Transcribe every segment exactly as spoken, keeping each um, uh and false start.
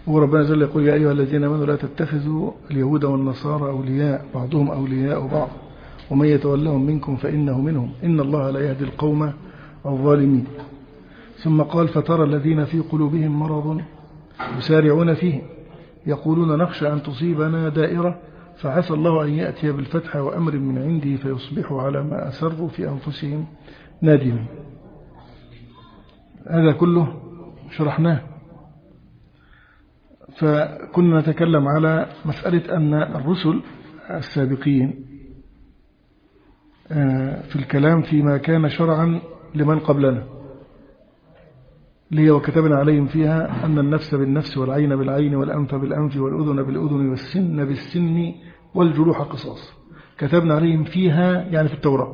وربنا جل يقول يا أيها الذين آمنوا لا تتخذوا اليهود والنصارى أولياء بعضهم أولياء بعض ومن يتولهم منكم فإنه منهم إن الله لا يهدي القوم الظالمين. ثم قال فترى الذين في قلوبهم مرض يسارعون فيه يقولون نخشى أن تصيبنا دائرة فعسى الله أن يأتي بالفتح وأمر من عنده فيصبحوا على ما أسروا في أنفسهم نادمين. هذا كله شرحناه. فكنا نتكلم على مسألة أن الرسل السابقين في الكلام فيما كان شرعا لمن قبلنا ليه وكتبنا عليهم فيها أن النفس بالنفس والعين بالعين والأنف بالأنف والأذن بالأذن والسن بالسن والجروح قصاص. كتبنا عليهم فيها يعني في التوراة.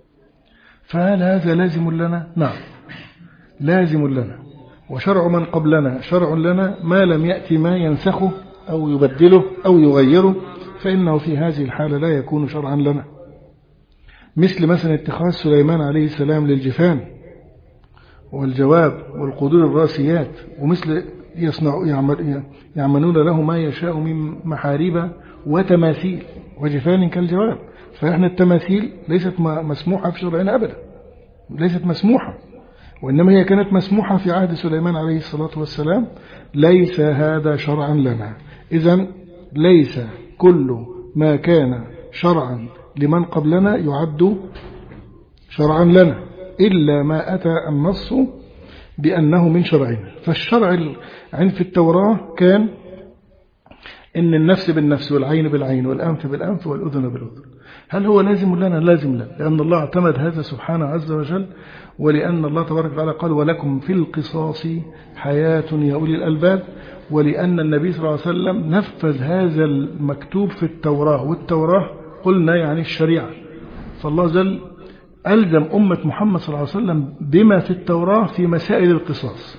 فهل هذا لازم لنا؟ نعم لازم لنا. وشرع من قبلنا شرع لنا ما لم يأتي ما ينسخه أو يبدله أو يغيره فإنه في هذه الحالة لا يكون شرعا لنا. مثل مثلا اتخاذ سليمان عليه السلام للجفان والجواب والقدور الراسيات ومثل يصنعوا يعمل يعملون له ما يشاء من محاريب وتماثيل وجفان كالجواب. فإحنا التماثيل ليست مسموحة في شرعنا أبدا ليست مسموحة وإنما هي كانت مسموحة في عهد سليمان عليه الصلاة والسلام. ليس هذا شرعا لنا. إذن ليس كل ما كان شرعا لمن قبلنا يعد شرعا لنا إلا ما أتى النص بأنه من شرعنا. فالشرع عن في التوراة كان إن النفس بالنفس والعين بالعين والأنف بالأنف والأذن بالأذن. هل هو لازم لنا؟ لازم لنا لأن الله اعتمد هذا سبحانه عز وجل ولأن الله تبارك وتعالى قال ولكم في القصاص حياة يا أولي الألباب ولأن النبي صلى الله عليه وسلم نفذ هذا المكتوب في التوراة والتوراة قلنا يعني الشريعة. فالله جل ألزم أمة محمد صلى الله عليه وسلم بما في التوراة في مسائل القصاص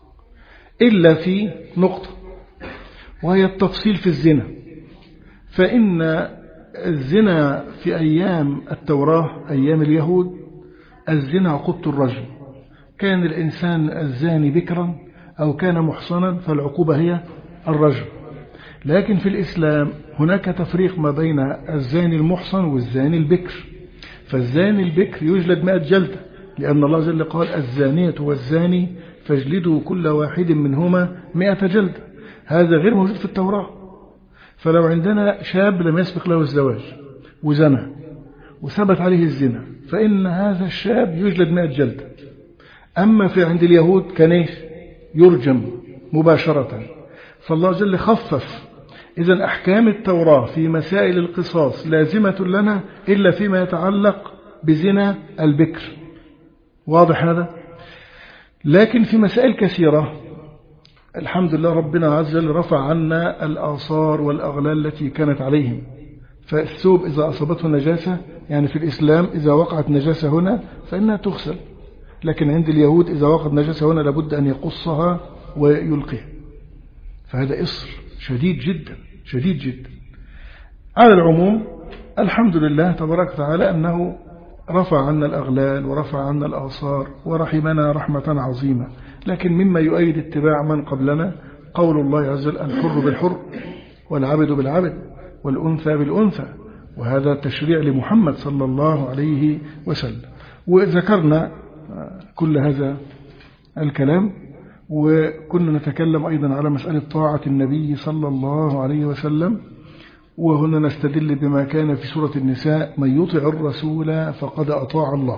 إلا في نقطة وهي التفصيل في الزنا. فإن الزنا في أيام التوراة أيام اليهود الزنا عقوبة الرجم. كان الإنسان الزاني بكرا أو كان محصنا فالعقوبة هي الرجم. لكن في الإسلام هناك تفريق ما بين الزاني المحصن والزاني البكر. فالزاني البكر يجلد مئة جلدة لأن الله جل قال الزانية والزاني فاجلدوا كل واحد منهما مئة جلدة. هذا غير موجود في التوراة. فلو عندنا شاب لم يسبق له الزواج وزنى وثبت عليه الزنا فإن هذا الشاب يجلد مئة جلدة. أما في عند اليهود كان يرجم مباشرة. فالله جل خفف. إذن أحكام التوراة في مسائل القصاص لازمة لنا إلا فيما يتعلق بزنا البكر. واضح هذا؟ لكن في مسائل كثيرة الحمد لله ربنا عز وجل رفع عنا الآثار والأغلال التي كانت عليهم. فالثوب إذا أصابته نجاسة يعني في الإسلام إذا وقعت نجاسة هنا فإنها تغسل. لكن عند اليهود إذا وقعت نجاسة هنا لابد أن يقصها ويلقيها. فهذا إصر شديد جدا شديد جدا. على العموم الحمد لله تبارك وتعالى أنه رفع عنا الأغلال ورفع عنا الآثار ورحمنا رحمة عظيمة. لكن مما يؤيد اتباع من قبلنا قول الله عز وجل الحر بالحر والعبد بالعبد والأنثى بالأنثى وهذا تشريع لمحمد صلى الله عليه وسلم. وذكرنا كل هذا الكلام وكنا نتكلم أيضا على مسألة طاعة النبي صلى الله عليه وسلم. وهنا نستدل بما كان في سورة النساء من يطع الرسول فقد أطاع الله.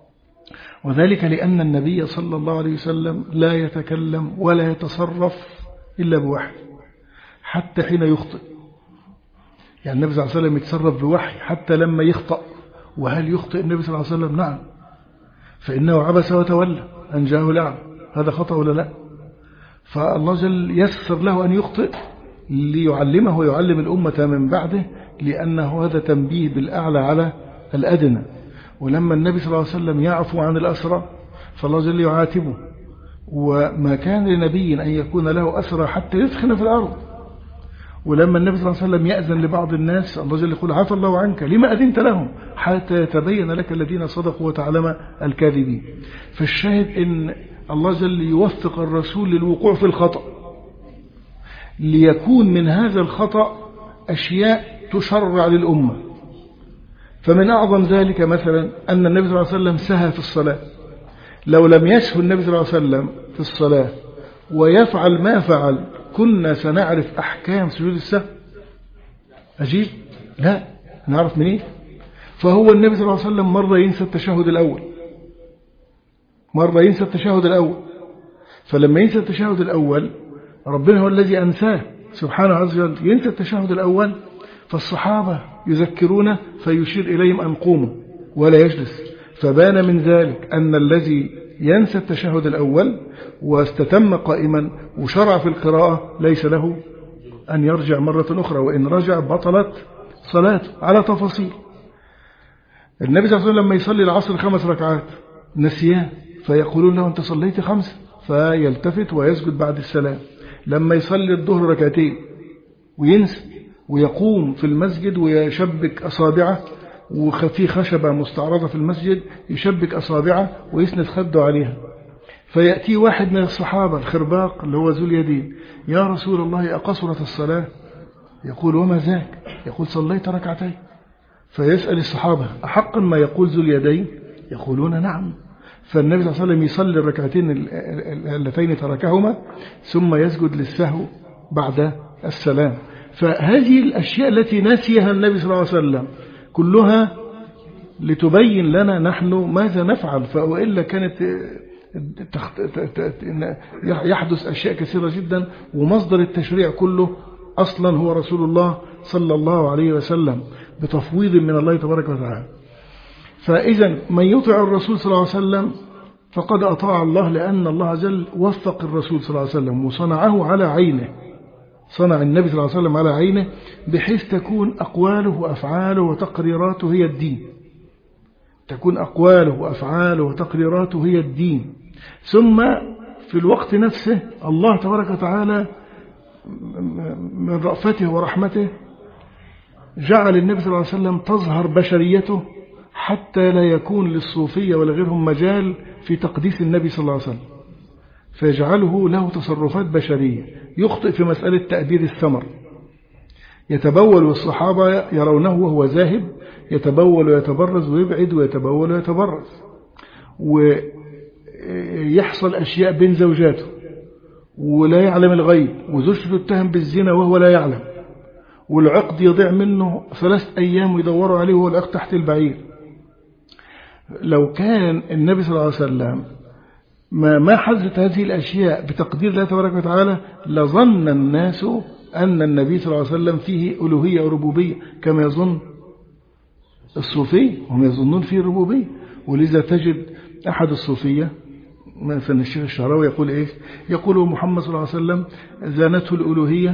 وذلك لأن النبي صلى الله عليه وسلم لا يتكلم ولا يتصرف إلا بوحي حتى حين يخطئ. يعني النبي صلى الله عليه وسلم يتصرف بوحي حتى لما يخطأ. وهل يخطئ النبي صلى الله عليه وسلم؟ نعم. فإنه عبس وتولى أن جاءه الأعمى. هذا خطأ ولا لا؟ فالله جل يسر له أن يخطئ ليعلمه ويعلم الأمة من بعده لأنه هذا تنبيه بالأعلى على الأدنى. ولما النبي صلى الله عليه وسلم يعفو عن الأسرى فالله جل يعاتبه. وما كان لنبي أن يكون له أسرى حتى يثخن في الأرض. ولما النبي صلى الله عليه وسلم يأذن لبعض الناس الله جل يقول عفى الله عنك لما أذنت لهم حتى يتبين لك الذين صدقوا وتعلم الكاذبين. فالشاهد إن الله جل يوفق الرسول للوقوع في الخطأ. ليكون من هذا الخطأ أشياء تشرع للأمة. فمن أعظم ذلك مثلا أن النبي صلى الله عليه وسلم سهى في الصلاة. لو لم يسهو النبي صلى الله عليه وسلم في الصلاة ويفعل ما فعل كنا سنعرف أحكام سجود السهو؟ أجيب لا، نعرف منين؟ فهو النبي صلى الله عليه وسلم مرة ينسى التشهد الأول، مرة ينسى التشهد الأول. فلما ينسى التشهد الأول ربنا هو الذي أنساه سبحانه عز وجل، ينسى التشهد الأول، فالصحابة يذكرونه فيشير إليهم أن قوموا ولا يجلس. فبان من ذلك أن الذي ينسى التشهد الأول واستتم قائما وشرع في القراءة ليس له أن يرجع مرة أخرى، وإن رجع بطلت صلاته على تفاصيل. النبي صلى الله عليه وسلم لما يصلي العصر خمس ركعات نسيان فيقولون له أنت صليت خمس، فيلتفت ويسجد بعد السلام. لما يصلي الظهر ركعتين وينسى ويقوم في المسجد ويشبك أصابعه، وفي خشبة مستعرضة في المسجد يشبك أصابعه ويسند خده عليها، فيأتي واحد من الصحابة الخرباق اللي هو ذو اليدين، يا رسول الله أقصرت الصلاة؟ يقول وما ذاك؟ يقول صليت ركعتين. فيسأل الصحابة أحقا ما يقول ذو اليدين؟ يقولون نعم. فالنبي صلى الله عليه وسلم يصلي الركعتين اللتين تركهما ثم يسجد للسهو بعد السلام. فهذه الأشياء التي نسيها النبي صلى الله عليه وسلم كلها لتبين لنا نحن ماذا نفعل، فوإلا كانت يحدث أشياء كثيرة جدا، ومصدر التشريع كله أصلا هو رسول الله صلى الله عليه وسلم بتفويض من الله تبارك وتعالى. فإذا من يطع الرسول صلى الله عليه وسلم فقد أطاع الله، لأن الله عز وجل وفق الرسول صلى الله عليه وسلم وصنعه على عينه، صنع النبي صلى الله عليه وسلم على عينه بحيث تكون أقواله وأفعاله وتقريراته هي الدين، تكون أقواله وأفعاله وتقريراته هي الدين. ثم في الوقت نفسه الله تبارك وتعالى من رأفته ورحمته جعل النبي صلى الله عليه وسلم تظهر بشريته حتى لا يكون للصوفية ولا غيرهم مجال في تقديس النبي صلى الله عليه وسلم، فيجعله له تصرفات بشرية. يخطئ في مسألة تأبيد الثمر، يتبول والصحابة يرونه وهو ذاهب يتبول ويتبرز ويبعد ويتبول ويتبرز، ويحصل أشياء بين زوجاته ولا يعلم الغيب، وزوجته تتهم بالزنا وهو لا يعلم، والعقد يضيع منه ثلاث أيام ويدوروا عليه وهو العقد تحت البعير. لو كان النبي صلى الله عليه وسلم ما ما حدثت هذه الأشياء بتقدير الله تبارك وتعالى لظن الناس أن النبي صلى الله عليه وسلم فيه ألوهية وربوبية كما يظن الصوفية، هم يظنون فيه ربوبية. ولذا تجد أحد الصوفية مثلا الشيخ الشعراوي يقول إيه؟ يقول محمد صلى الله عليه وسلم زانته الألوهية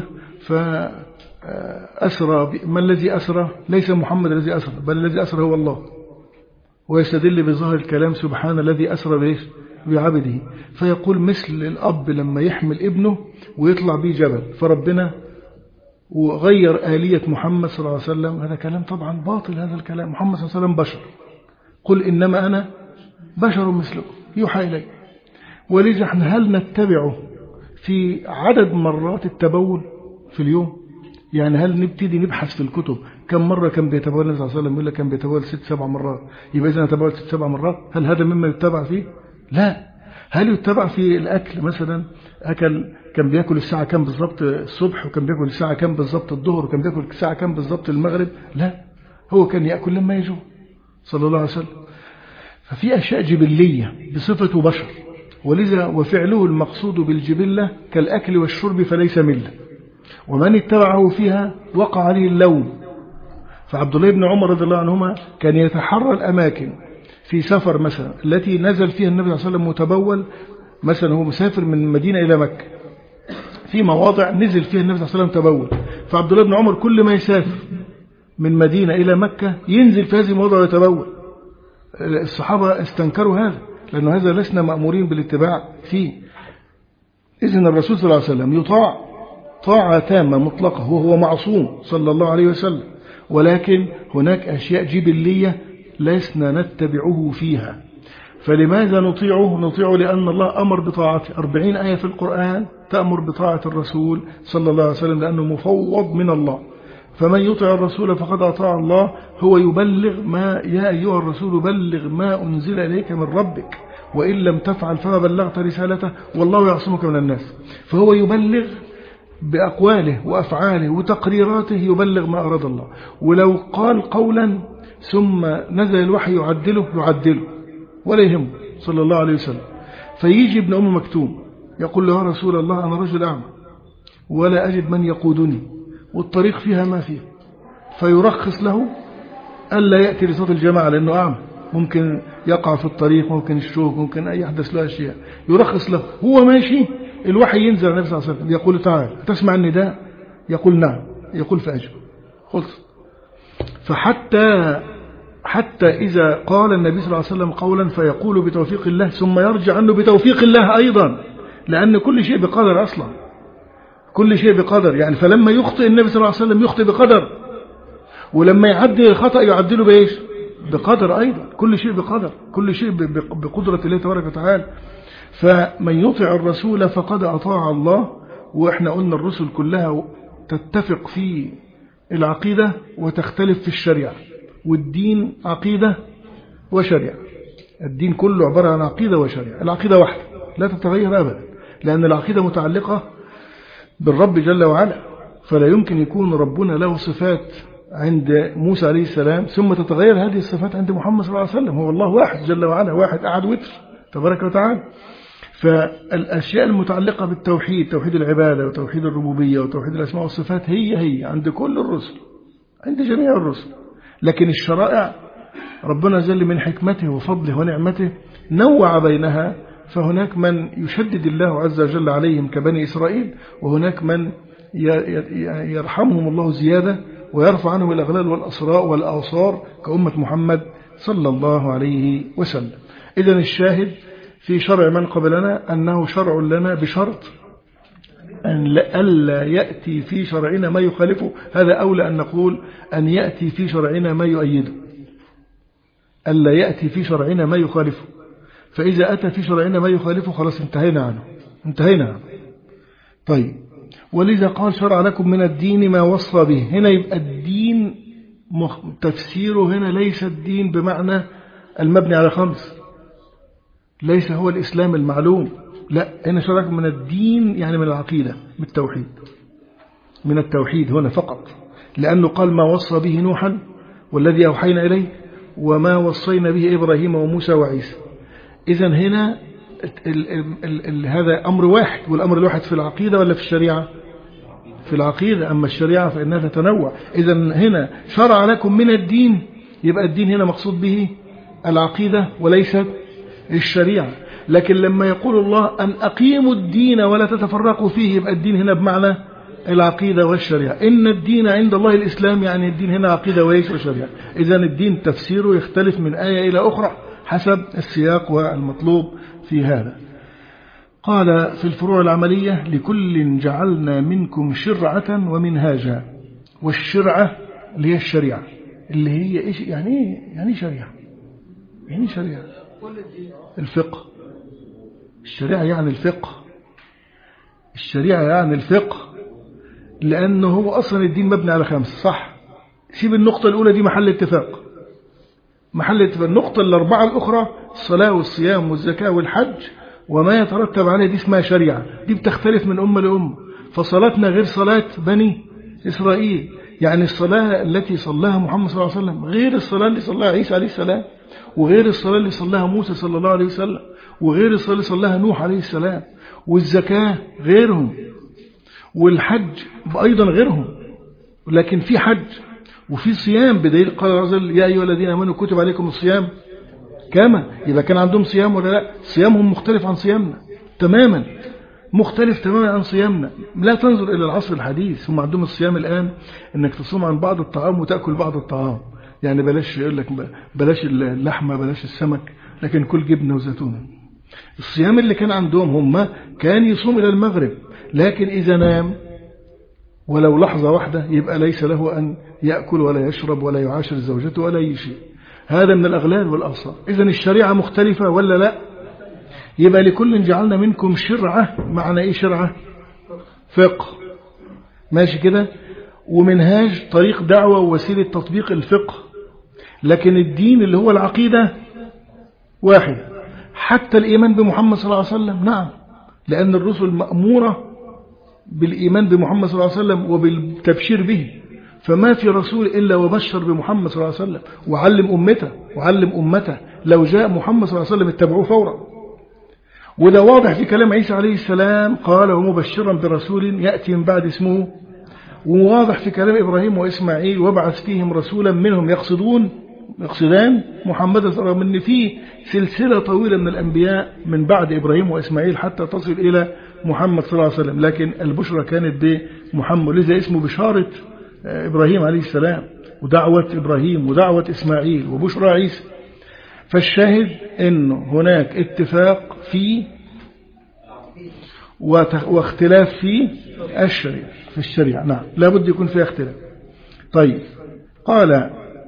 فأسرى. ما الذي أسرى؟ ليس محمد الذي أسرى، بل الذي أسرى هو الله. ويستدل بظاهر الكلام سبحان الذي أسرى بإيه؟ بعبده. فيقول مثل الأب لما يحمل ابنه ويطلع به جبل فربنا وغير آلية محمد صلى الله عليه وسلم، هذا كلام طبعا باطل. هذا الكلام محمد صلى الله عليه وسلم بشر، قل إنما أنا بشر مثلكم يوحى إلي. ولذا هل نتبعه في عدد مرات التبول في اليوم؟ يعني هل نبتدي نبحث في الكتب كم مرة كان بيتبول النبي صلى الله عليه وسلم؟ يقول لك كان بيتبول ست سبع مرات، يبقى إذا تبول ست سبع مرات هل هذا مما يتبع فيه؟ لا. هل يتبع في الأكل مثلا؟ أكل كان بيأكل الساعة كم بالضبط الصبح، وكان بيأكل الساعة كم بالضبط الظهر، وكان بيأكل الساعة كم بالضبط المغرب؟ لا، هو كان يأكل لما يجوع صلى الله عليه وسلم. ففي أشياء جبلية بصفة بشر، ولذا وفعله المقصود بالجبلة كالأكل والشرب فليس ملة، ومن اتبعه فيها وقع عليه اللوم. فعبد الله بن عمر رضي الله عنهما كان يتحرى الأماكن في سفر مثلا التي نزل فيها النبي صلى الله عليه وسلم متبول، مثلا هو مسافر من المدينة إلى مكة، في مواضع نزل فيها النبي صلى الله عليه وسلم تبول، فعبد الله بن عمر كل ما يسافر من مدينة إلى مكة ينزل في هذه المواضع ويتبول. الصحابة استنكروا هذا لأن هذا لسنا مأمورين بالاتباع فيه. إذن الرسول صلى الله عليه وسلم يطاع طاعة تامة مطلقة وهو معصوم صلى الله عليه وسلم، ولكن هناك أشياء جبلية لسنا نتبعه فيها. فلماذا نطيعه؟ نطيعه لأن الله أمر بطاعته. أربعين آية في القرآن تأمر بطاعة الرسول صلى الله عليه وسلم لأنه مفوض من الله. فمن يطع الرسول فقد أطاع الله. هو يبلغ ما يا أيها الرسول بلغ ما أنزل إليك من ربك وإن لم تفعل فما بلغت رسالته والله يعصمك من الناس. فهو يبلغ بأقواله وأفعاله وتقريراته، يبلغ ما أراد الله. ولو قال قولا ثم نزل الوحي يعدله يعدله ولا يهمه صلى الله عليه وسلم. فيجي ابن أم مكتوم يقول له يا رسول الله أنا رجل أعمى ولا أجد من يقودني والطريق فيها ما فيه، فيرخص له ألا يأتي لصوت الجماعة لأنه أعمى، ممكن يقع في الطريق، ممكن الشوك، ممكن أي يحدث له أشياء. يرخص له، هو ماشي الوحي ينزل على النبي صلى الله عليه وسلم يقول تعال تسمع النداء؟ يقول نعم، يقول فأجب. خلص. فحتى حتى إذا قال النبي صلى الله عليه وسلم قولا فيقول بتوفيق الله ثم يرجع عنه بتوفيق الله أيضا، لأن كل شيء بقدر أصلا، كل شيء بقدر. يعني فلما يخطئ النبي صلى الله عليه وسلم يخطئ بقدر، ولما يعدل الخطأ يعدله بإيش؟ بقدر أيضا. كل شيء بقدر، كل شيء بقدرة الله تبارك وتعالى. فمن يطع الرسول فقد أطاع الله. وإحنا قلنا الرسل كلها تتفق في العقيدة وتختلف في الشريعة، والدين عقيدة وشريعة. الدين كله عبارة عن عقيدة وشريعة. العقيدة واحدة لا تتغير أبدا، لأن العقيدة متعلقة بالرب جل وعلا، فلا يمكن يكون ربنا له صفات عند موسى عليه السلام ثم تتغير هذه الصفات عند محمد صلى الله عليه وسلم. هو الله واحد جل وعلا، واحد قاعد وتر تبارك وتعالى. فالأشياء المتعلقة بالتوحيد، توحيد العبادة وتوحيد الربوبية وتوحيد الأسماء والصفات هي هي عند كل الرسل، عند جميع الرسل. لكن الشرائع ربنا جل من حكمته وفضله ونعمته نوع بينها، فهناك من يشدد الله عز وجل عليهم كبني إسرائيل، وهناك من يرحمهم الله زيادة ويرفع عنهم الأغلال والأسراء والأوصار كأمة محمد صلى الله عليه وسلم. إذن الشاهد في شرع من قبلنا أنه شرع لنا بشرط أن لا يأتي في شرعنا ما يخالفه. هذا أولى أن نقول أن يأتي في شرعنا ما يؤيده، ألا يأتي في شرعنا ما يخالفه. فإذا أتى في شرعنا ما يخالفه خلاص انتهينا عنه، انتهينا عنه. طيب، ولذا قال شرع لكم من الدين ما وصى به. هنا يبقى الدين تفسيره هنا ليس الدين بمعنى المبني على خمس، ليس هو الإسلام المعلوم، لا، هنا شرع لكم من الدين يعني من العقيدة، من التوحيد، من التوحيد هنا فقط، لأنه قال ما وصى به نوحا والذي أوحينا إليه وما وصينا به إبراهيم وموسى وعيسى. إذن هنا ال ال ال هذا أمر واحد، والأمر الواحد في العقيدة ولا في الشريعة؟ في العقيدة. أما الشريعة فإنها تتنوع. إذن هنا شرع لكم من الدين، يبقى الدين هنا مقصود به العقيدة وليست الشريعة. لكن لما يقول الله أن أقيموا الدين ولا تتفرقوا فيه، يبقى الدين هنا بمعنى العقيدة والشريعة. إن الدين عند الله الإسلام، يعني الدين هنا عقيدة وليس شريعة. إذن الدين تفسيره يختلف من آية إلى أخرى حسب السياق والمطلوب في هذا. قال في الفروع العملية لكل جعلنا منكم شرعة ومنهاجا. والشرعة اللي هي الشريعة، اللي هي إيش يعني إيه؟ يعني شريعة، يعني شريعة الفقه. الشريعة يعني الفقه، الشريعة يعني الفقه، لأنه هو أصلا الدين مبني على خمس، صح؟ سيب النقطة الأولى دي محل اتفاق، محل اتفاق. النقطة الأربعة الأخرى الصلاة والصيام والزكاة والحج وما يترتب عليه دي اسمها شريعة. دي بتختلف من أمة لأمة. فصلاتنا غير صلاة بني إسرائيل، يعني الصلاة التي صلاها محمد صلى الله عليه وسلم غير الصلاة اللي صلاها عيسى عليه السلام، وغير الصلاة اللي صلاها موسى صلى الله عليه وسلم، وغير الصلاة اللي صلاها نوح عليه السلام، والزكاة غيرهم، والحج أيضا غيرهم. لكن في حج وفي صيام، بدليل قال الله عز وجل يا أيها الذين آمنوا كتب عليكم الصيام كما. يبقى كان عندهم صيام ولا لا؟ صيامهم مختلف عن صيامنا تماما، مختلف تماما عن صيامنا. لا تنظر إلى العصر الحديث، هم عندهم الصيام الآن إنك تصوم عن بعض الطعام وتأكل بعض الطعام، يعني بلاش يقول لك بلاش اللحمة بلاش السمك، لكن كل جبنة وزيتون. الصيام اللي كان عندهم هم كان يصوم إلى المغرب، لكن إذا نام ولو لحظة واحدة يبقى ليس له أن يأكل ولا يشرب ولا يعاشر زوجته ولا أي شيء. هذا من الأغلال والأوصار. إذن الشريعة مختلفة ولا لا؟ يبقى لكل جعلنا منكم شرعة. معنى إيه شرعة؟ فقه، ماشي كده، ومنهاج طريق دعوة ووسيلة تطبيق الفقه. لكن الدين اللي هو العقيدة واحد. حتى الإيمان بمحمد صلى الله عليه وسلم نعم، لأن الرسل مأمورة بالإيمان بمحمد صلى الله عليه وسلم وبالتبشير به، فما في رسول إلا وبشر بمحمد صلى الله عليه وسلم وعلم أمته وعلم أمته. لو جاء محمد صلى الله عليه وسلم اتبعوه فورا. وده واضح في كلام عيسى عليه السلام، قال ومبشرا برسول يأتي من بعد اسمه. وواضح في كلام إبراهيم وإسماعيل وابعث فيهم رسولا منهم يقصدون يقصدان محمد صلى الله عليه وسلم. إن في سلسلة طويلة من الأنبياء من بعد إبراهيم وإسماعيل حتى تصل إلى محمد صلى الله عليه وسلم، لكن البشرى كانت بمحمد، لذا اسمه بشارة إبراهيم عليه السلام ودعوة إبراهيم ودعوة إسماعيل وبشرى عيسى. فالشاهد أنه هناك اتفاق في واختلاف في الشريعة في الشريعة نعم، لابد يكون فيها اختلاف. طيب، قال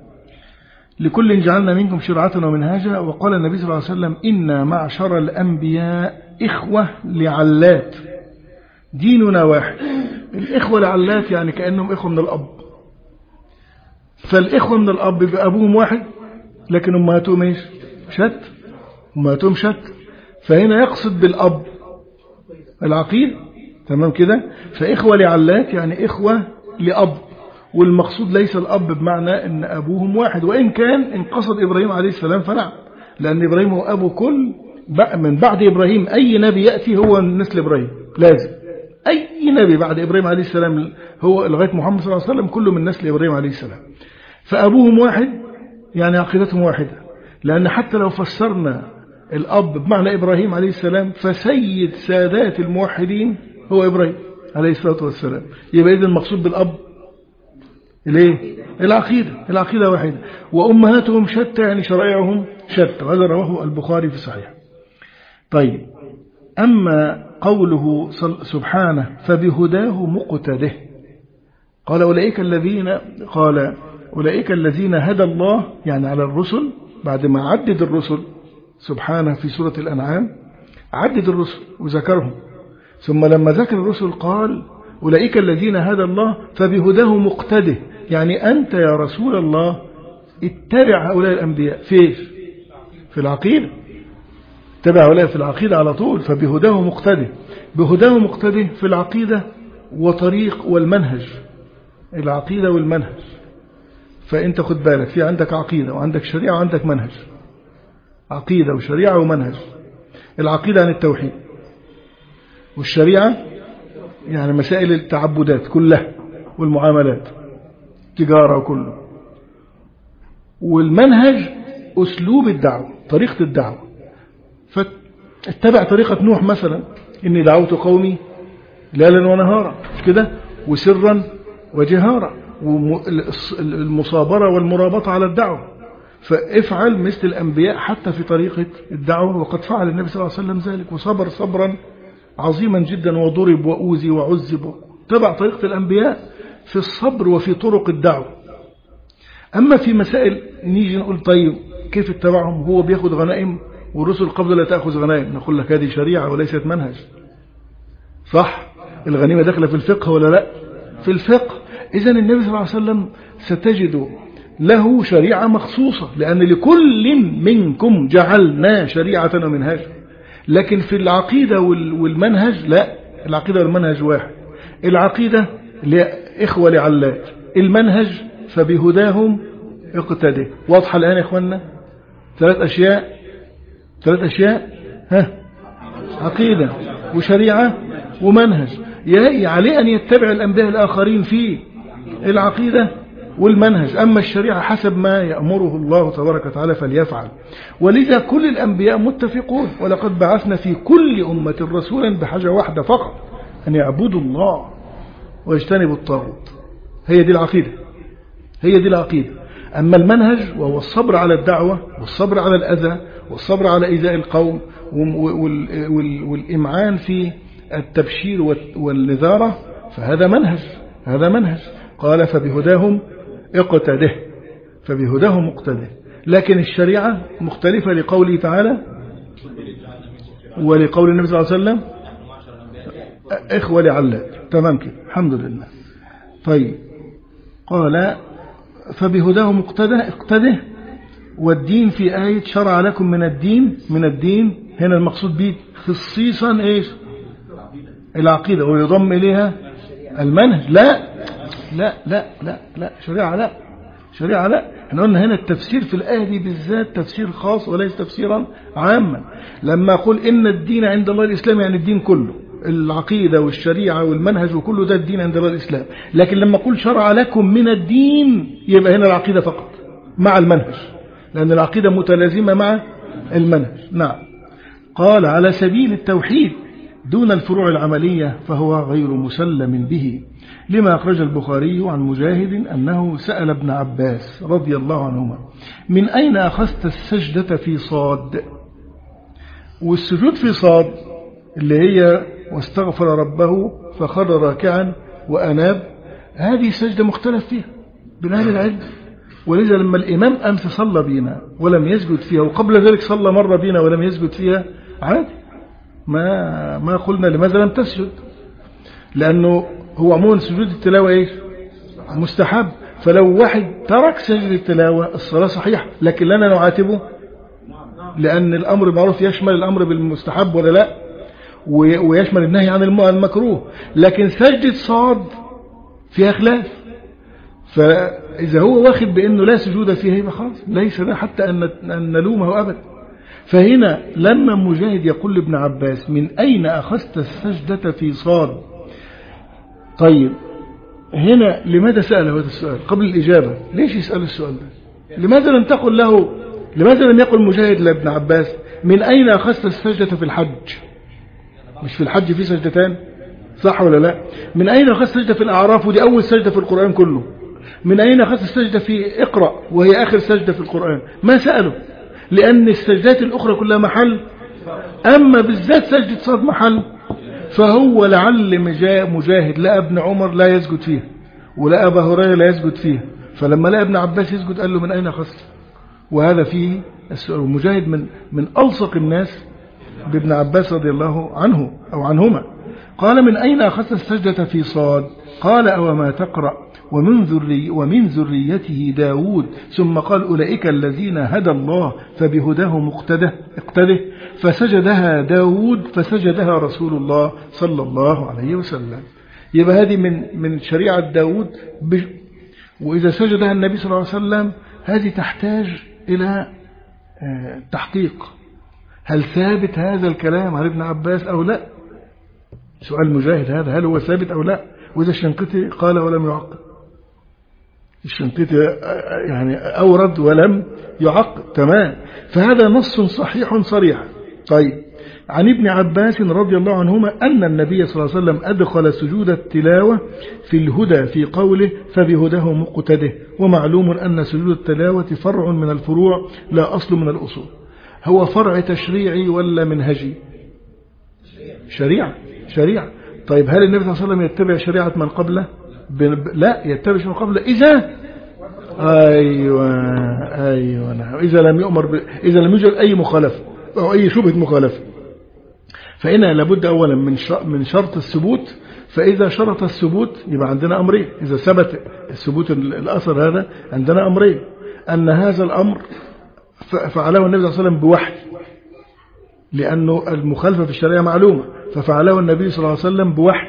لكل جعلنا منكم شرعة ومنهاجا. وقال النبي صلى الله عليه وسلم إنا معشر الأنبياء إخوة لعلات ديننا واحد. الإخوة لعلات يعني كأنهم إخوة من الأب، فالإخوة من الأب بأبوهم واحد لكن أمهاتهم إيش؟ شت، أمهاتهم شت. فهنا يقصد بالأب العقيد، تمام كده. فإخوة لعلات يعني إخوة لأب، والمقصود ليس الأب بمعنى أن أبوهم واحد، وإن كان إن قصد إبراهيم عليه السلام فنعم، لأن إبراهيم هو أبو كل من بعد إبراهيم. أي نبي يأتي هو نسل إبراهيم لازم، أي نبي بعد إبراهيم عليه السلام هو لغاية محمد صلى الله عليه وسلم كله من نسل إبراهيم عليه السلام. فأبوهم واحد يعني عقيدتهم واحدة، لأن حتى لو فسرنا الأب بمعنى إبراهيم عليه السلام فسيد سادات الموحدين هو إبراهيم عليه الصلاة والسلام. يبقى إذن المقصود بالأب ليه؟ العقيدة، العقيدة واحدة. وأمهاتهم شتى يعني شرائعهم شتى، وهذا رواه البخاري في صحيح. طيب، أما قوله سبحانه فبهداه مقتده، قال أولئك الذين قال أولئك الذين هدى الله يعني على الرسل، بعد ما عدد الرسل سبحانه في سورة الأنعام عدد الرسل وذكرهم، ثم لما ذكر الرسل قال أولئك الذين هدى الله فبهداه مقتده، يعني أنت يا رسول الله اتبع هؤلاء الأنبياء في في العقيدة، اتبع هؤلاء في العقيدة على طول. فبهداه مقتده، بهداه مقتده في العقيدة وطريق والمنهج، العقيدة والمنهج. فأنت خد بالك، في عندك عقيدة وعندك شريعة وعندك منهج، عقيدة وشريعة ومنهج. العقيدة عن التوحيد، والشريعة يعني مسائل التعبدات كلها والمعاملات تجارة وكله، والمنهج أسلوب الدعوة طريقة الدعوة. فاتبع طريقة نوح مثلا، إني دعوت قومي ليلا ونهارا كده وسرا وجهارا، والمصابرة والمرابطة على الدعوة. فافعل مثل الأنبياء حتى في طريقة الدعوة، وقد فعل النبي صلى الله عليه وسلم ذلك وصبر صبرا عظيما جدا وضرب وأوذي وعذب. تبع طريقة الأنبياء في الصبر وفي طرق الدعوة. أما في مسائل نيجي نقول طيب كيف اتبعهم؟ هو بياخد غنائم والرسل قبل لا تأخذ غنائم، نقول لك هذه شريعة وليست منهج، صح؟ الغنيمة داخلة في الفقه ولا لا؟ في الفقه. إذن النبي صلى الله عليه وسلم ستجد له شريعة مخصوصة، لأن لكل منكم جعلنا شريعة ومنهاجا. لكن في العقيدة والمنهج لا، العقيدة والمنهج واحد. العقيدة لإخوة لعلات، المنهج فبهداهم اقتدي. واضحة الآن يا إخواننا؟ ثلاث أشياء، ثلاث أشياء، ها، عقيدة وشريعة ومنهج. عليه أن يتبع الأنبياء الآخرين في العقيدة والمنهج، أما الشريعة حسب ما يأمره الله تبارك وتعالى فليفعل. ولذا كل الأنبياء متفقون، ولقد بعثنا في كل أمة رسولا بحاجة واحدة فقط، أن يعبدوا الله ويجتنبوا الطاغوت. هي دي العقيدة، هي دي العقيدة. أما المنهج وهو الصبر على الدعوة والصبر على الأذى والصبر على إيذاء القوم والإمعان في التبشير والنذارة، فهذا منهج، هذا منهج. قال فبهداهم اقتده، فبهداهم اقتده. لكن الشريعة مختلفة لقوله تعالى ولقول النبي صلى الله عليه وسلم إخوة لعلات. تمام كده، الحمد لله. طيب قال فبهداه مقتده اقتده، والدين في آية شرع لكم من الدين. من الدين هنا المقصود به خصيصا إيش؟ العقيدة، ويضم إليها المنهج. لا لا لا لا لا شريعة لا شريعة لا. احنا قلنا هنا التفسير في الآية دي بالذات تفسير خاص وليس تفسيرا عاما. لما أقول إن الدين عند الله الإسلام يعني الدين كله، العقيدة والشريعة والمنهج وكله ده الدين عند الله الإسلام. لكن لما أقول شرع لكم من الدين يبقى هنا العقيدة فقط مع المنهج، لأن العقيدة متلازمة مع المنهج. نعم. قال على سبيل التوحيد دون الفروع العملية فهو غير مسلم به، لما أخرج البخاري عن مجاهد أنه سأل ابن عباس رضي الله عنهما من أين أخذت السجدة في صاد؟ والسجود في صاد اللي هي واستغفر ربه فخر راكعا وأناب، هذه سجدة مختلف فيها بين أهل العلم. ولذا لما الإمام أمس صلى بينا ولم يسجد فيها، وقبل ذلك صلى مرة بينا ولم يسجد فيها، عادي، ما ما قلنا لماذا لم تسجد، لأنه هو عموما سجود التلاوة إيش؟ مستحب. فلو واحد ترك سجد التلاوة الصلاة صحيحة، لكن لنا نعاتبه لأن الأمر المعروف يشمل الأمر بالمستحب ولا لا، ويشمل النهي عن المكروه. لكن سجدة صاد فيها خلاف، فإذا هو واخد بأنه لا سجود فيها يبقى خلاص ليس ده حتى أن نلومه أبدا. فهنا لما مجاهد يقول لابن عباس من أين أخذت السجدة في صاد؟ طيب هنا لماذا سأل هذا السؤال قبل الإجابة؟ ليش يسأل السؤال ده؟ لماذا لم تقل له، لماذا لم يقل مجاهد لابن عباس من أين أخذت السجدة في الحج؟ مش في الحج في سجدتان صح ولا لا؟ من أين أخذت السجدة في الأعراف ودي أول سجدة في القرآن كله؟ من أين أخذت السجدة في اقرأ وهي آخر سجدة في القرآن؟ ما سأله، لأن السجدات الأخرى كلها محل، أما بالذات سجدة صاد محل. فهو لعل مجاهد لا ابن عمر لا يسجد فيها ولا أبا هريرة لا يسجد فيها، فلما لا ابن عباس يسجد قال له من أين أخذت؟ وهذا فيه السؤال. مجاهد من من ألصق الناس بابن عباس رضي الله عنه أو عنهما. قال من أين أخذت السجدة في صاد؟ قال أو ما تقرأ ومن, ذري ومن ذريته داود، ثم قال أولئك الذين هدى الله فبهداه مقتده اقتده، فسجدها داود فسجدها رسول الله صلى الله عليه وسلم. يبقى هذه من من شريعة داود، وإذا سجدها النبي صلى الله عليه وسلم هذه تحتاج إلى تحقيق، هل ثابت هذا الكلام عن ابن عباس أو لا؟ سؤال مجاهد هذا، هل هو ثابت أو لا؟ وإذا الشنقيطي قال ولم يعقب، الشنقيطي يعني أورد ولم يعقب، تمام. فهذا نص صحيح صريح. طيب عن ابن عباس رضي الله عنهما أن النبي صلى الله عليه وسلم أدخل سجود التلاوة في الهدى في قوله فبهداه مقتده، ومعلوم أن سجود التلاوة فرع من الفروع لا أصل من الأصول. هو فرع تشريعي ولا منهجي؟ شريعة شريعة. طيب هل النبي صلى الله عليه وسلم يتبع شريعة من قبله؟ لا، يتبع من قبله إذا أيوة أيوة نعم إذا لم يؤمر ب... إذا لم يوجد أي مخالفة أو أي شبهة مخالفة. فإنها لابد أولا من من شرط الثبوت، فإذا شرط الثبوت يبقى عندنا أمرين. إذا ثبت الثبوت الأثر هذا عندنا أمرين، أن هذا الأمر فعله النبي صلى الله عليه وسلم بوحي، لأنه المخالفة في الشريعة معلومة، ففعله النبي صلى الله عليه وسلم بوحي.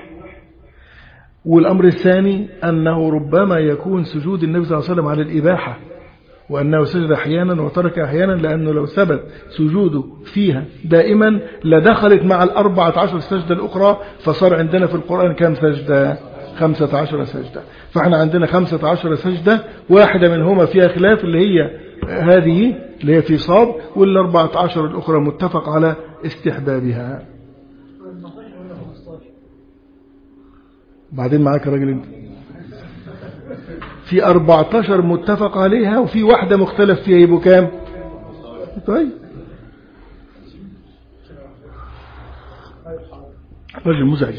والأمر الثاني أنه ربما يكون سجود النبي صلى الله عليه وسلم على الإباحة، وأنه سجد أحيانا وترك أحيانا، لأنه لو ثبت سجوده فيها دائما لدخلت مع الأربعة عشر سجدة الأخرى، فصار عندنا في القرآن كم سجدة؟ خمسة عشر سجدة. فإحنا عندنا خمسة عشر سجدة، واحدة منهما فيها خلاف اللي هي هذه اللي هي في صاد، والأربعة عشر الأخرى متفق على استحبابها. بعدين معاك راجل انت في أربعة عشر متفق عليها وفي واحدة مختلف فيها، يبقوا كام؟ طيب رجل مزعج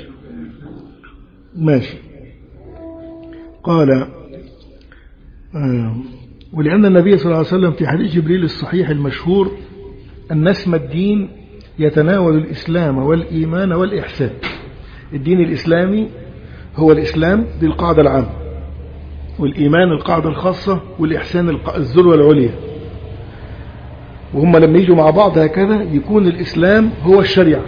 ماشي. قال ولأن النبي صلى الله عليه وسلم في حديث جبريل الصحيح المشهور أن اسم الدين يتناول الإسلام والإيمان والإحسان. الدين الإسلامي هو الإسلام دي القاعدة العامة، والإيمان القاعدة الخاصة، والإحسان الذروة العليا. وهم لما يجوا مع بعض هكذا يكون الإسلام هو الشريعة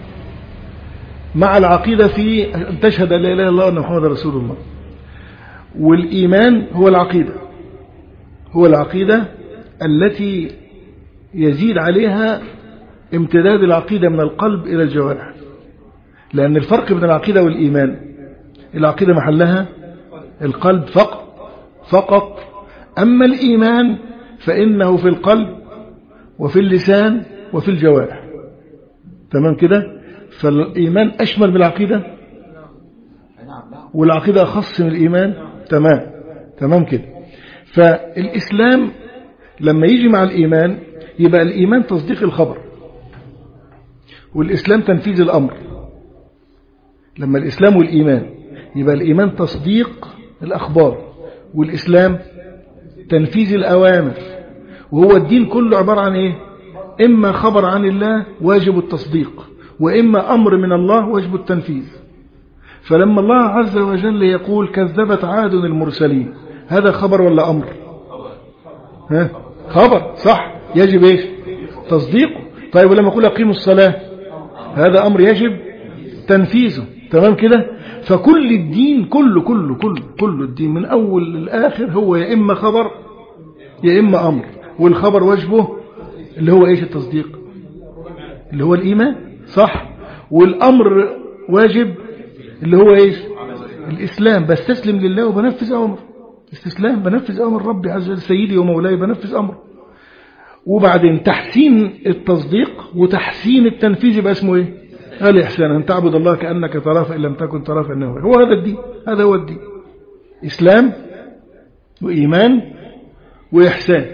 مع العقيدة في أن تشهد أن لا إله إلا الله وأن محمد رسول الله. والإيمان هو العقيدة، هو العقيدة التي يزيد عليها امتداد العقيدة من القلب إلى الجوارح. لأن الفرق بين العقيدة والإيمان، العقيدة محلها القلب فقط فقط، أما الإيمان فإنه في القلب وفي اللسان وفي الجوارح. تمام كده؟ فالإيمان أشمل من العقيدة، والعقيدة أخص من الإيمان. تمام تمام كده. فالإسلام لما يجي مع الإيمان يبقى الإيمان تصديق الخبر، والإسلام تنفيذ الأمر. لما الإسلام والإيمان يبقى الإيمان تصديق الأخبار، والإسلام تنفيذ الأوامر. وهو الدين كله عبارة عن إيه؟ إما خبر عن الله واجب التصديق، وإما أمر من الله واجب التنفيذ. فلما الله عز وجل يقول كذبت عاد المرسلين، هذا خبر ولا أمر؟ ها؟ خبر صح، يجب إيش؟ تصديقه. طيب ولما يقول أقيموا الصلاة، هذا أمر يجب تنفيذه. تمام كده؟ فكل الدين كله كله كله كله الدين من أول للآخر هو يا إما خبر يا إما أمر. والخبر واجبه اللي هو إيش؟ التصديق، اللي هو الإيمان صح. والأمر واجب اللي هو إيش؟ الإسلام. بستسلم لله وبنفذ أمر، استسلام، بنفذ أمر ربي عز وجل سيدي ومولاي، بنفذ أمر. وبعدين تحسين التصديق وتحسين التنفيذ يبقى اسمه إيه؟ الإحسان، أن تعبد الله كأنك تراه فإن لم تكن تراه فإنه هو. هذا الدين، هذا هو الدين، إسلام وإيمان وإحسان.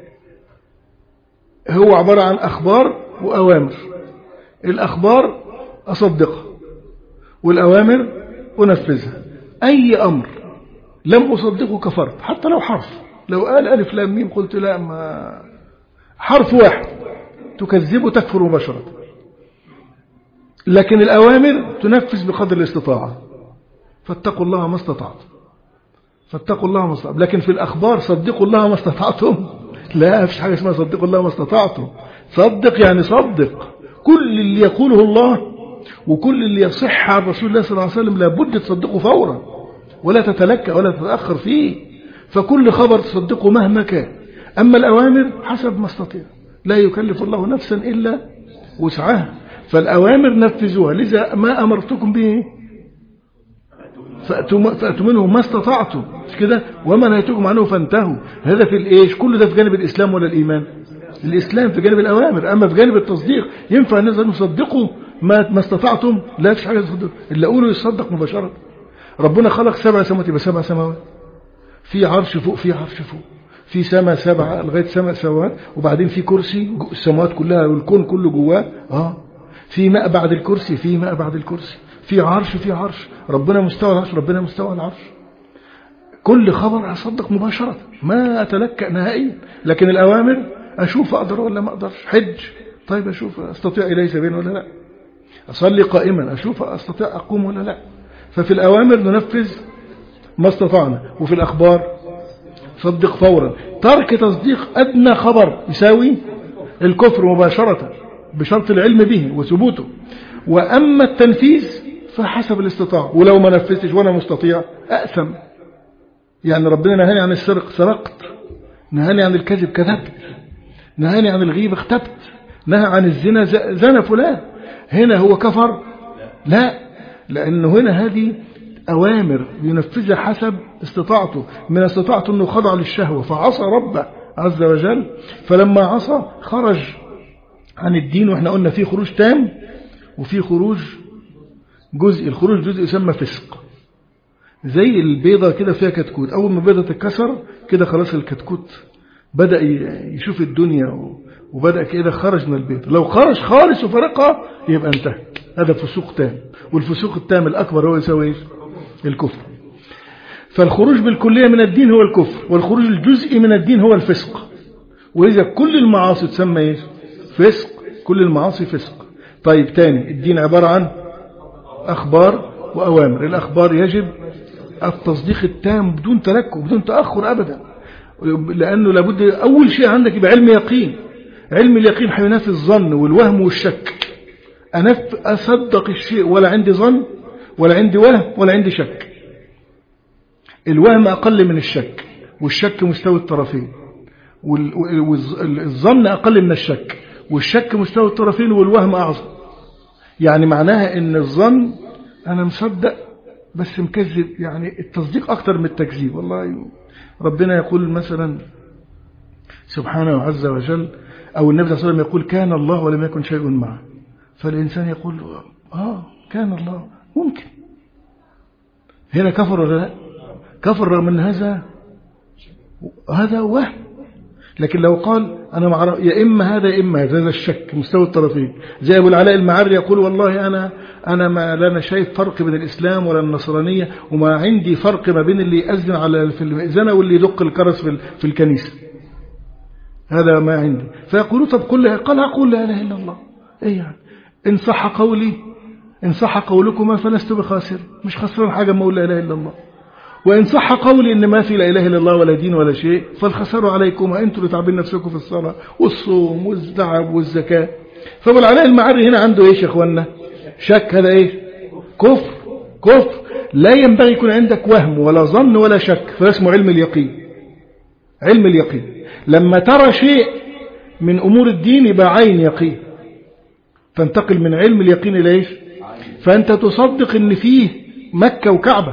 هو عبارة عن أخبار وأوامر. الأخبار أصدقها والأوامر أنفذها. أي أمر لم أصدقه كفرت، حتى لو حرف، لو قال ألف لام ميم قلت لا، ما حرف واحد تكذبه تكفر مباشرة. لكن الأوامر تنفذ بقدر الاستطاعة، فاتقوا الله ما استطعتم، فاتقوا الله ما استطعتم. لكن في الأخبار صدقوا الله ما استطعتم، لا فيش حاجة اسمها صدقوا الله ما استطعتم. صدق يعني صدق كل اللي يقوله الله، وكل اللي يصح عن رسول الله صلى الله عليه وسلم لابد تصدقه فورا، ولا تتلكأ ولا تتأخر فيه. فكل خبر تصدقه مهما كان. أما الأوامر حسب ما استطيع، لا يكلف الله نفسا إلا وسعها. فالأوامر نفذوها، لذا ما أمرتكم به فأتوا منه ما استطعتم، مش كده؟ وما نهيتكم عنه فانتهوا. هذا في الإيش؟ كل ده في جانب الإسلام ولا الإيمان؟ الإسلام في جانب الأوامر. أما في جانب التصديق ينفع نزل نصدقه ما ما استطعتم؟ لا فيش حاجة تصدق، اللي أقوله يصدق مباشرة. ربنا خلق سبع سماوات، يبقى سبع سماوات، في عرش فوق، في عرش فوق، في سماء سبعة لغاية سماء سماوات، وبعدين في كرسي السماوات كلها والكون كله جواه. اه في ماء بعد الكرسي، في ماء بعد الكرسي، في عرش، في عرش. ربنا مستوى العرش، ربنا مستوى العرش. كل خبر أصدق مباشرة، ما أتلكأ نهائيا. لكن الأوامر أشوف أقدر ولا ما أقدرش. حج، طيب أشوف أستطيع إليه سبيلا ولا لا. أصلي قائما، أشوف أستطيع أقوم ولا لا. ففي الأوامر ننفذ ما استطعنا، وفي الأخبار صدق فورا. ترك تصديق أدنى خبر يساوي الكفر مباشرة بشرط العلم به وثبوته. وأما التنفيذ فحسب الاستطاعة، ولو ما نفذتش وأنا مستطيع أأثم. يعني ربنا نهاني عن السرقة سرقت، نهاني عن الكذب كذبت، نهاني عن الغيبة اختبت، نهى عن الزنا زنا فلان. هنا هو كفر؟ لا، لأنه هنا هذه أوامر ينفذها حسب استطاعته. من استطاعته أنه خضع للشهوة فعصى ربه عز وجل، فلما عصى خرج عن الدين. وإحنا قلنا في خروج تام وفي خروج جزء. الخروج جزء يسمى فسق، زي البيضة كده فيها كتكوت، أول ما البيضة تتكسر كده خلاص الكتكوت بدأ يشوف الدنيا وبدأ كده خرج من البيضة. لو خرج خالص وفرقها يبقى انتهى، هذا فسوق تام. والفسوق التام الأكبر هو يساوي الكفر. فالخروج بالكلية من الدين هو الكفر، والخروج الجزئي من الدين هو الفسق. وإذا كل المعاصي تسمى إيه؟ فسق. كل المعاصي فسق. طيب تاني، الدين عبارة عن أخبار وأوامر. الأخبار يجب التصديق التام بدون تلكؤ بدون تأخر أبدا، لأنه لابد أول شيء عندك يبقى علم يقين. علم اليقين حينافي الظن والوهم والشك. أنا أصدق الشيء ولا عندي ظن ولا عندي وهم ولا عندي شك. الوهم أقل من الشك، والشك مستوى الطرفين، والظن أقل من الشك، والشك مستوى الطرفين، والوهم أعظم. يعني معناها إن الظن أنا مصدق بس مكذب، يعني التصديق أكتر من التكذيب. والله ربنا يقول مثلا سبحانه عز وجل، أو النبي صلى الله عليه وسلم يقول كان الله ولم يكن شيء معه، فالإنسان يقول آه كان الله، ممكن. هنا كفر ولا لا؟ كفر، رغم من هذا هذا وهم. لكن لو قال أنا مع يا إما هذا يا إما هذا، هذا الشك مستوى الطرفين. زي أبو العلاء المعري يقول والله أنا أنا ما لا أنا شايف فرق بين الإسلام ولا النصرانية، وما عندي فرق ما بين اللي يأذن على في المئذنة واللي يدق الكرس في في الكنيسة. هذا ما عندي. فيقولوا طب قل، قال أقول لا إله إلا الله. إيه يعني؟ إن صح قولي إن صح قولكما فلست بخاسر، مش خسران حاجة ما أقول لا إله إلا الله. وإن صح قولي إن ما في لا إله إلا الله ولا دين ولا شيء فالخسار عليكم، أنتم اللي تعبين نفسكم في الصلاة والصوم والزعب والزكاة. فأبو العلاء المعري هنا عنده إيش يا أخوانا؟ شك. هذا إيه؟ كفر. كفر. لا ينبغي يكون عندك وهم ولا ظن ولا شك، فاسمه علم اليقين. علم اليقين لما ترى شيء من أمور الدين يبقى عين يقين، تنتقل من علم اليقين إلى إيش؟ فأنت تصدق إن فيه مكة وكعبة،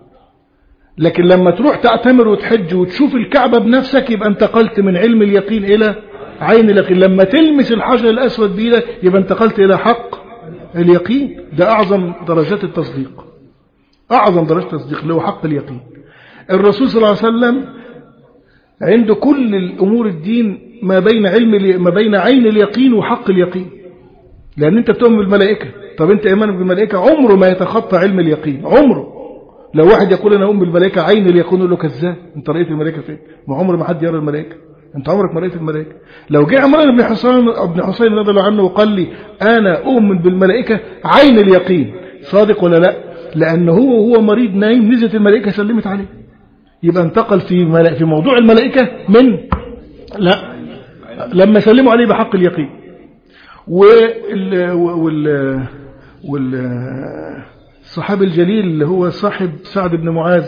لكن لما تروح تعتمر وتحج وتشوف الكعبة بنفسك يبقى انتقلت من علم اليقين إلى عين اليقين. لما تلمس الحجر الأسود بإيدك يبقى انتقلت إلى حق اليقين. ده أعظم درجات التصديق، أعظم درجات التصديق اللي هو حق اليقين. الرسول صلى الله عليه وسلم عنده كل الأمور الدين ما بين علم ما بين عين اليقين وحق اليقين. لأن أنت بتؤمن بالملائكة، طب أنت إيمانك بالملائكة عمره ما يتخطى علم اليقين، عمره. لو واحد يقول أنا أؤمن بالملائكة عين اليقين يقول له كذاب، أنت رأيت الملائكة فين؟ ما عمر ما حد يرى الملائكة، أنت عمرك ما رأيت الملائكة. لو جاء عمران بن حسين ابن حسين رضي الله عنه وقال لي أنا أؤمن بالملائكة عين اليقين، صادق ولا لا؟ لأنه هو هو مريض نايم نزلت الملائكة سلمت عليه، يبقى انتقل في في موضوع الملائكة من لا لما سلموا عليه بحق اليقين. وال وال والصحابي الجليل اللي هو صاحب سعد بن معاذ،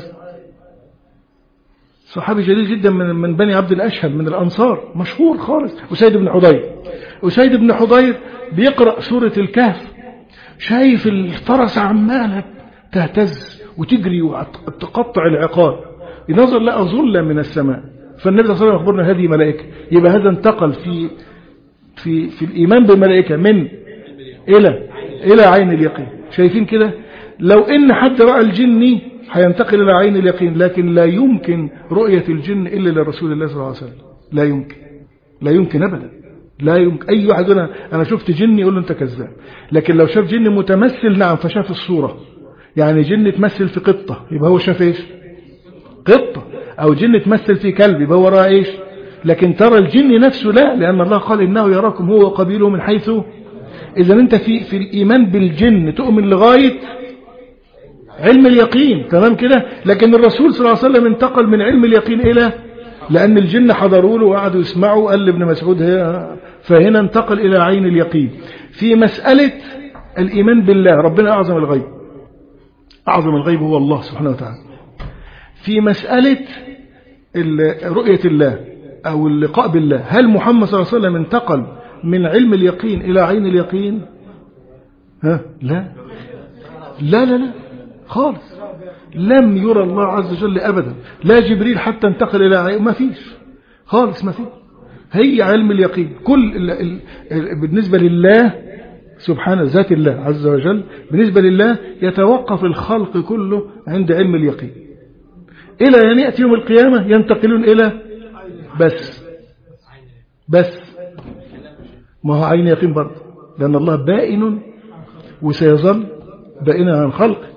صحابي جليل جدا من من بني عبد الأشهل من الأنصار، مشهور خالص. أسيد بن حضير، أسيد بن حضير بيقرأ سورة الكهف، شايف الفرس عمالة تهتز وتجري وتقطع العقار، ينظر لقى ظلة من السماء، فالنبي صلى الله عليه وسلم أخبرنا هذه ملائكة. يبقى هذا انتقل في في في الإيمان بالملائكة من إلى إلى عين اليقين. شايفين كده؟ لو إن حد رأى الجن هينتقل إلى عين اليقين، لكن لا يمكن رؤية الجن إلا لرسول الله صلى الله عليه وسلم. لا يمكن، لا يمكن أبدا، لا يمكن. أي واحد أنا أنا شفت جن يقول له أنت كذاب. لكن لو شاف جن متمثل نعم فشاف الصورة، يعني جن تمثل في قطة يبقى هو شاف إيش؟ قطة. أو جن تمثل في كلب يبقى هو رأى إيش؟ لكن ترى الجن نفسه لا، لأن الله قال إنه يراكم هو وقبيله من حيث. إذا أنت في في الإيمان بالجن تؤمن لغاية علم اليقين، تمام كده؟ لكن الرسول صلى الله عليه وسلم انتقل من علم اليقين إلى، لأن الجن حضروا له وقعدوا يسمعوا، قال لابن مسعود هي، فهنا انتقل إلى عين اليقين. في مسألة الإيمان بالله، ربنا أعظم الغيب، أعظم الغيب هو الله سبحانه وتعالى. في مسألة رؤية الله أو اللقاء بالله، هل محمد صلى الله عليه وسلم انتقل من علم اليقين إلى عين اليقين؟ ها؟ لا لا لا لا خالص، لم يرى الله عز وجل أبدا، لا جبريل حتى انتقل إلى عين، ما فيش خالص، ما فيش. هي علم اليقين كل ال ال ال بالنسبة لله سبحانه، ذات الله عز وجل بالنسبة لله يتوقف الخلق كله عند علم اليقين، إلى أن يأتي يوم القيامة ينتقلون إلى بس بس ما هو عين يقين برضه، لأن الله بائن وسيظل بائنا عن خلق.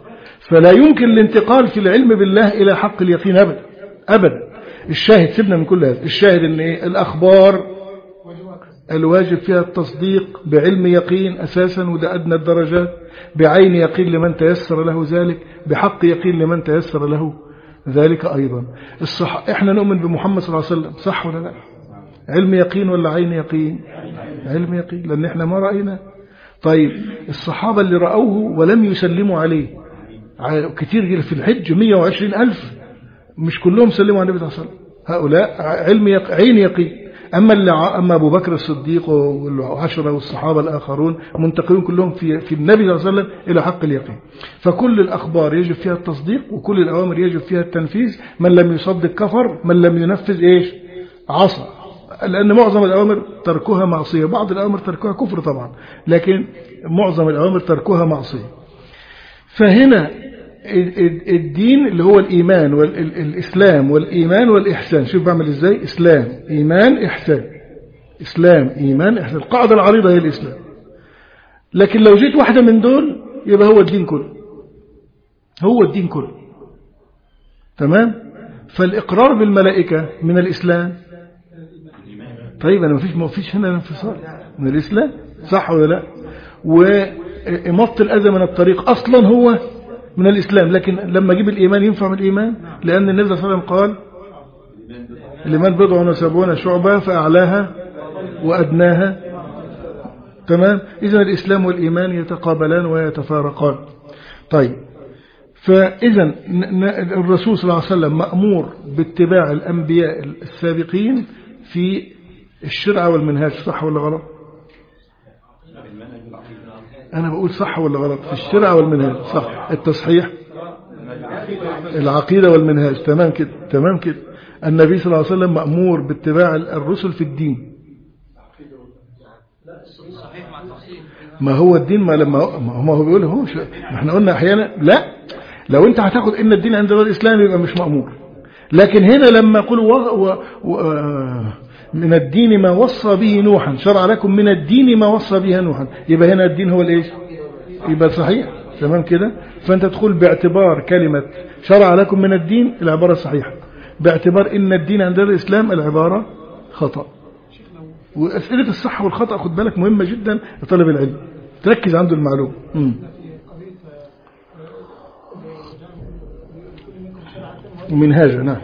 فلا يمكن الانتقال في العلم بالله إلى حق اليقين أبدا أبدا. الشاهد سيبنا من كل هذا، الشاهد أن إيه؟ الأخبار الواجب فيها التصديق بعلم يقين أساسا، وده أدنى الدرجات، بعين يقين لمن تيسر له ذلك، بحق يقين لمن تيسر له ذلك أيضا. الصح إحنا نؤمن بمحمد صلى الله عليه وسلم، صح ولا لا؟ علم يقين ولا عين يقين؟ علم يقين، لأن إحنا ما رأينا. طيب الصحابة اللي رأوه ولم يسلموا عليه كتير في الحج مئة وعشرين ألف، مش كلهم سلموا على النبي صلى الله عليه وسلم، هؤلاء علم يق... عين يقين. أما اللي أما أبو بكر الصديق والعشرة والصحابة الآخرون منتقلون كلهم في في النبي صلى الله عليه وسلم إلى حق اليقين. فكل الأخبار يجب فيها التصديق، وكل الأوامر يجب فيها التنفيذ. من لم يصدق كفر، من لم ينفذ إيش؟ عصى. لأن معظم الأوامر تركها معصية، بعض الأوامر تركها كفر طبعا، لكن معظم الأوامر تركها معصية. فهنا الدين اللي هو الإيمان والإسلام والإيمان والإحسان. شوف بعمل إزاي؟ إسلام إيمان إحسان، إسلام إيمان إحسان، القاعدة العريضة هي الإسلام. لكن لو جيت واحدة من دول يبقى هو الدين كله، هو الدين كله. تمام؟ فالإقرار بالملائكة من الإسلام. طيب أنا مفيش مفيش هنا انفصال من الإسلام، صح ولا لا؟ وإماطة الأذى من الطريق أصلا هو من الإسلام. لكن لما أجيب الإيمان ينفع من الإيمان، لأن النبي صلى الله عليه وسلم قال الإيمان بضع وسبعون شعبة فأعلاها وأدناها. تمام؟ إذن الإسلام والإيمان يتقابلان ويتفارقان. طيب فإذا الرسول صلى الله عليه وسلم مأمور باتباع الأنبياء السابقين في الشرع والمنهاج، صح ولا غلط؟ أنا بقول صح ولا غلط؟ في الشرع والمنهاج، صح. التصحيح العقيدة والمنهاج، تمام كده، تمام كده. النبي صلى الله عليه وسلم مأمور باتباع الرسل في الدين. ما هو الدين ما لما ما هو بيقول هو ما احنا قلنا أحيانا لا، لو أنت هتاخد إن الدين عند الله الإسلام يبقى مش مأمور. لكن هنا لما يقولوا و... و... و... من الدين ما وصى به نوحا، شرع لكم من الدين ما وصى به نوحا، يبقى هنا الدين هو الايش؟ يبقى صحيح، تمام كده. فانت تدخل باعتبار كلمة شرع لكم من الدين العبارة صحيحة، باعتبار ان الدين عند الاسلام العبارة خطأ. واسئلة الصح والخطأ خد بالك مهمة جدا لطالب العلم، تركز عنده المعلومة. ومنهاجه نعم.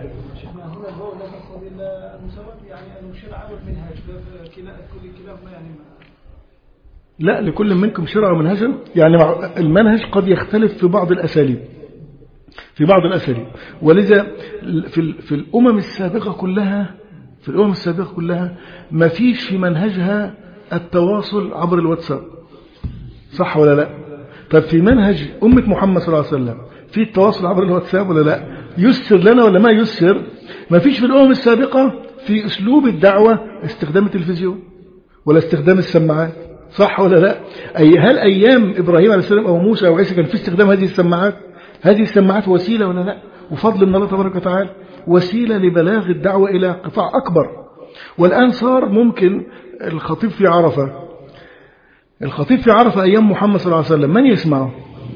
لا، لكل منكم شرع ومنهجا، يعني المنهج قد يختلف في بعض الأساليب، في بعض الأساليب. ولذا في في الأمم السابقة كلها، في الأمم السابقة كلها ما فيش في منهجها التواصل عبر الواتساب، صح ولا لا؟ طب في منهج أمة محمد صلى الله عليه وسلم في التواصل عبر الواتساب ولا لا؟ يسر لنا ولا ما يسر؟ ما فيش في الأمم السابقة في أسلوب الدعوة استخدام التلفزيون ولا استخدام السماعات، صح ولا لا؟ أي هل أيام إبراهيم عليه السلام أو موسى أو عيسى كان في استخدام هذه السماعات؟ هذه السماعات وسيلة ولا لا؟ وفضل من الله تبارك وتعالى وسيلة لبلاغ الدعوة إلى قطاع أكبر. والآن صار ممكن الخطيب في عرفة، الخطيب في عرفة أيام محمد صلى الله عليه وسلم من يسمعه؟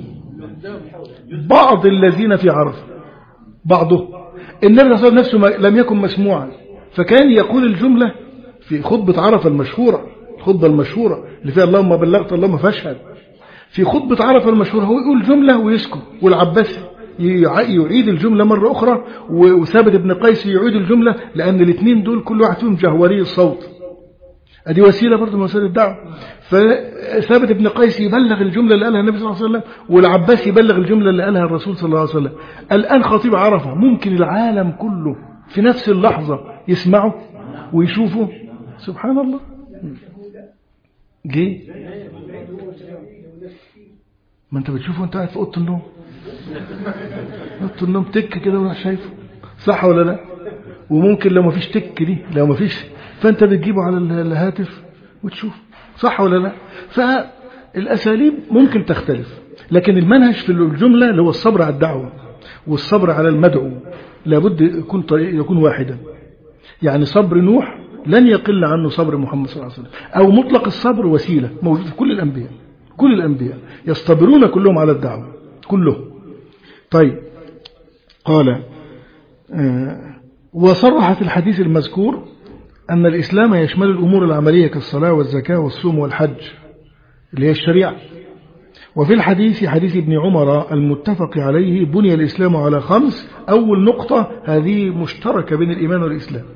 بعض الذين في عرفة، بعضه. النبي صلى الله عليه وسلم نفسه لم يكن مسموعا، فكان يقول الجملة في خطبة عرفة المشهورة، الخطبة المشهورة اللي فيها اللهم بلغت اللهم فاشهد. في خطبة عرفة المشهورة هو يقول جملة ويسكت، والعباس يعيد الجملة مرة أخرى، وثابت بن قيس يعيد الجملة، لأن الاثنين دول كل واحد فيهم جهوري الصوت. هذه وسيلة برضه من وسائل الدعوة. فثابت بن قيس يبلغ الجملة اللي قالها النبي صلى الله عليه وسلم، والعباس يبلغ الجملة اللي قالها الرسول صلى الله عليه وسلم. الآن خطيب عرفة ممكن العالم كله في نفس اللحظة يسمعه ويشوفه، سبحان الله. جه ما انت بتشوفه وانت قاعد في اوضه النوم، اوضه النوم تك كده وراح شايفه، صح ولا لا؟ وممكن لو ما فيش تك دي، لو ما فيش فانت بتجيبه على الهاتف وتشوف، صح ولا لا؟ فالاساليب ممكن تختلف، لكن المنهج في الجمله اللي هو الصبر على الدعوه والصبر على المدعو لابد يكون طريق يكون واحدا. يعني صبر نوح لن يقل عنه صبر محمد صلى الله عليه وسلم، أو مطلق الصبر وسيلة موجود في كل الأنبياء، كل الأنبياء يصطبرون كلهم على الدعوة كلهم. طيب قال آه وصرح في الحديث المذكور أن الإسلام يشمل الأمور العملية كالصلاة والزكاة والصوم والحج اللي هي الشريعة. وفي الحديث حديث ابن عمر المتفق عليه بني الإسلام على خمس. أول نقطة هذه مشتركة بين الإيمان والإسلام،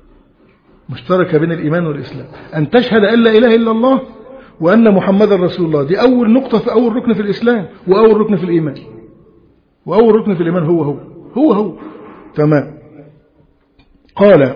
مشتركة بين الإيمان والإسلام، أن تشهد أن لا إله إلا الله وأن محمد رسول الله. دي أول نقطة في أول ركن في الإسلام وأول ركن في الإيمان، وأول ركن في الإيمان هو هو هو هو تمام. قال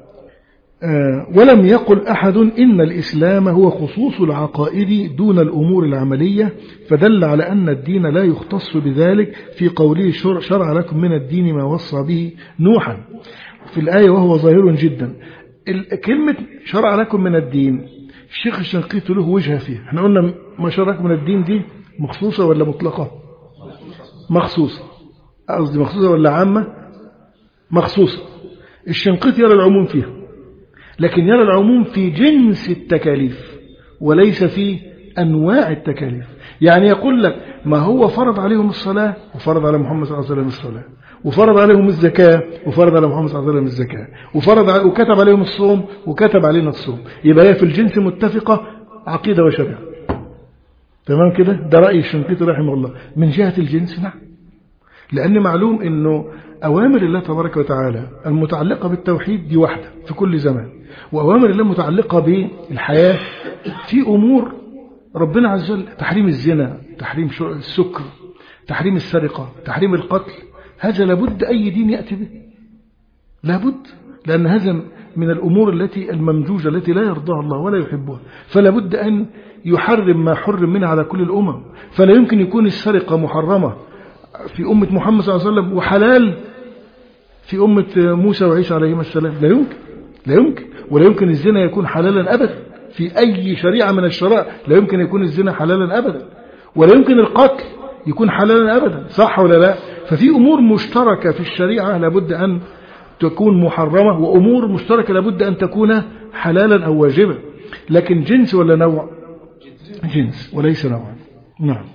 آه ولم يقل أحد إن الإسلام هو خصوص العقائد دون الأمور العملية، فدل على أن الدين لا يختص بذلك في قوله شرع لكم من الدين ما وصى به نوحا في الآية، وهو ظاهر جدا. كلمة شرع لكم من الدين الشيخ الشنقيطي له وجهة فيها. احنا قلنا ما شرع لكم من الدين دي مخصوصة ولا مطلقة؟ مخصوصة. قصدي مخصوصة ولا عامة؟ مخصوصة. الشنقيطي يرى العموم فيها، لكن يرى العموم في جنس التكاليف وليس في أنواع التكاليف. يعني يقول لك ما هو فرض عليهم الصلاة وفرض على محمد صلى الله عليه وسلم الصلاة، وفرض عليهم الزكاة وفرض على محمد صلى الله عليه وسلم الزكاة، وفرض على وكتب عليهم الصوم وكتب علينا الصوم. يبقى هي في الجنس متفقة عقيدة وشريعة. تمام كده؟ ده رأي الشنقيطي رحمه الله. من جهة الجنس نعم، لأن معلوم أنه أوامر الله تبارك وتعالى المتعلقة بالتوحيد دي واحدة في كل زمان، وأوامر الله متعلقة بالحياة في أمور ربنا عز وجل، تحريم الزنا، تحريم السكر، تحريم السرقة، تحريم القتل. هذا لابد أي دين يأتي به، لابد، لأن هذا من الأمور التي الممجوجة التي لا يرضاها الله ولا يحبها، فلا بد أن يحرم ما حرم منها على كل الأمم. فلا يمكن يكون السرقة محرمة في أمة محمد صلى الله عليه وسلم وحلال في أمة موسى وعيسى عليهما السلام، لا يمكن، لا يمكن. ولا يمكن الزنا يكون حلالا أبدا في أي شريعة من الشرائع، لا يمكن يكون الزنا حلالا أبدا، ولا يمكن القتل يكون حلالا أبدا، صح ولا لا؟ ففي أمور مشتركة في الشريعة لابد أن تكون محرمة، وأمور مشتركة لابد أن تكون حلالا أو واجبا. لكن جنس ولا نوع؟ جنس وليس نوعا. نعم.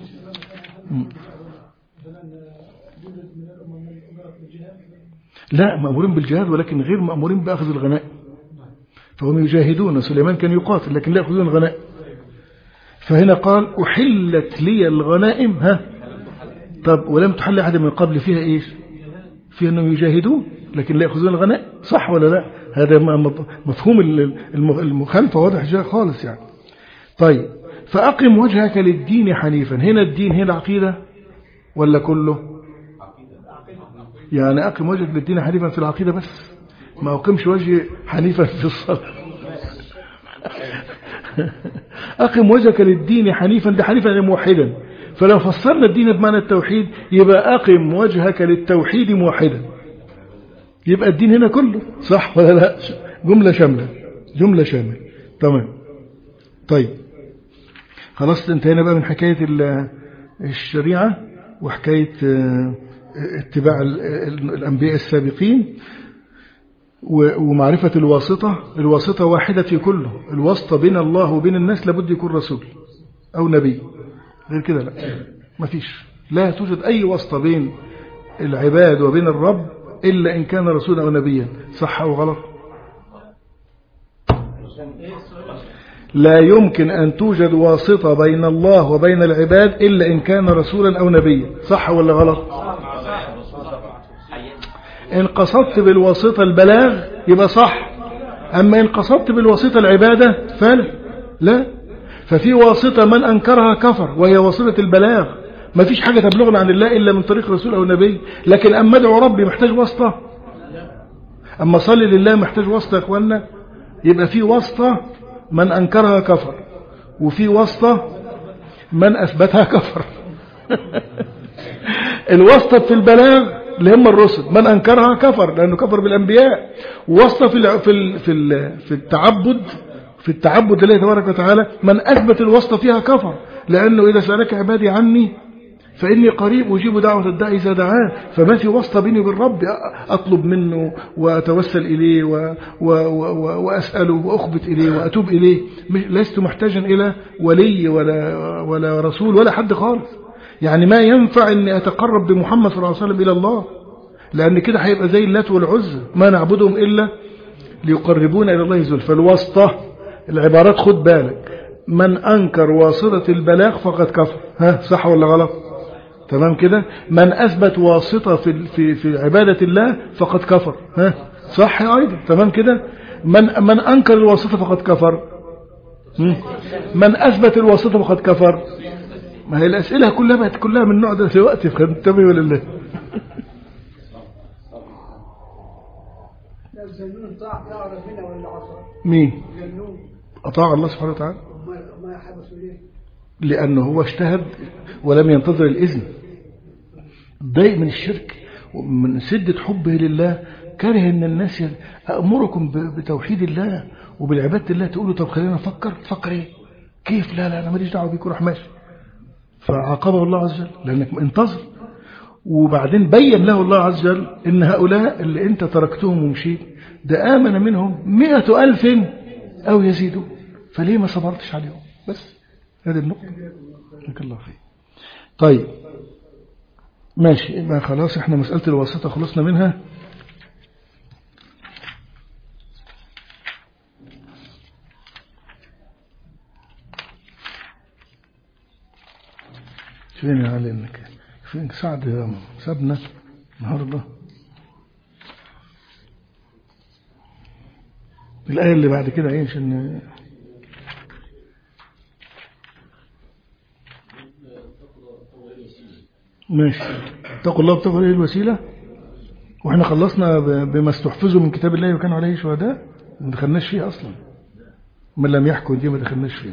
لا، مأمورين بالجهاد ولكن غير مأمورين بأخذ الغنائم، فهم يجاهدون. سليمان كان يقاتل لكن لا يأخذون الغنائم. فهنا قال أحلت لي الغنائم. ها طب ولم تحل أحد من قبل فيها إيش؟ فيها أنهم يجاهدون لكن لا يأخذون الغنائم، صح ولا لا؟ هذا مفهوم المخالفة واضح جاء خالص يعني. طيب فأقم وجهك للدين حنيفا. هنا الدين هنا العقيدة ولا كله؟ يعني أقم وجهك للدين حنيفا في العقيدة بس، ما أقمش وجهي حنيفا في الصلاة. أقم وجهك للدين حنيفا، ده حنيفا يعني موحدا. فلو فسرنا الدين بمعنى التوحيد يبقى أقم وجهك للتوحيد موحدا، يبقى الدين هنا كله، صح ولا لا؟ جملة شاملة، جملة شاملة. تمام. طيب خلاص انتهينا بقى من حكاية الشريعة وحكاية اتباع الأنبياء السابقين ومعرفة الواسطة. الواسطة واحدة في كله، الواسطة بين الله وبين الناس لابد يكون رسول أو نبي، غير كده لا، ما فيش، لا توجد أي واسطة بين العباد وبين الرب إلا إن كان رسولا أو نبيا، صح أو غلط؟ لا يمكن أن توجد واسطة بين الله وبين العباد إلا إن كان رسولا أو نبيا، صح ولا غلط؟ إن قصدت بالواسطة البلاغ يبقى صح، أما إن قصدت بالواسطة العبادة فلا لا. ففي واسطة من أنكرها كفر وهي واسطة البلاغ، ما فيش حاجة تبلغنا عن الله إلا من طريق رسول أو نبي. لكن أما ادعو ربي محتاج واسطة، أما صلي لله محتاج واسطة يا أخوانا. يبقى في واسطة من أنكرها كفر، وفي واسطة من أثبتها كفر. الواسطة في البلاغ اللي هم الرسل، من أنكرها كفر لأنه كفر بالأنبياء. وواسطة في في في في التعبد، في التعبد لله تبارك وتعالى، من أثبت الواسطة فيها كفر، لأنه إذا سألك عبادي عني فإني قريب أجيب دعوة الداعي إذا دعان. فما في واسطة بيني وبين ربي أطلب منه وأتوسل إليه و و و وأسأله وأخبت إليه وأتوب إليه. لست محتاجا إلى ولي ولا ولا رسول ولا حد خالص. يعني ما ينفع أني أتقرب بمحمد صلى الله عليه وسلم إلى الله، لأن كده هيبقى زي اللات والعزى، ما نعبدهم إلا ليقربونا إلى الله زلفى. فالواسطة العبارات خد بالك، من أنكر واسطة البلاغ فقد كفر. ها صح ولا غلط؟ تمام كده. من أثبت واسطة في في في عبادة الله فقد كفر. ها صح أيضا. تمام كده. من من أنكر الواسطة فقد كفر. من أثبت الواسطة فقد كفر. ما هي الأسئلة كلها بقت كلها من النوع ده في وقت فانتبه ولا لا؟ مين أطاع الله سبحانه وتعالى؟ لأنه هو اجتهد ولم ينتظر الإذن. ضايق من الشرك ومن سدة حبه لله، كره ان الناس أأمركم بتوحيد الله وبالعبادة الله، تقولوا طب خلينا نفكر. تفكر ايه؟ كيف؟ لا لا انا ماليش دعوه بيكم، روح ماشي. فعاقبه الله عز وجل لانك انتظر. وبعدين بين له الله عز وجل ان هؤلاء اللي انت تركتهم ومشيت ده آمن منهم مئة ألف أو يزيدوا، فليه ما صبرتش عليهم؟ بس هذه النقطة. بارك الله فيك. طيب ماشي، ما خلاص احنا مسألة الواسطة خلصنا منها. فين يا علي انك فين؟ سعد سابنا النهارده. الآية اللي بعد كده ايه عشان ماشي. اتقوا الله وابتغوا اليه الوسيلة. واحنا خلصنا بما استحفظوا من كتاب الله وكانوا عليه شهداء، ما دخلناش فيه اصلا. من لم يحكم دي ما دخلناش فيه.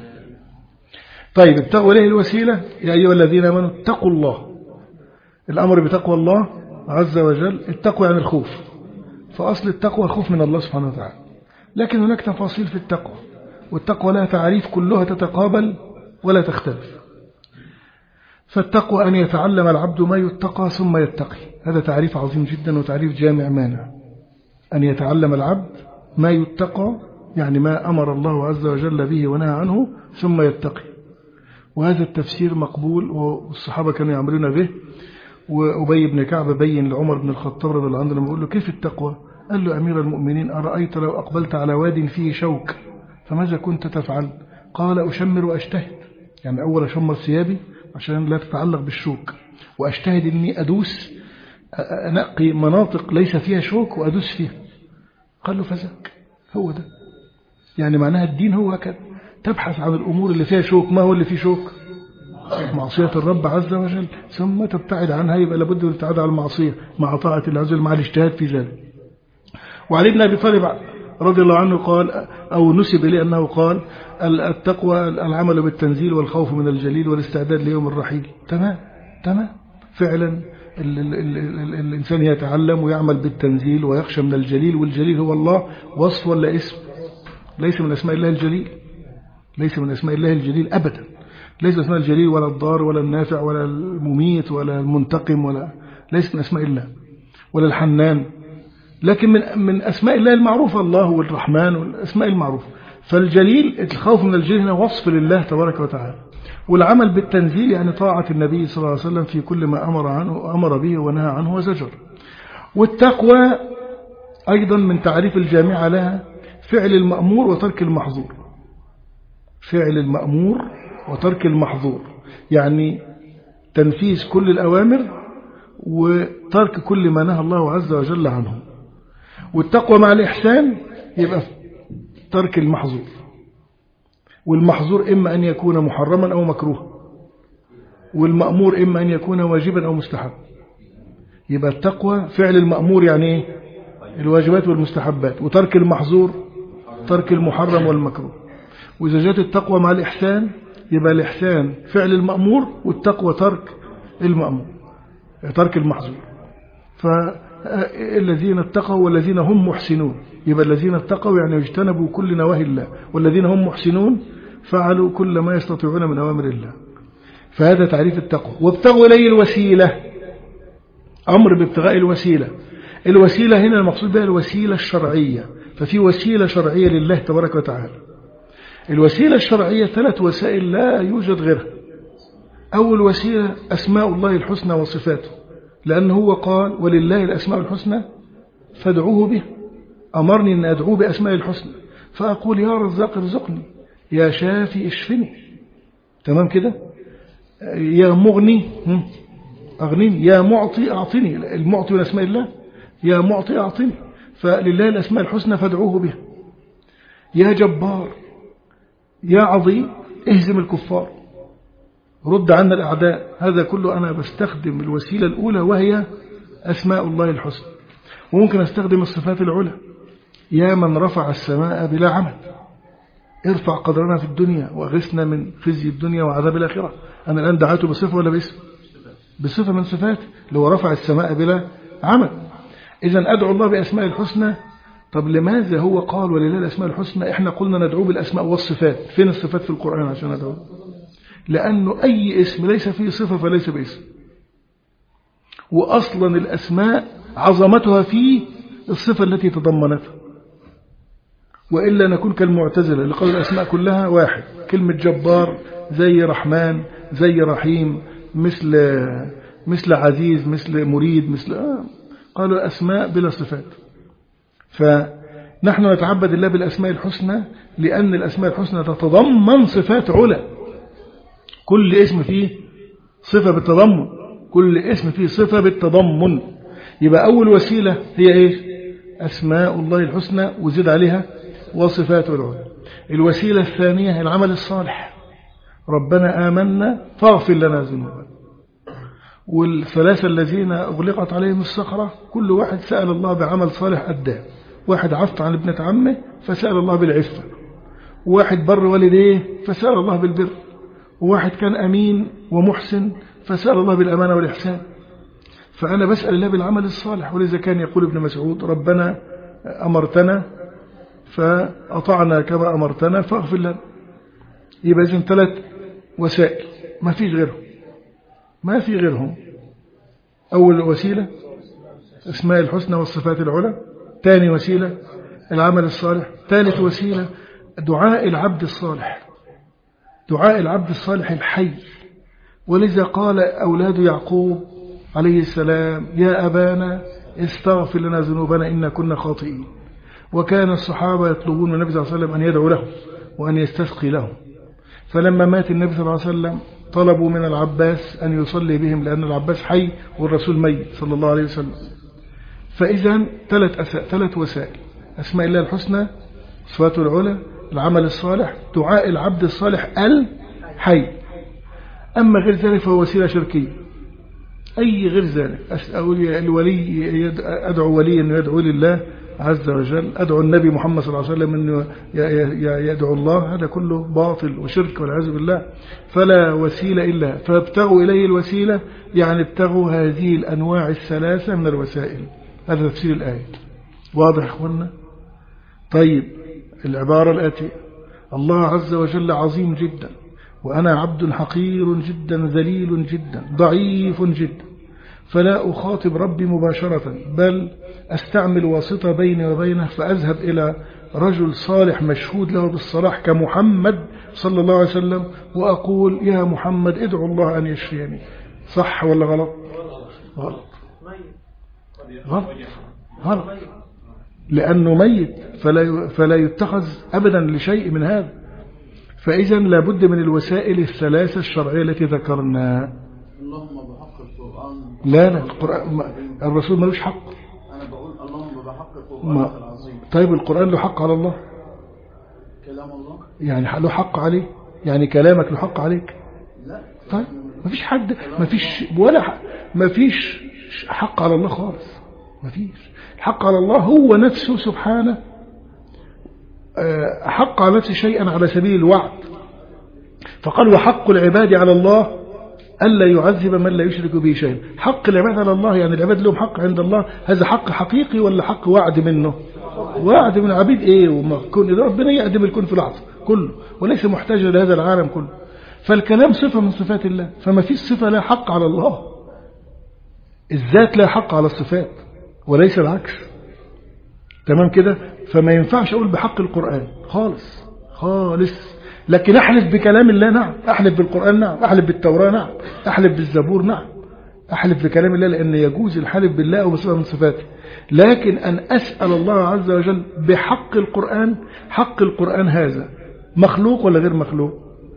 طيب ابتغوا اليه الوسيلة يا ايها الذين امنوا اتقوا الله. الامر بتقوى الله عز وجل. التقوى يعني الخوف، فاصل التقوى خوف من الله سبحانه وتعالى، لكن هناك تفاصيل في التقوى، والتقوى لها تعريف كلها تتقابل ولا تختلف. فالتقوى أن يتعلم العبد ما يتقى ثم يتقي، هذا تعريف عظيم جدا وتعريف جامع مانع. أن يتعلم العبد ما يتقى يعني ما أمر الله عز وجل به ونهى عنه ثم يتقي، وهذا التفسير مقبول والصحابة كانوا يعملون به. وأبي بن كعب بين لعمر بن الخطاب رضي الله عنه لما يقول له كيف التقوى؟ قال له أمير المؤمنين أرأيت لو أقبلت على واد فيه شوك فماذا كنت تفعل؟ قال أشمر وأجتهد، يعني أول أشمر ثيابي عشان لا تتعلق بالشوك، وأجتهد أني أدوس أنقي مناطق ليس فيها شوك وأدوس فيها. قال له فذاك هو ده، يعني معناها الدين هو كده، تبحث عن الأمور اللي فيها شوك. ما هو اللي فيه شوك؟ معصية الرب عز وجل، ثم تبتعد عنها. يبقى لابد من الابتعاد عن المعصية مع طاعة الله عز وجل مع الاجتهاد في ذلك. وعلي بن أبي طالب رضي الله عنه قال أو نسب إليه أنه قال التقوى العمل بالتنزيل والخوف من الجليل والاستعداد ليوم الرحيل. تمام تمام فعلا. ال ال ال ال الإنسان يتعلم ويعمل بالتنزيل ويخشى من الجليل، والجليل هو الله. وصف ولا اسم؟ ليس من أسماء الله الجليل، ليس من أسماء الله الجليل أبدا. ليس اسماء الجليل ولا الضار ولا النافع ولا المميت ولا المنتقم، ولا ليس من أسماء الله، ولا الحنان، لكن من من أسماء الله المعروفة، الله والرحمن والأسماء المعروفة. فالجليل الخوف من الجليل هنا وصف لله تبارك وتعالى. والعمل بالتنزيل يعني طاعة النبي صلى الله عليه وسلم في كل ما أمر عنه أمر به ونهى عنه وزجر. والتقوى أيضا من تعريف الجامعة لها فعل المأمور وترك المحظور. فعل المأمور وترك المحظور يعني تنفيذ كل الأوامر وترك كل ما نهى الله عز وجل عنه. والتقوى مع الإحسان يبقى ترك المحظور، والمحظور إما أن يكون محرما أو مكروه، والمأمور إما أن يكون واجبا أو مستحب. يبقى التقوى فعل المأمور يعني إيه؟ الواجبات والمستحبات، وترك المحظور ترك المحرم والمكروه. وإذا جاءت التقوى مع الإحسان يبقى الإحسان فعل المأمور والتقوى ترك المأمور ترك المحظور. فالذين اتقوا والذين هم محسنون، يبقى الذين اتقوا يعني اجتنبوا كل نواهي الله، والذين هم محسنون فعلوا كل ما يستطيعون من أوامر الله. فهذا تعريف التقوى. وابتغوا إليه الوسيلة، أمر بابتغاء الوسيلة. الوسيلة هنا المقصود بها الوسيلة الشرعية، ففي وسيلة شرعية لله تبارك وتعالى. الوسيلة الشرعية ثلاث وسائل لا يوجد غيرها. أول وسيلة أسماء الله الحسنى وصفاته، لأنه هو قال ولله الأسماء الحسنى فادعوه به، أمرني أن أدعوه بأسماء الحسنى، فأقول يا رزاق ارزقني، يا شافي اشفني، تمام كده، يا مغني أغنيني، يا معطي أعطني، المعطي من أسماء الله، يا معطي أعطني، فلله الأسماء الحسنى فادعوه بها. يا جبار، يا عظيم اهزم الكفار، رد عنا الأعداء، هذا كله أنا بستخدم الوسيلة الأولى وهي أسماء الله الحسنى. وممكن أستخدم الصفات العلى، يا من رفع السماء بلا عمد ارفع قدرنا في الدنيا وأغثنا من خزي الدنيا وعذاب الآخرة. أنا الآن دعاته بصفة ولا باسم؟ بصفة من صفات، لو رفع السماء بلا عمد. إذن أدعو الله بأسماء الحسنى. طب لماذا هو قال ولله الأسماء الحسنى؟ إحنا قلنا ندعو بالأسماء والصفات، فين الصفات في القرآن عشان ندعو؟ لأنه أي اسم ليس فيه صفة فليس باسم، وأصلا الأسماء عظمتها في الصفة التي تضمنتها، وإلا نكون كالمعتزلة اللي قالوا الأسماء كلها واحد، كلمة جبار زي رحمن زي رحيم مثل مثل عزيز مثل مريد مثل آه. قالوا الأسماء بلا صفات. فنحن نتعبد الله بالأسماء الحسنى لأن الأسماء الحسنى تتضمن صفات علا، كل اسم فيه صفة بالتضمن، كل اسم فيه صفة بالتضمن. يبقى أول وسيلة هي إيه؟ أسماء الله الحسنى وزد عليها وصفات العلا. الوسيلة الثانية العمل الصالح، ربنا آمنا فاغفر لنا ذنوبنا. والثلاثة الذين أغلقت عليهم الصخرة كل واحد سأل الله بعمل صالح أداه، واحد عفت عن ابنة عمه فسأل الله بالعفة، واحد بر والديه فسأل الله بالبر، وواحد كان أمين ومحسن فسأل الله بالأمانة والإحسان. فأنا بسأل الله بالعمل الصالح، ولذا كان يقول ابن مسعود ربنا أمرتنا فأطعنا كما أمرتنا فاغفر لنا. يبقى إذن ثلاث وسائل ما فيش غيرهم، ما في غيرهم. أول وسيلة أسماء الحسنى والصفات العلى، ثاني وسيلة العمل الصالح، ثالث وسيلة دعاء العبد الصالح، دعاء العبد الصالح الحي. ولذا قال أولاد يعقوب عليه السلام يا أبانا استغفر لنا ذنوبنا إنا كنا خاطئين. وكان الصحابة يطلبون من النبي صلى الله عليه وسلم أن يدعو لهم وأن يستسقي لهم، فلما مات النبي صلى الله عليه وسلم طلبوا من العباس أن يصلي بهم لأن العباس حي والرسول ميت صلى الله عليه وسلم. فإذا ثلاث ثلاث وسائل، أسماء الله الحسنى، صفاته العلى، العمل الصالح، دعاء العبد الصالح الحي. أما غير ذلك فهو وسيلة شركية، أي غير ذلك الولي أدعو ولي أنه يدعو لله عز وجل، أدعو النبي محمد صلى الله عليه وسلم أنه يدعو الله، هذا كله باطل وشرك والعياذ بالله. فلا وسيلة إلا فابتغوا إليه الوسيلة، يعني ابتغوا هذه الأنواع الثلاثة من الوسائل. هذا تفسير الآية، واضح أخوانا؟ طيب العبارة الآتية الله عز وجل عظيم جدا وأنا عبد حقير جدا ذليل جدا ضعيف جدا، فلا أخاطب ربي مباشرة بل أستعمل واسطة بيني وبينه، فأذهب إلى رجل صالح مشهود له بالصلاح كمحمد صلى الله عليه وسلم وأقول يا محمد ادعو الله أن يشفيني. صح ولا غلط؟ غلط غلط غلط، لأنه ميت فلا فلا يتخذ أبدا لشيء من هذا. فإذا لابد من الوسائل الثلاثة الشرعية التي ذكرناها. اللهم بحق القرآن. لا لا القرآن الرسول ملوش حق. أنا بقول اللهم بحق القرآن العظيم. طيب القرآن له حق على الله؟ كلام الله يعني له حق عليه، يعني كلامك له حق عليك؟ لا. طيب ما فيش حد، ما فيش ولا حق، ما فيش حق على الله خالص، ما فيش. الحق على الله هو نفسه سبحانه حق على نفسه شيئا على سبيل الوعد، فقال وحق العباد على الله ألا يعذب من لا يشرك به شيئا. حق العباد على الله يعني العباد لهم حق عند الله، هذا حق حقيقي ولا حق وعد منه؟ وعد من العبيد ايه وما كون ربنا يقدم الكون في لحظة كله وليس محتاجا لهذا العالم كله. فالكلام صفة من صفات الله، فما فيش صفة لا حق على الله، الذات لا حق على الصفات وليس العكس، تمام كده؟ فما ينفعش أقول بحق القرآن خالص خالص، لكن أحلف بكلام الله نعم، أحلف بالقرآن نعم، أحلف بالتوراة نعم، أحلف بالزبور نعم، أحلف بكلام الله، لأن يجوز الحلف بالله أو بصفة من صفاته. لكن أن أسأل الله عز وجل بحق القرآن، حق القرآن هذا مخلوق ولا غير مخلوق؟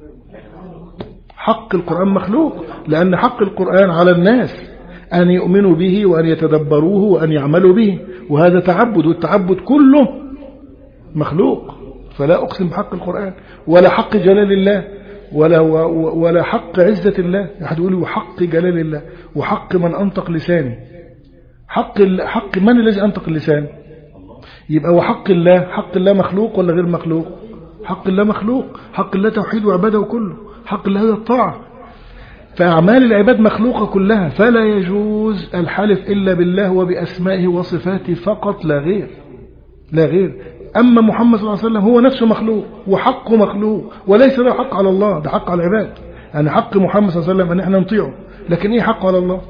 حق القرآن مخلوق، لأن حق القرآن على الناس أن يؤمنوا به وأن يتدبروه وأن يعملوا به، وهذا تعبد، والتعبد كله مخلوق. فلا أقسم بحق القرآن ولا حق جلال الله ولا ولا حق عزة الله. أحد يقول وحق جلال الله وحق من أنطق لساني. حق حق من الذي أنطق اللسان؟ يبقى وحق الله، حق الله مخلوق ولا غير مخلوق؟ حق الله مخلوق، حق الله توحيد وعباده كله، حق الله هذا الطاعة. فأعمال العباد مخلوقة كلها، فلا يجوز الحلف إلا بالله وبأسمائه وصفاته فقط لا غير، لا غير. أما محمد صلى الله عليه وسلم هو نفسه مخلوق وحقه مخلوق، وليس له حق على الله، ده حق على العباد. يعني حق محمد صلى الله عليه وسلم أن احنا نطيعه، لكن إيه حقه على الله؟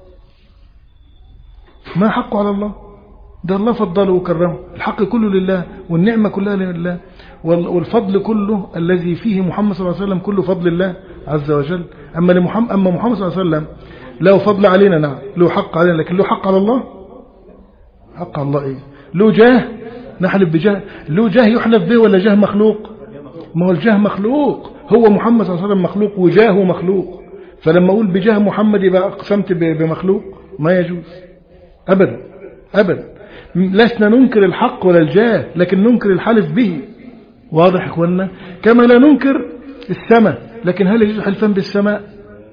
ما حقه على الله؟ ده الله فضله وكرمه. الحق كله لله، والنعمة كلها لله، والفضل كله الذي فيه محمد صلى الله عليه وسلم كله فضل الله عز وجل. أما لمحمد أما محمد صلى الله عليه وسلم له فضل علينا نعم، له حق علينا، لكن له حق على الله؟ حق على الله إيه؟ له جاه نحلف بجاه، له جاه يحلف به ولا جاه مخلوق؟ ما هو الجاه مخلوق، هو محمد صلى الله عليه وسلم مخلوق وجاهه مخلوق. فلما أقول بجاه محمد يبقى أقسمت بمخلوق؟ ما يجوز أبدا أبدا. لسنا ننكر الحق ولا الجاه، لكن ننكر الحلف به. واضح إخواننا؟ كما لا ننكر السماء، لكن هل يجوز حلفان بالسماء؟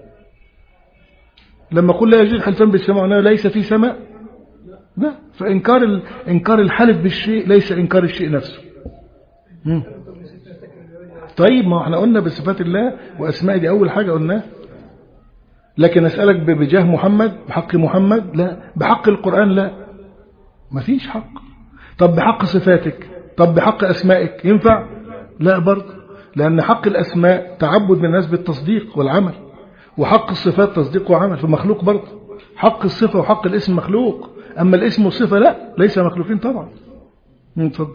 لما قل لا يجوز حلفان بالسماء أنه ليس في سماء؟ لا. فإنكار إنكار الحلف بالشيء ليس إنكار الشيء نفسه. مم. طيب ما احنا قلنا بصفات الله وأسماء، دي أول حاجة قلناها. لكن أسألك بجاه محمد، بحق محمد؟ لا. بحق القرآن؟ لا، ما فيش حق. طب بحق صفاتك؟ طب بحق أسمائك ينفع؟ لا برضه، لأن حق الأسماء تعبد من الناس بالتصديق والعمل، وحق الصفات تصديق وعمل، فمخلوق برضه. حق الصفة وحق الاسم مخلوق، أما الاسم والصفة لا، ليس مخلوقين طبعا. اتفضل.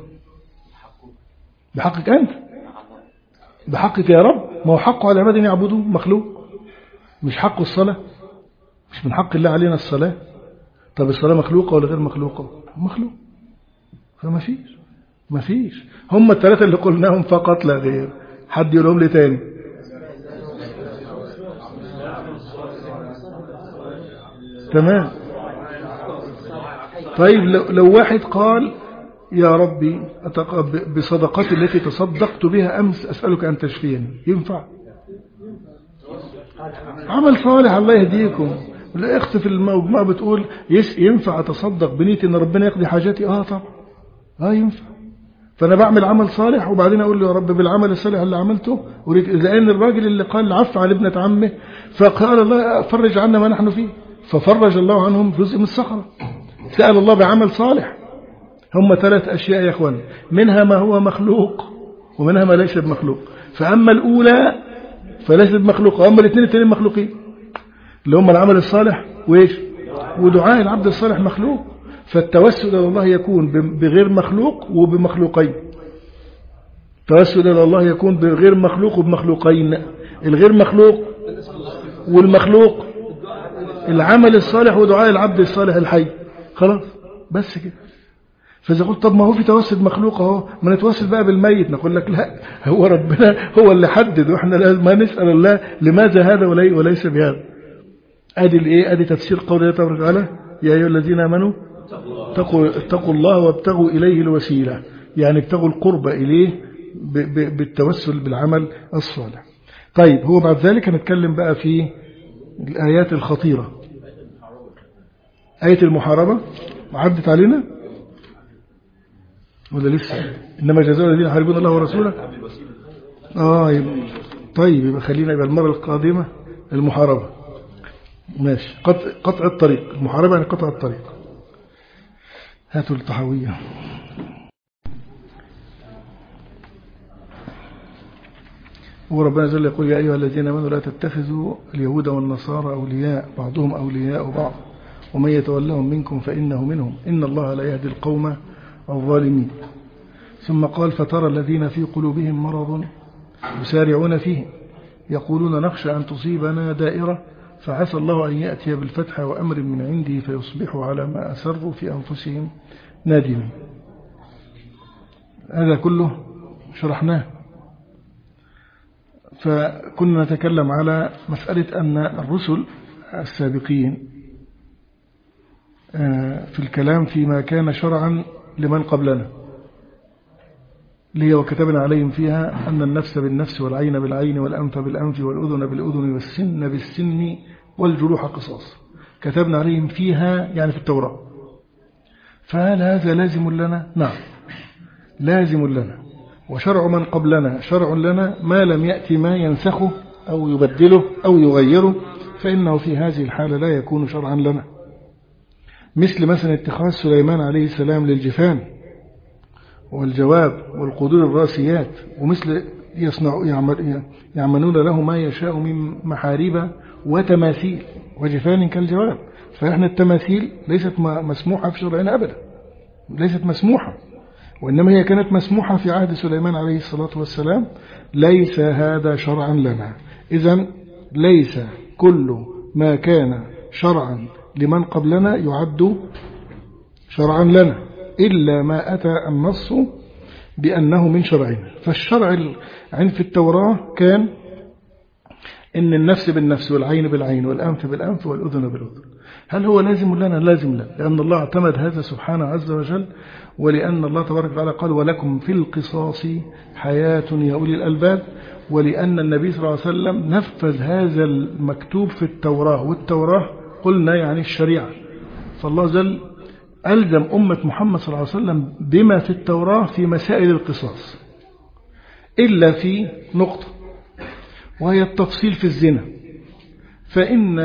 بحقك أنت، بحقك يا رب، ما هو حقه على العباد أن يعبدوه، مخلوق. مش حقه الصلاة؟ مش من حق الله علينا الصلاة؟ طب الصلاة مخلوقة ولا غير مخلوقة؟ مخلوق. فما فيش ما فيش هم الثلاثة اللي قلناهم فقط لا غير. حد يقولهم لي تاني؟ تمام. طيب لو, لو واحد قال يا ربي بصدقتي التي تصدقت بها أمس أسألك أن تشفيني، ينفع؟ عمل صالح، الله يهديكم. لا اخت في المجموعة بتقول ينفع أتصدق بنية أن ربنا يقضي حاجاتي؟ آه طبعا آه ينفع. فأنا بعمل عمل صالح وبعدين أقول له يا رب بالعمل الصالح اللي عملته أريد، لأن الراجل اللي قال عفو على ابنة عمه فقال الله فرج عنا ما نحن فيه، ففرج الله عنهم جزء من الصخرة. سأل الله بعمل صالح. هم ثلاث أشياء يا أخوان، منها ما هو مخلوق ومنها ما ليس بمخلوق. فأما الأولى فليست بمخلوق، وأما الاثنين التانيين مخلوقين، اللي هم العمل الصالح وإيش ودعاء العبد الصالح مخلوق. فالتوسل إلى الله يكون بغير مخلوق وبمخلوقين. التوسل إلى الله يكون بغير مخلوق وبمخلوقين. الغير مخلوق والمخلوق العمل الصالح ودعاء العبد الصالح الحي. خلاص بس كده. فإذا قلت طب ما هو في توسل مخلوق اهو، ما نتوسل بقى بالميت، نقول لك لا، هو ربنا هو اللي حدد، واحنا لازم ما نسأل الله لماذا هذا وليس بهذا. ادي الايه، ادي تفسير قول الله تبارك وتعالى يا ايها الذين امنوا اتقوا اتقوا الله وابتغوا اليه الوسيله، يعني ابتغوا القرب اليه بالتوسل بالعمل الصالح. طيب هو بعد ذلك هنتكلم بقى في الايات الخطيره. ايه المحاربه عدت علينا ولا لسه؟ انما جزاء الذين يحاربون الله ورسوله. اه يبقى طيب يبقى خلينا يبقى المره القادمه المحاربه. ماشي. قطع قطع الطريق، المحاربه يعني قطع الطريق. هاتوا الطحاويه. وربنا جل يقول يا ايها الذين امنوا لا تتخذوا اليهود والنصارى اولياء بعضهم اولياء بعض ومن يتولهم منكم فانه منهم ان الله لا يهدي القوم الظالمين. ثم قال فترى الذين في قلوبهم مرض يسارعون فيه يقولون نخشى أن تصيبنا دائرة فعسى الله أن يأتي بالفتح وأمر من عنده فيصبحوا على ما أسروا في أنفسهم نادمين. هذا كله شرحناه. فكنا نتكلم على مسألة أن الرسل السابقين في الكلام فيما كان شرعا لمن قبلنا ليه وكتبنا عليهم فيها أن النفس بالنفس والعين بالعين والأنف بالأنف والأذن بالأذن والسن بالسن والجروح قصاص. كتبنا عليهم فيها يعني في التوراة. فهل هذا لازم لنا؟ نعم لازم لنا. وشرع من قبلنا شرع لنا ما لم يأتي ما ينسخه أو يبدله أو يغيره فإنه في هذه الحالة لا يكون شرعا لنا. مثل مثلا اتخاذ سليمان عليه السلام للجفان والجواب والقدور الراسيات ومثل يصنع يعملون له ما يشاء من محاريب وتماثيل وجفان كالجواب. فإحنا التماثيل ليست مسموحة في شرعنا أبدا ليست مسموحة وإنما هي كانت مسموحة في عهد سليمان عليه الصلاة والسلام. ليس هذا شرعا لنا. إذن ليس كل ما كان شرعا لمن قبلنا يعد شرعا لنا إلا ما أتى النص بأنه من شرعنا. فالشرع عند في التوراة كان إن النفس بالنفس والعين بالعين والأنف بالأنف والأذن بالأذن. هل هو لازم لنا؟ لازم لنا لأن الله اعتمد هذا سبحانه عز وجل ولأن الله تبارك وتعالى قال ولكم في القصاص حياة يا أولي الألباب ولأن النبي صلى الله عليه وسلم نفذ هذا المكتوب في التوراة والتوراة قلنا يعني الشريعة. فالله جل ألزم أمة محمد صلى الله عليه وسلم بما في التوراة في مسائل القصاص إلا في نقطة وهي التفصيل في الزنا. فإن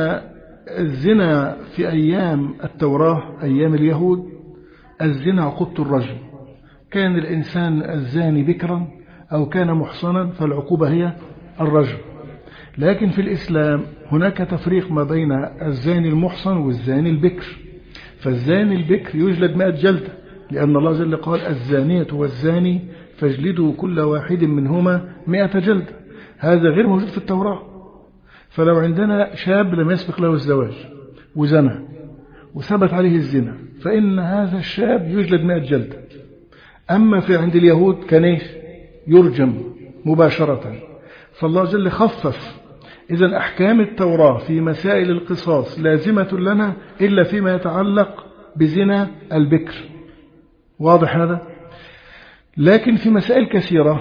الزنا في أيام التوراة أيام اليهود الزنا عقوبة الرجم. كان الإنسان الزاني بكرا أو كان محصنا فالعقوبة هي الرجم. لكن في الإسلام هناك تفريق ما بين الزاني المحصن والزاني البكر. فالزاني البكر يجلد مئة جلدة لأن الله جل قال الزانية والزاني فاجلدوا كل واحد منهما مئة جلدة. هذا غير موجود في التوراة. فلو عندنا شاب لم يسبق له الزواج وزنى وثبت عليه الزنا فإن هذا الشاب يجلد مئة جلدة. أما في عند اليهود كان يرجم مباشرة. فالله جل خفف. إذن أحكام التوراة في مسائل القصاص لازمة لنا إلا فيما يتعلق بزنا البكر. واضح هذا؟ لكن في مسائل كثيرة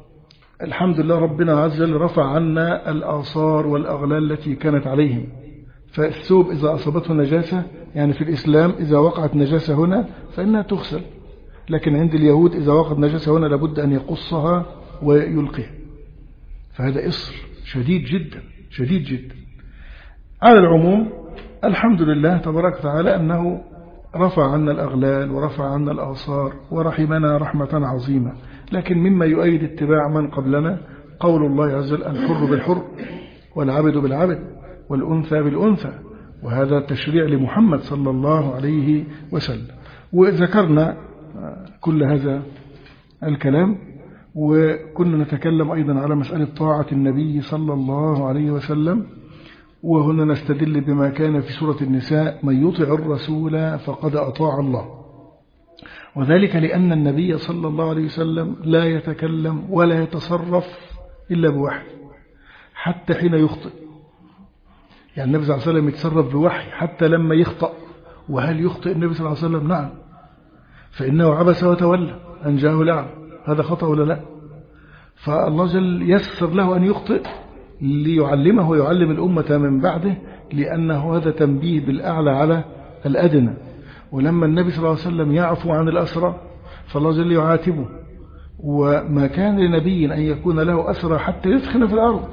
الحمد لله ربنا عز وجل رفع عنا الآثار والأغلال التي كانت عليهم. فالثوب إذا أصابته نجاسة يعني في الإسلام إذا وقعت نجاسة هنا فإنها تغسل. لكن عند اليهود إذا وقعت نجاسة هنا لابد أن يقصها ويلقيها. فهذا إصر شديد جدا شديد جدا. على العموم الحمد لله تبارك وتعالى أنه رفع عنا الأغلال ورفع عنا الآثار ورحمنا رحمة عظيمة. لكن مما يؤيد اتباع من قبلنا قول الله عز وجل الحر بالحر والعبد بالعبد والأنثى بالأنثى وهذا تشريع لمحمد صلى الله عليه وسلم. وذكرنا كل هذا الكلام وكنا نتكلم أيضا على مسألة طاعة النبي صلى الله عليه وسلم. وهنا نستدل بما كان في سورة النساء من يطع الرسول فقد أطاع الله. وذلك لأن النبي صلى الله عليه وسلم لا يتكلم ولا يتصرف إلا بوحي حتى حين يخطئ. يعني النبي صلى الله عليه وسلم يتصرف بوحي حتى لما يخطأ. وهل يخطئ النبي صلى الله عليه وسلم؟ نعم. فإنه عبس وتولى أن جاءه الأعمى. هذا خطأ ولا لا؟ فالله جل يسر له أن يخطئ ليعلمه ويعلم الأمة من بعده لأنه هذا تنبيه بالأعلى على الأدنى. ولما النبي صلى الله عليه وسلم يعفو عن الأسرى فالله جل يعاتبه. وما كان لنبي أن يكون له أسرى حتى يثخن في الأرض.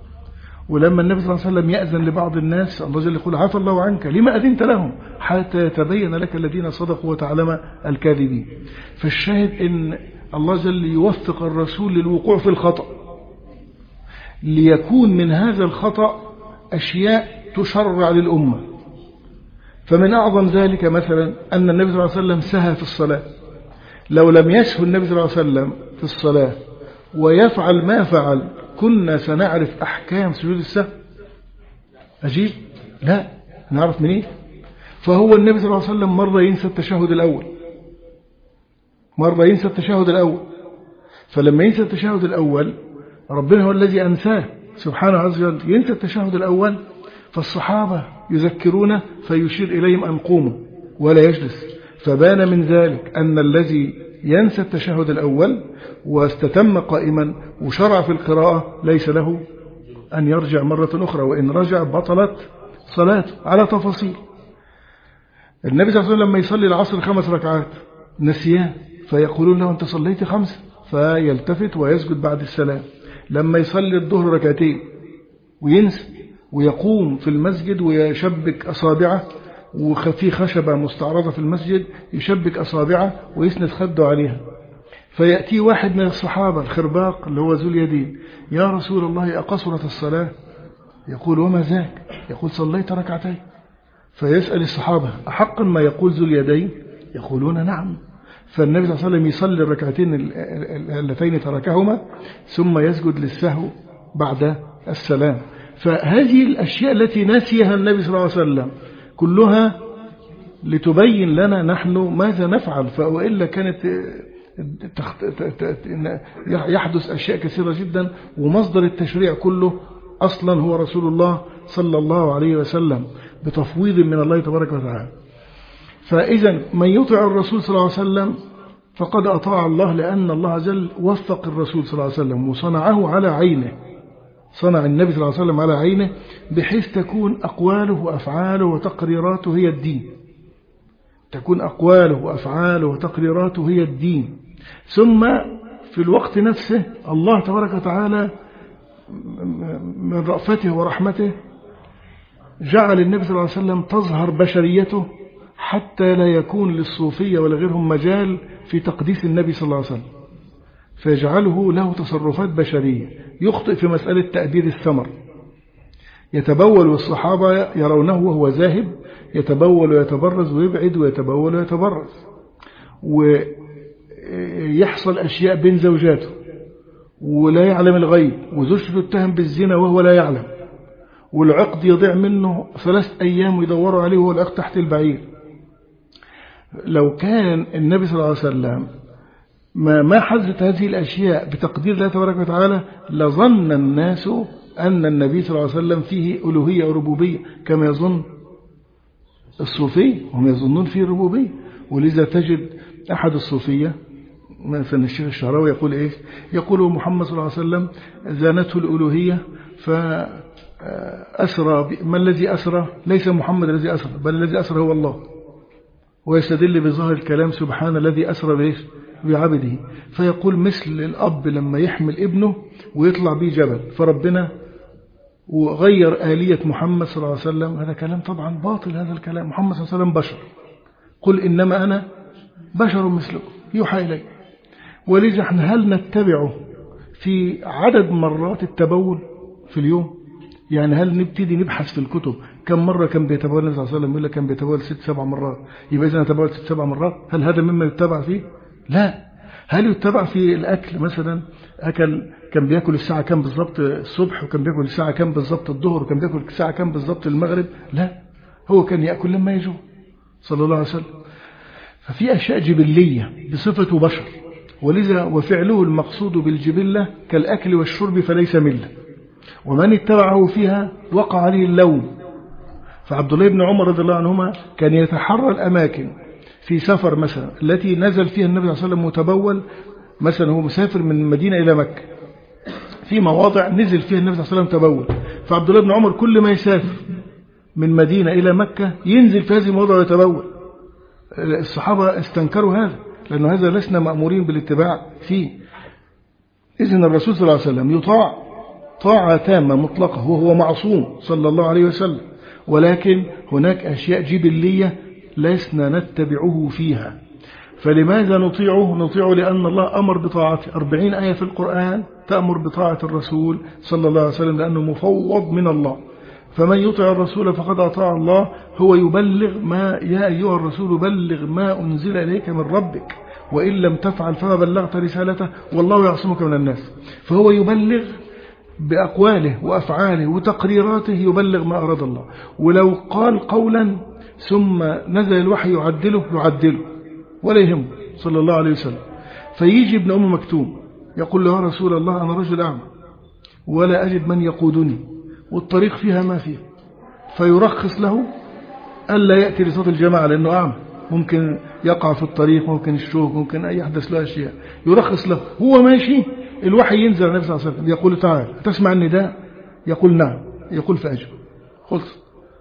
ولما النبي صلى الله عليه وسلم يأذن لبعض الناس الله جل يقول عفى الله عنك لما أذنت لهم حتى يتبين لك الذين صدقوا وتعلم الكاذبين. فالشاهد إن الله جل يوفق الرسول للوقوع في الخطأ ليكون من هذا الخطأ أشياء تشرع للأمة. فمن أعظم ذلك مثلا أن النبي صلى الله عليه وسلم سهى في الصلاة. لو لم يسهو النبي صلى الله عليه وسلم في الصلاة ويفعل ما فعل كنا سنعرف أحكام سجود السهو؟ أجيب لا، نعرف منين؟ فهو النبي صلى الله عليه وسلم مرة ينسى التشهد الأول، مرة ينسى التشهد الأول، فلما ينسى التشهد الأول ربنا هو الذي أنساه سبحانه عز وجل، ينسى التشهد الأول، فالصحابة يذكرونه فيشير إليهم أن قوموا ولا يجلس، فبان من ذلك أن الذي ينسى التشهد الأول واستتم قائما وشرع في القراءة ليس له أن يرجع مرة أخرى، وإن رجع بطلت صلاته على تفاصيل. النبي صلى الله عليه وسلم لما يصلي العصر خمس ركعات نسيان فيقولون له أنت صليت خمسة، فيلتفت ويسجد بعد السلام. لما يصلي الظهر ركعتين وينسى ويقوم في المسجد ويشبك أصابعه، وفي خشبة مستعرضة في المسجد يشبك أصابعه ويسند خده عليها، فيأتي واحد من الصحابة الخرباق اللي هو ذو اليدين، يا رسول الله أقصرت الصلاة؟ يقول وما ذاك؟ يقول صليت ركعتين. فيسأل الصحابة أحقا ما يقول ذو اليدين؟ يقولون نعم. فالنبي صلى الله عليه وسلم يصلي الركعتين اللتين تركهما ثم يسجد للسهو بعد السلام. فهذه الأشياء التي نسيها النبي صلى الله عليه وسلم كلها لتبين لنا نحن ماذا نفعل، فإلا كانت يحدث أشياء كثيرة جدا، ومصدر التشريع كله أصلا هو رسول الله صلى الله عليه وسلم بتفويض من الله تبارك وتعالى. فإذا من يطع الرسول صلى الله عليه وسلم فقد أطاع الله، لأن الله عز وجل وفق الرسول صلى الله عليه وسلم وصنعه على عينه، صنع النبي صلى الله عليه وسلم على عينه بحيث تكون أقواله وأفعاله وتقريراته هي الدين، تكون أقواله وأفعاله وتقريراته هي الدين. ثم في الوقت نفسه الله تبارك وتعالى من رأفته ورحمته جعل النبي صلى الله عليه وسلم تظهر بشريته حتى لا يكون للصوفية ولا غيرهم مجال في تقديس النبي صلى الله عليه وسلم، فيجعله له تصرفات بشرية. يخطئ في مسألة تأبيد الثمر، يتبول والصحابة يرونه وهو ذاهب يتبول ويتبرز ويبعد ويتبول ويتبرز، ويحصل أشياء بين زوجاته ولا يعلم الغيب، وزوجته تتهم بالزنا وهو لا يعلم، والعقد يضيع منه ثلاث أيام ويدوروا عليه وهو العقد تحت البعير. لو كان النبي صلى الله عليه وسلم ما ما حدثت هذه الأشياء بتقدير الله تبارك وتعالى لظن الناس أن النبي صلى الله عليه وسلم فيه ألوهية وربوبية كما يظن الصوفية، هم يظنون فيه ربوبية. ولذا تجد أحد الصوفية مثلا الشيخ الشعراوي يقول إيه؟ يقول محمد صلى الله عليه وسلم زانته الألوهية فأسرى. ما الذي أسرى؟ ليس محمد الذي أسرى، بل الذي أسرى هو الله، ويستدل بظاهر الكلام سبحان الذي أسرى به بعبده. فيقول مثل الأب لما يحمل ابنه ويطلع به جبل فربنا وغير آلية محمد صلى الله عليه وسلم، هذا كلام طبعا باطل. هذا الكلام محمد صلى الله عليه وسلم بشر، قل إنما أنا بشر مثلكم يوحى إلي. ولذا احنا هل نتبعه في عدد مرات التبول في اليوم؟ يعني هل نبتدي نبحث في الكتب كم مرة كان بيتبول النبي صلى الله عليه وسلم؟ يقول لك كان بيتبول ست سبع مرات، يبقى إذا تبول ست سبع مرات هل هذا مما يتبع فيه؟ لا. هل يتبع في الأكل مثلا؟ أكل كان بيأكل الساعة كم بالضبط الصبح، وكان بيأكل الساعة كم بالضبط الظهر، وكان بيأكل الساعة كم بالضبط المغرب؟ لا، هو كان يأكل لما يجوع صلى الله عليه وسلم. ففي أشياء جبلية بصفة بشر، ولذا وفعله المقصود بالجبلة كالأكل والشرب فليس ملة، ومن اتبعه فيها وقع عليه اللوم. فعبد الله بن عمر رضي الله عنهما كان يتحرى الأماكن في سفر مثلا التي نزل فيها النبي صلى الله عليه وسلم متبول، مثلا هو مسافر من المدينة إلى مكة، في مواضع نزل فيها النبي صلى الله عليه وسلم تبول، فعبد الله بن عمر كل ما يسافر من مدينة إلى مكة ينزل في هذه المواضع ويتبول. الصحابة استنكروا هذا لأنه هذا لسنا مأمورين بالاتباع فيه. إذن الرسول صلى الله عليه وسلم يطاع طاعة تامة مطلقة وهو معصوم صلى الله عليه وسلم، ولكن هناك أشياء جبلية لسنا نتبعه فيها. فلماذا نطيعه؟ نطيعه لأن الله أمر بطاعته. أربعين آية في القرآن تأمر بطاعة الرسول صلى الله عليه وسلم لأنه مفوض من الله. فمن يطع الرسول فقد أطاع الله، هو يبلغ ما يا أيها الرسول بلغ ما أنزل إليك من ربك وإن لم تفعل فما بلغت رسالته والله يعصمك من الناس. فهو يبلغ بأقواله وأفعاله وتقريراته، يبلغ ما أراد الله. ولو قال قولا ثم نزل الوحي يعدله يعدله ولا يهمه صلى الله عليه وسلم. فيجي ابن أم مكتوم يقول له: يا رسول الله أنا رجل أعمى ولا أجد من يقودني والطريق فيها ما فيه. فيرخص له ألا يأتي لصوت الجماعة لأنه أعمى، ممكن يقع في الطريق، ممكن الشوك، ممكن أي يحدث له أشياء. يرخص له، هو ماشي الوحي ينزل على النبي صلى الله عليه وسلم يقول: تعال تسمع النداء؟ يقول: نعم. يقول: فأجب. خلص.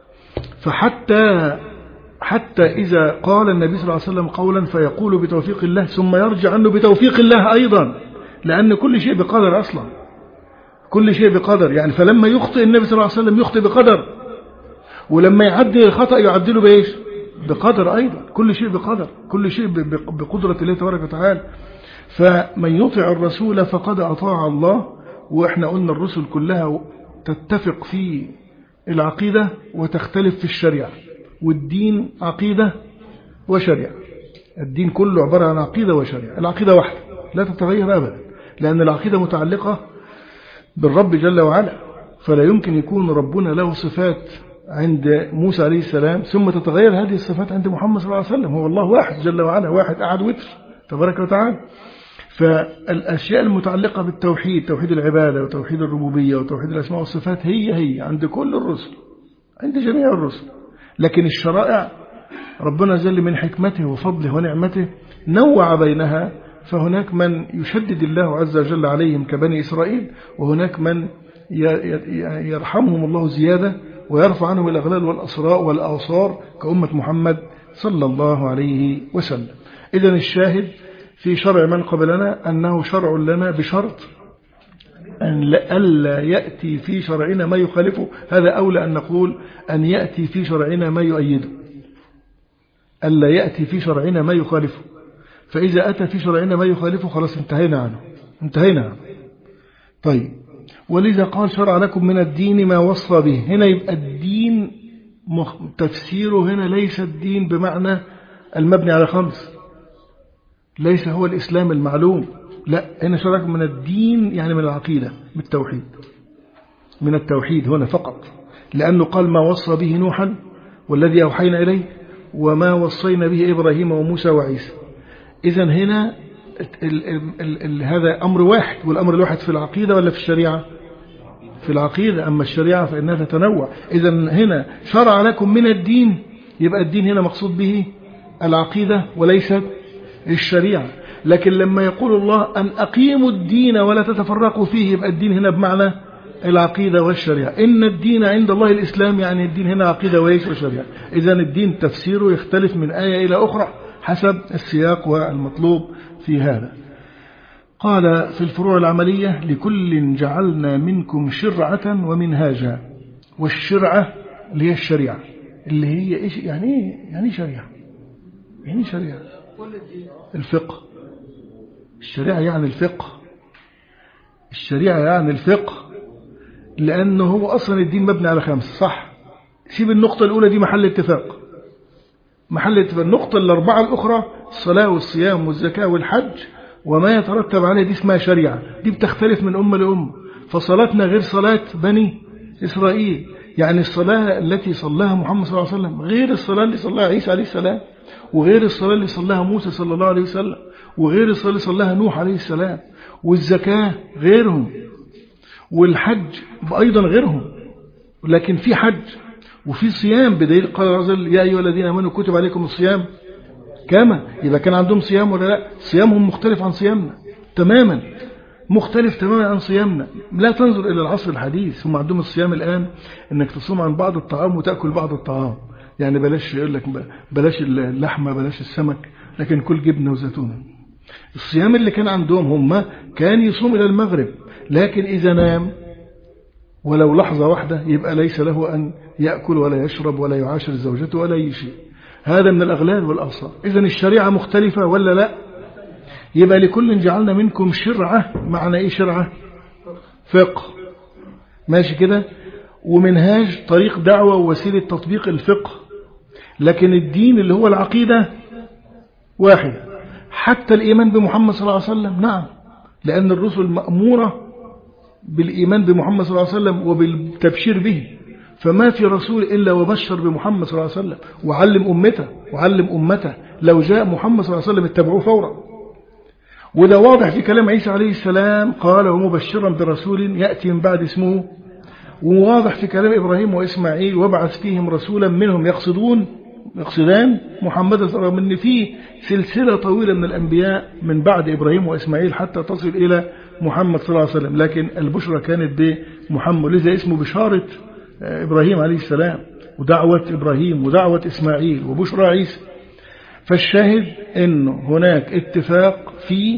فحتى حتى إذا قال النبي صلى الله عليه وسلم قولا فيقول بتوفيق الله ثم يرجع عنه بتوفيق الله أيضا، لأن كل شيء بقدر أصلا، كل شيء بقدر. يعني فلما يخطئ النبي صلى الله عليه وسلم يخطئ بقدر، ولما يعدل الخطأ يعدله بإيش؟ بقدر أيضا. كل شيء بقدر، كل شيء بقدرة الله تبارك وتعالى. فمن يطع الرسول فقد أطاع الله. وإحنا قلنا الرسل كلها تتفق في العقيدة وتختلف في الشريعة، والدين عقيدة وشريعة. الدين كله عبارة عن عقيدة وشريعة. العقيدة واحدة لا تتغير أبدا، لأن العقيدة متعلقة بالرب جل وعلا، فلا يمكن يكون ربنا له صفات عند موسى عليه السلام ثم تتغير هذه الصفات عند محمد صلى الله عليه وسلم. هو الله واحد جل وعلا، واحد أحد وتر تبارك وتعالى. فالأشياء المتعلقة بالتوحيد، توحيد العبادة وتوحيد الربوبية وتوحيد الأسماء والصفات، هي هي عند كل الرسل، عند جميع الرسل. لكن الشرائع ربنا جل من حكمته وفضله ونعمته نوع بينها، فهناك من يشدد الله عز وجل عليهم كبني إسرائيل، وهناك من يرحمهم الله زيادة ويرفع عنهم الأغلال والأسراء والأوصار كأمة محمد صلى الله عليه وسلم. إذن الشاهد في شرع من قبلنا أنه شرع لنا بشرط أن ألا يأتي في شرعنا ما يخالفه. هذا أولى أن نقول أن يأتي في شرعنا ما يؤيده، ألا يأتي في شرعنا ما يخالفه. فإذا أتى في شرعنا ما يخالفه خلاص انتهينا عنه، انتهينا عنه. طيب، ولذا قال: شرع لكم من الدين ما وصى به. هنا يبقى الدين تفسيره هنا ليس الدين بمعنى المبني على خمس، ليس هو الإسلام المعلوم، لا، هنا شرع لكم من الدين يعني من العقيدة، بالتوحيد، من التوحيد هنا فقط، لأنه قال: ما وصى به نوحا والذي أوحينا إليه وما وصينا به إبراهيم وموسى وعيسى. إذن هنا ال ال ال هذا أمر واحد، والأمر الواحد في العقيدة ولا في الشريعة؟ في العقيدة. أما الشريعة فإنها تتنوع. إذن هنا شرع لكم من الدين، يبقى الدين هنا مقصود به العقيدة وليست الشريعة. لكن لما يقول الله أن أقيموا الدين ولا تتفرقوا فيه، يبقى الدين هنا بمعنى العقيدة والشريعة. إن الدين عند الله الإسلام، يعني الدين هنا عقيدة وليس شريعة. إذن الدين تفسيره يختلف من آية إلى أخرى حسب السياق والمطلوب في هذا. قال في الفروع العملية: لكل جعلنا منكم شرعة ومنهاجا. والشرعة اللي هي الشريعة، اللي هي إيش يعني إيه؟ يعني شريعة، يعني شريعة الفقه. الشريعة يعني الفقه، الشريعة يعني الفقه، لأنه هو أصلا الدين مبني على خمس، صح؟ سيب النقطة الأولى دي محل اتفاق، محل اتفاق. النقطة الأربعة الأخرى الصلاة والصيام والزكاة والحج وما يترتب عليه دي اسمها شريعة. دي بتختلف من أمة لأمة. فصلاتنا غير صلاة بني إسرائيل، يعني الصلاة التي صلاها محمد صلى الله عليه وسلم غير الصلاة اللي صلاها عيسى عليه السلام، وغير الصلاة اللي صلاها موسى صلى الله عليه وسلم، وغير الصلاة اللي صلاها نوح عليه السلام، والزكاة غيرهم، والحج أيضا غيرهم. لكن في حج وفي صيام، بدليل قال الله عز وجل: يا أيها الذين آمنوا كتب عليكم الصيام كما. إذا كان عندهم صيام ولا لا؟ صيامهم مختلف عن صيامنا تماما، مختلف تماما عن صيامنا. لا تنظر إلى العصر الحديث، هم عندهم الصيام الآن إنك تصوم عن بعض الطعام وتأكل بعض الطعام، يعني بلاش يقول لك بلاش اللحمة بلاش السمك، لكن كل جبنة وزيتون. الصيام اللي كان عندهم هم كان يصوم إلى المغرب، لكن إذا نام ولو لحظة واحدة يبقى ليس له أن يأكل ولا يشرب ولا يعاشر زوجته ولا أي شيء. هذا من الأغلال والأوصار. إذن الشريعة مختلفة ولا لا؟ يبقى لكل جعلنا منكم شرعة. معنى إيه شرعة؟ فقه، ماشي كده، ومنهاج طريق دعوة ووسيلة تطبيق الفقه. لكن الدين اللي هو العقيدة واحد. حتى الإيمان بمحمد صلى الله عليه وسلم. نعم، لأن الرسل مأمورة بالإيمان بمحمد صلى الله عليه وسلم وبالتبشير به، فما في رسول إلا وبشر بمحمد صلى الله عليه وسلم وعلم أمته وعلم أمته. لو جاء محمد صلى الله عليه وسلم اتبعوه فورا. وده واضح في كلام عيسى عليه السلام، قال ومبشرا برسول يأتي من بعد اسمه. وواضح في كلام إبراهيم وإسماعيل وابعث فيهم رسولا منهم يقصدون يقصدان محمد صلى الله عليه وسلم. إن في سلسلة طويلة من الأنبياء من بعد إبراهيم وإسماعيل حتى تصل إلى محمد صلى الله عليه وسلم، لكن البشرى كانت بمحمد، لذا اسمه بشارة إبراهيم عليه السلام ودعوة إبراهيم ودعوة إسماعيل وبشرى عيسى. فالشاهد أن هناك اتفاق في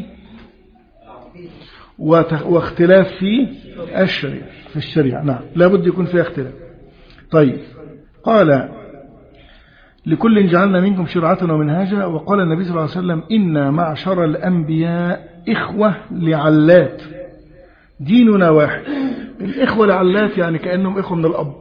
واختلاف في الشريعة في الشريعة نعم، لابد يكون فيها اختلاف. طيب، قال لكل جعلنا منكم شرعة ومنهاجا. وقال النبي صلى الله عليه وسلم إنا معشر الأنبياء إخوة لعلات ديننا واحد. الإخوة لعلات يعني كأنهم إخوة من الأب،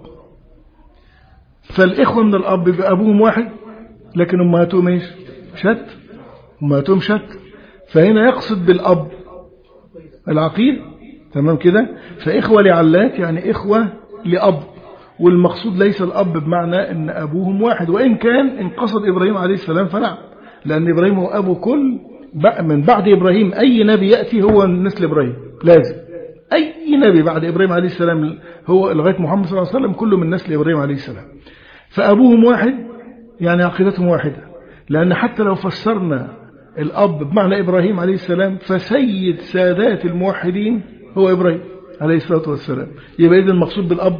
فالإخوة من الأب بأبوهم واحد لكن أمهاتهم إيش؟ شت، أمهاتهم شت. فهنا يقصد بالأب العقيد، تمام كده. فإخوة لعلات يعني إخوة لأب، والمقصود ليس الأب بمعنى أن أبوهم واحد، وإن كان إن قصد إبراهيم عليه السلام فنعم، لأن إبراهيم هو أبو كل من بعد إبراهيم. أي نبي يأتي هو من نسل إبراهيم، لازم أي نبي بعد إبراهيم عليه السلام هو لغاية محمد صلى الله عليه وسلم كله من نسل إبراهيم عليه السلام. فأبوهم واحد يعني عقيدتهم واحدة، لأن حتى لو فسرنا الأب بمعنى إبراهيم عليه السلام فسيد سادات الموحدين هو إبراهيم عليه الصلاة والسلام. يبقى إذن المقصود بالأب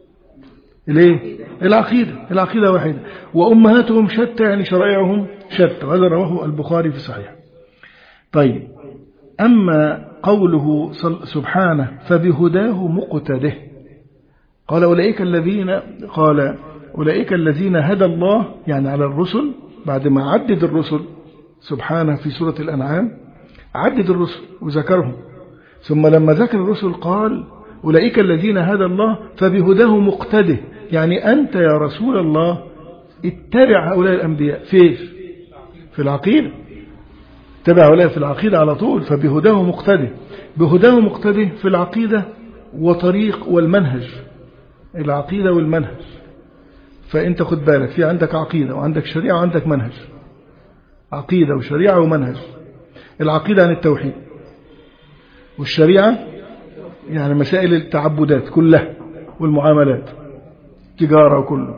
ليه؟ العقيدة العقيدة واحدة. وأمهاتهم شتى يعني شرائعهم شتى، وهذا رواه البخاري في صحيح. طيب، أما قوله سبحانه فبهداه مقتده، قال أولئك الذين قال أولئك الذين هدى الله يعني على الرسل، بعد ما عدد الرسل سبحانه في سورة الأنعام عدد الرسل وذكرهم، ثم لما ذكر الرسل قال أولئك الذين هدى الله فبهداه مقتده، يعني أنت يا رسول الله اتبع هؤلاء الأنبياء في في العقيدة، اتبع هؤلاء في العقيدة على طول. فبهداه مقتده، بهداه مقتده في العقيدة وطريق والمنهج، العقيدة والمنهج. فأنت خد بالك، في عندك عقيدة وعندك شريعة وعندك منهج، عقيدة وشريعة ومنهج. العقيدة عن التوحيد، والشريعة يعني مسائل التعبدات كلها والمعاملات تجارة وكله،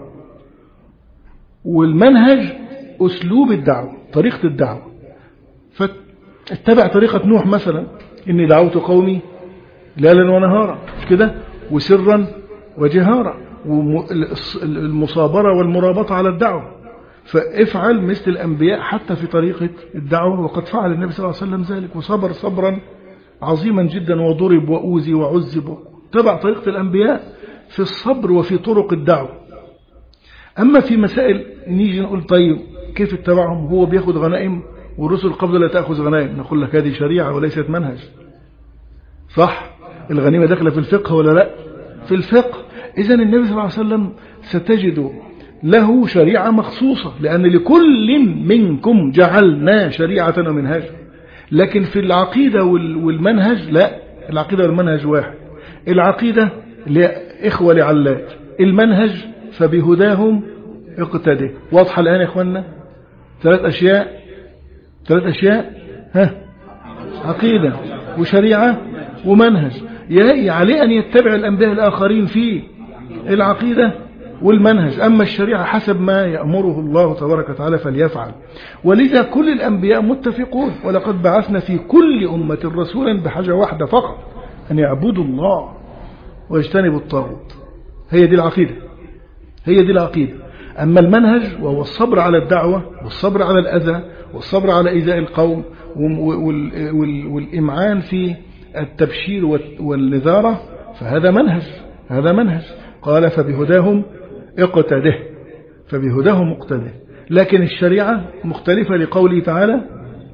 والمنهج أسلوب الدعوة طريقة الدعوة. فاتبع طريقة نوح مثلا، إني دعوت قومي ليلا ونهارا كده وسرا وجهارا، والمصابرة والمرابطة على الدعوة. فافعل مثل الأنبياء حتى في طريقة الدعوة، وقد فعل النبي صلى الله عليه وسلم ذلك وصبر صبرا عظيما جدا وضرب وأوذي وعذب. تبع طريقة الأنبياء في الصبر وفي طرق الدعوة. أما في مسائل نيجي نقول طيب كيف اتبعهم؟ هو بياخد غنائم والرسل قبل لا تأخذ غنائم، نقول لك هذه شريعة وليست منهج. صح؟ الغنيمة داخلة في الفقه ولا لا؟ في الفقه. إذن النبي صلى الله عليه وسلم ستجد له شريعة مخصوصة، لأن لكل منكم جعلنا شريعة ومنهاج. لكن في العقيدة والمنهج لا، العقيدة والمنهج واحد. العقيدة لإخوة لعلات، المنهج فبهداهم اقتده. واضحة الآن يا إخواننا؟ ثلاث أشياء ثلاث أشياء ها، عقيدة وشريعة ومنهج. عليه أن يتبع الأنبياء الآخرين في العقيدة والمنهج، أما الشريعة حسب ما يأمره الله تبارك وتعالى فليفعل. ولذا كل الأنبياء متفقون، ولقد بعثنا في كل أمة رسولا بحاجة واحدة فقط، أن يعبدوا الله ويجتنبوا الطاغوت. هي دي العقيدة، هي دي العقيدة. أما المنهج وهو الصبر على الدعوة والصبر على الأذى والصبر على إيذاء القوم والإمعان في التبشير والنذارة، فهذا منهج، هذا منهج. قال فبهداهم اقتده، فبهداهم اقتده. لكن الشريعة مختلفة لقوله تعالى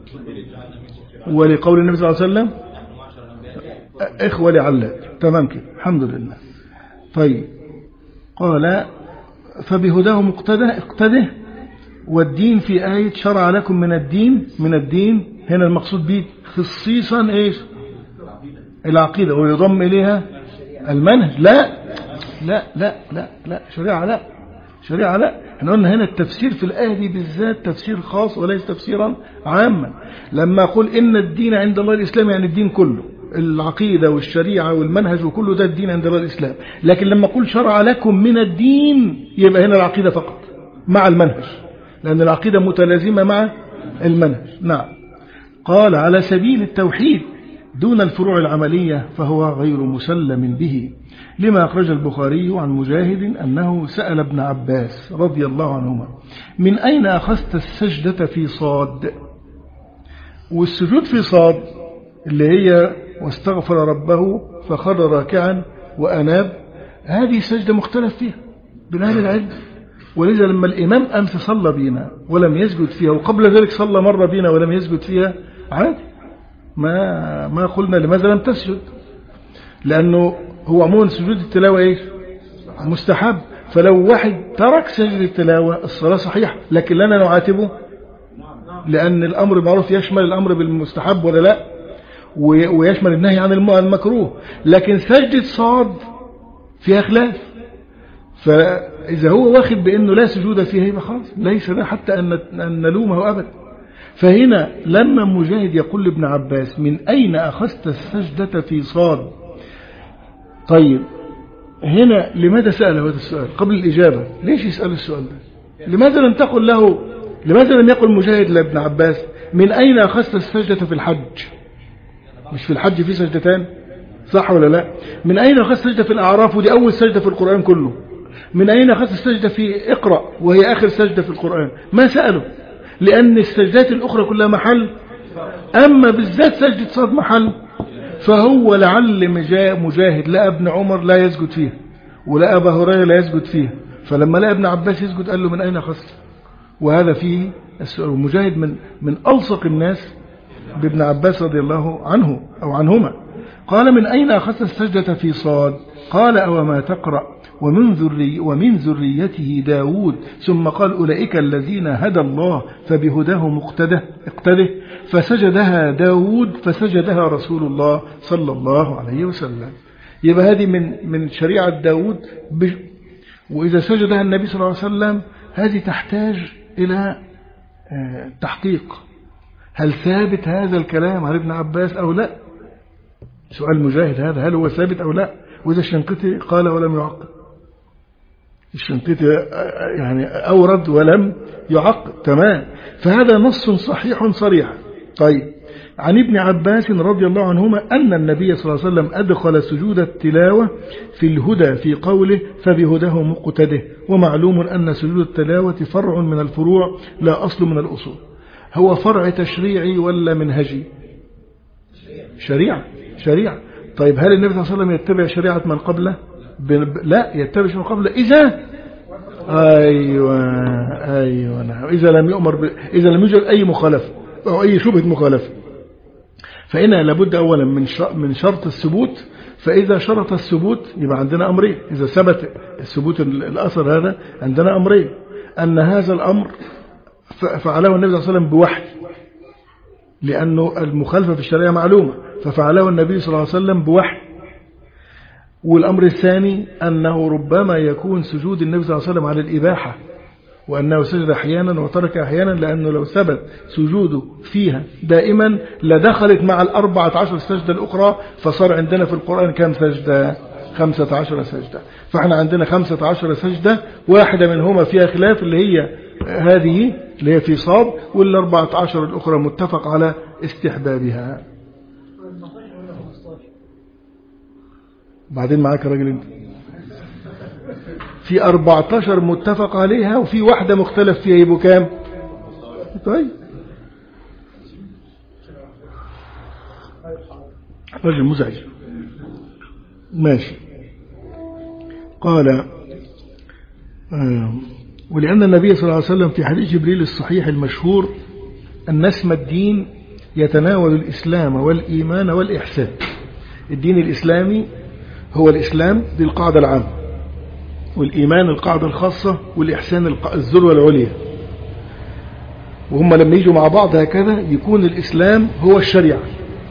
ولقول النبي صلى الله عليه وسلم إخوة لعلات. تمام كده، الحمد لله. طيب، قال فبهداهم اقتده اقتده والدين في آية شرع لكم من الدين، من الدين هنا المقصود به خصيصا إيش؟ العقيدة، ويضم إليها المنهج. لا لا لا لا لا شريعة لا شريعة لا. احنا قلنا هنا التفسير في الآية دي بالذات تفسير خاص وليس تفسيرا عاما. لما أقول إن الدين عند الله الإسلام يعني الدين كله، العقيدة والشريعة والمنهج وكله ده الدين عند الله الإسلام. لكن لما أقول شرع لكم من الدين يبقى هنا العقيدة فقط مع المنهج، لأن العقيدة متلازمة مع المنهج. نعم. قال على سبيل التوحيد دون الفروع العملية فهو غير مسلم به، لما أخرج البخاري عن مجاهد أنه سأل ابن عباس رضي الله عنهما من أين أخذت السجدة في صاد؟ والسجود في صاد اللي هي واستغفر ربه فخر راكعا وأناب، هذه سجدة مختلف فيها بين أهل العلم. ولذا لما الإمام أمس صلى بينا ولم يسجد فيها، وقبل ذلك صلى مرة بينا ولم يسجد فيها، عادي، ما ما قلنا لماذا لم تسجد، لأنه هو عموما سجود التلاوة إيش؟ مستحب. فلو واحد ترك سجد التلاوة الصلاة صحيحة، لكن لنا نعاتبه لأن الأمر بالمعروف يشمل الأمر بالمستحب ولا لا، ويشمل النهي عن المكروه. لكن سجدة صاد فيها خلاف، فإذا هو واخد بأنه لا سجود فيها يبقى خلاص ليس ده حتى أن نلومه أبدا. فهنا لما مجاهد يقول لابن عباس من أين أخذت السجدة في صاد؟ طيب هنا لماذا سأل هذا السؤال قبل الإجابة؟ ليش يسأل السؤال ده؟ لماذا لم تقل له، لماذا لم يقل مجاهد لابن عباس من أين أخذت السجدة في الحج؟ مش في الحج في سجدتان صح ولا لا؟ من أين أخذت السجدة في الأعراف ودي أول سجدة في القرآن كله؟ من أين أخذت السجدة في اقرأ وهي آخر سجدة في القرآن؟ ما سأله، لأن السجدات الأخرى كلها محل، أما بالذات سجدة صاد محل. فهو لعل مجاهد لا ابن عمر لا يسجد فيها ولا أبا هريرة لا يسجد فيها، فلما لا ابن عباس يسجد قال له من أين أخذت؟ وهذا فيه السؤال. مجاهد من من ألصق الناس بابن عباس رضي الله عنه أو عنهما. قال من أين أخذت السجدة في صاد؟ قال أو ما تقرأ ومن, ذري ومن ذريته داود، ثم قال أولئك الذين هدى الله فبهداه مقتده اقتده، فسجدها داود فسجدها رسول الله صلى الله عليه وسلم. يبقى هذه من من شريعة داود، وإذا سجدها النبي صلى الله عليه وسلم هذه تحتاج إلى تحقيق، هل ثابت هذا الكلام عن ابن عباس أو لا؟ سؤال مجاهد هذا، هل هو ثابت أو لا؟ وإذا الشنقيطي قال ولم يعقد، الشنقيطي يعني أورد ولم يعقد، تمام. فهذا نص صحيح صريح. طيب عن ابن عباس رضي الله عنهما أن النبي صلى الله عليه وسلم أدخل سجود التلاوة في الهدى في قوله فبهداه مقتده، ومعلوم أن سجود التلاوة فرع من الفروع لا أصل من الأصول. هو فرع تشريعي ولا منهجي؟ شريعة شريعة. طيب هل النبي صلى الله عليه وسلم يتبع شريعة من قبله؟ لا، يتبع من قبله إذا أيوة أيوة نعم إذا لم يؤمر ب... إذا لم يوجد أي مخالفة أو أي شبهة مخالفة. فإنها لابد أولا من من شرط الثبوت، فإذا شرط الثبوت يبقى عندنا أمرين. إذا ثبت الثبوت الأثر هذا عندنا أمرين، أن هذا الأمر فعله النبي صلى الله عليه وسلم بوحي، لأنه المخالفة في الشريعة معلومة، ففعله النبي صلى الله عليه وسلم بوحي. والأمر الثاني أنه ربما يكون سجود النبي صلى الله عليه وسلم على الإباحة، وأنه سجد أحيانا وترك أحيانا، لأنه لو ثبت سجوده فيها دائما لدخلت مع الأربعة عشر سجدة الأخرى، فصار عندنا في القرآن كم سجدة؟ خمسة عشر سجدة. فإحنا عندنا خمسة عشر سجدة، واحدة منهما فيها خلاف اللي هي هذه اللي هي في صاد، والأربعة عشر الأخرى متفق على استحبابها. بعدين معاك يا راجل انت، في أربعة عشر متفق عليها وفي واحدة مختلف فيها، يبقوا كام؟ طيب رجل مزعج ماشي. قال آه ولأن النبي صلى الله عليه وسلم في حديث جبريل الصحيح المشهور أن اسم الدين يتناول الإسلام والإيمان والإحسان. الدين الإسلامي هو الإسلام دي القاعدة العامة، والإيمان القاعدة الخاصة، والإحسان الذروة العليا. وهم لما يجوا مع بعض هكذا يكون الإسلام هو الشريعة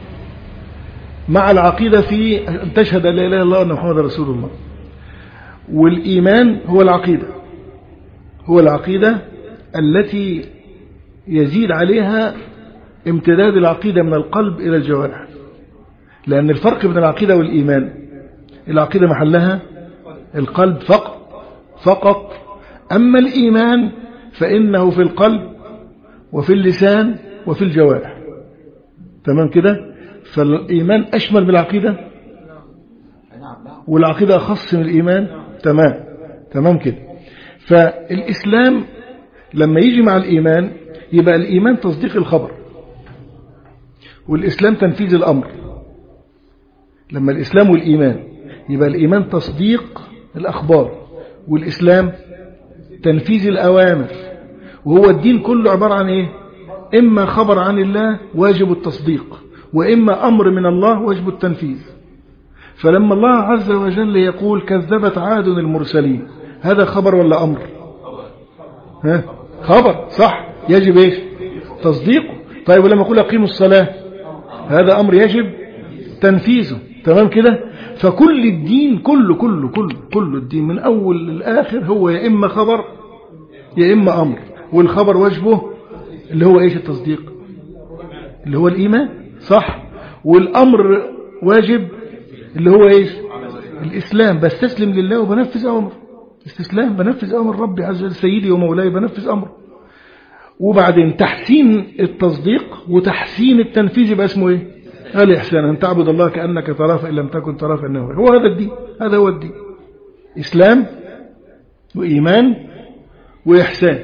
مع العقيدة في أن تشهد أن لا إله إلا الله وأن محمد رسول الله، والإيمان هو العقيدة هو العقيدة التي يزيد عليها امتداد العقيدة من القلب إلى الجوارح. لأن الفرق بين العقيدة والإيمان، العقيدة محلها القلب فقط فقط، أما الإيمان فإنه في القلب وفي اللسان وفي الجوارح. تمام كده؟ فالإيمان أشمل من العقيدة والعقيدة أخص من الإيمان. تمام تمام كده. فالإسلام لما يجي مع الإيمان يبقى الإيمان تصديق الخبر، والإسلام تنفيذ الأمر. لما الإسلام والإيمان يبقى الإيمان تصديق الأخبار، والإسلام تنفيذ الأوامر. وهو الدين كله عبارة عن إيه؟ إما خبر عن الله واجب التصديق، وإما أمر من الله واجب التنفيذ. فلما الله عز وجل يقول كذبت عاد المرسلين، هذا خبر ولا أمر؟ ها؟ خبر صح، يجب إيش؟ تصديقه. طيب ولما يقول أقيموا الصلاة، هذا أمر يجب تنفيذه. تمام كده؟ فكل الدين كله كله كله كله الدين من أول للآخر هو يا إما خبر يا إما أمر، والخبر واجبه اللي هو إيش؟ التصديق اللي هو الإيمان صح، والأمر واجب اللي هو إيش؟ الإسلام. بستسلم لله وبنفذ أمر، استسلام بنفذ أمر ربي عز وجل سيدي ومولاي بنفذ أمر. وبعدين تحسين التصديق وتحسين التنفيذ يبقى اسمه إيه؟ الإحسان، أن تعبد الله كأنك تراه فإن لم تكن تراه فإنه هو. هذا الدين، هذا هو الدين، إسلام وإيمان وإحسان.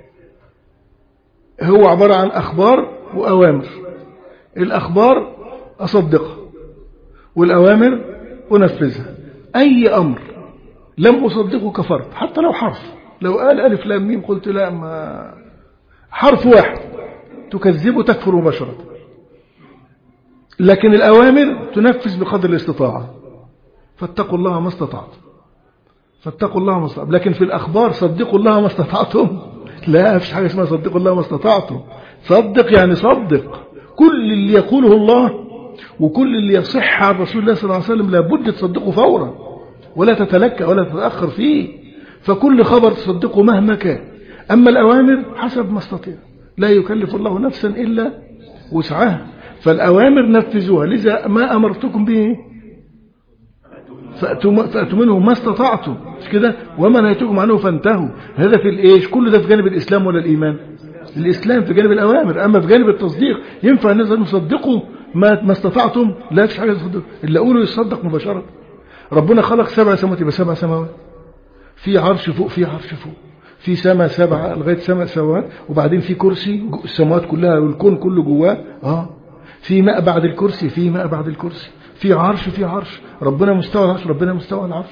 هو عبارة عن أخبار وأوامر. الأخبار أصدقها والأوامر أنفذها. أي أمر لم أصدقه كفرت، حتى لو حرف، لو قال ألف لام ميم قلت لا، ما حرف واحد تكذبه تكفر مباشرة. لكن الأوامر تنفذ بقدر الاستطاعة، فاتقوا الله ما استطعتم، فاتقوا الله ما استطعتم. لكن في الأخبار صدقوا الله ما استطعتم، لا فيش حاجة اسمها صدقوا الله ما استطعتم. صدق يعني صدق كل اللي يقوله الله وكل اللي يصح عن رسول الله صلى الله عليه وسلم لابد تصدقه فورا، ولا تتلكأ ولا تتأخر فيه. فكل خبر تصدقه مهما كان. أما الأوامر حسب ما استطيع، لا يكلف الله نفسا إلا وسعها. فالأوامر نفذوها، لذا ما أمرتكم به فأتوا منه ما استطعتم، مش كده؟ وما نهيتكم عنه فانتهوا. هذا في الإيش؟ كل ده في جانب الإسلام ولا الإيمان؟ الإسلام في جانب الأوامر. أما في جانب التصديق ينفع الناس أن يصدقوا ما ما استطعتم؟ لا فيش حاجة تصدق، اللي أقوله يصدق مباشرة. ربنا خلق سبع سماوات، يبقى سبع سماوات، في عرش فوق، في عرش فوق، في سماء سبعة لغاية سماء سماوات، وبعدين في كرسي السماوات كلها والكون كله جواه. اه في ماء بعد الكرسي، في ماء بعد الكرسي، في عرش، في عرش. ربنا مستوى العرش، ربنا مستوى العرش.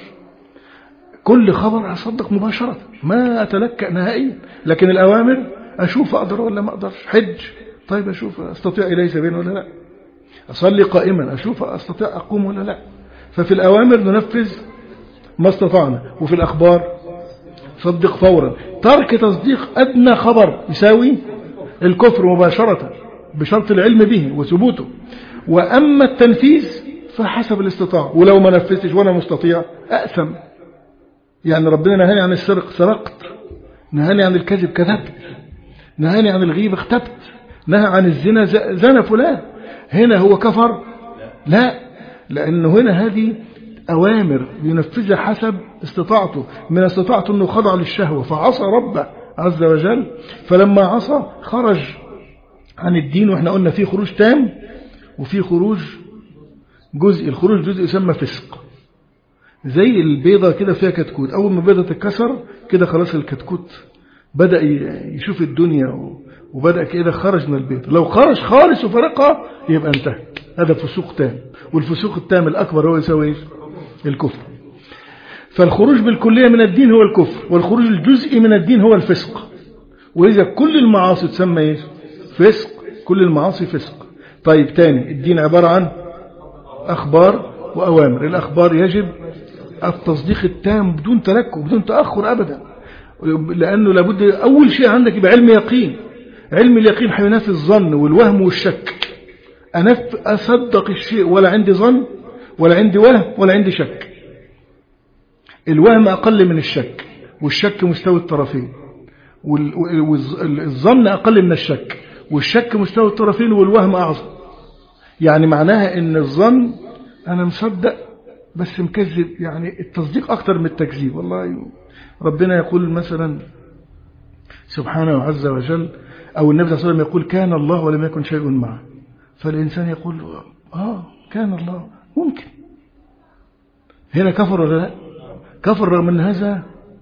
كل خبر أصدق مباشرة، ما أتلكأ نهائيا. لكن الأوامر أشوف أقدر ولا ما أقدرش. حج، طيب أشوف أستطيع إليه سبيلا ولا لا. أصلي قائما، أشوف أستطيع أقوم ولا لا. ففي الأوامر ننفذ ما استطعنا، وفي الأخبار صدق فورا. ترك تصديق أدنى خبر يساوي الكفر مباشرة بشرط العلم به وثبوته. وأما التنفيذ فحسب الاستطاعة، ولو ما نفذتش وأنا مستطيع أأثم. يعني ربنا نهاني عن السرقة سرقت، نهاني عن الكذب كذبت، نهاني عن الغيبة اختبت، نهى عن الزنا زنا فلان. هنا هو كفر؟ لا، لأنه هنا هذه أوامر ينفذها حسب استطاعته. من استطاعته أنه خضع للشهوة فعصى ربه عز وجل، فلما عصى خرج عن الدين. وإحنا قلنا فيه خروج تام وفيه خروج جزء. الخروج جزء يسمى فسق، زي البيضة كده فيها كتكوت، أول ما البيضة تتكسر كده خلاص الكتكوت بدأ يشوف الدنيا وبدأ كده خرج من البيضة. لو خرج خالص وفرقها يبقى انتهى، هذا فسوق تام. والفسوق التام الأكبر هو يساوي الكفر. فالخروج بالكلية من الدين هو الكفر، والخروج الجزئي من الدين هو الفسق. وإذا كل المعاصي تسمى إيه؟ فسق، كل المعاصي فسق. طيب تاني، الدين عبارة عن أخبار وأوامر. الأخبار يجب التصديق التام بدون تلكؤ بدون تأخر أبدا، لأنه لابد أول شيء عندك يبقى علم يقين علم اليقين هينافي الظن والوهم والشك. أنا أصدق الشيء ولا عندي ظن ولا عندي وهم ولا عندي شك. الوهم أقل من الشك، والشك مستوى الطرفين، والظن أقل من الشك، والشك مستوى الطرفين، والوهم أعظم. يعني معناها إن الظن أنا مصدق بس مكذب، يعني التصديق أكتر من التكذيب. والله ربنا يقول مثلا سبحانه عز وجل، أو النبي صلى الله عليه وسلم يقول كان الله ولم يكن شيء معه، فالإنسان يقول آه كان الله، ممكن. هنا كفر ولا لا؟ كفر رغم من هذا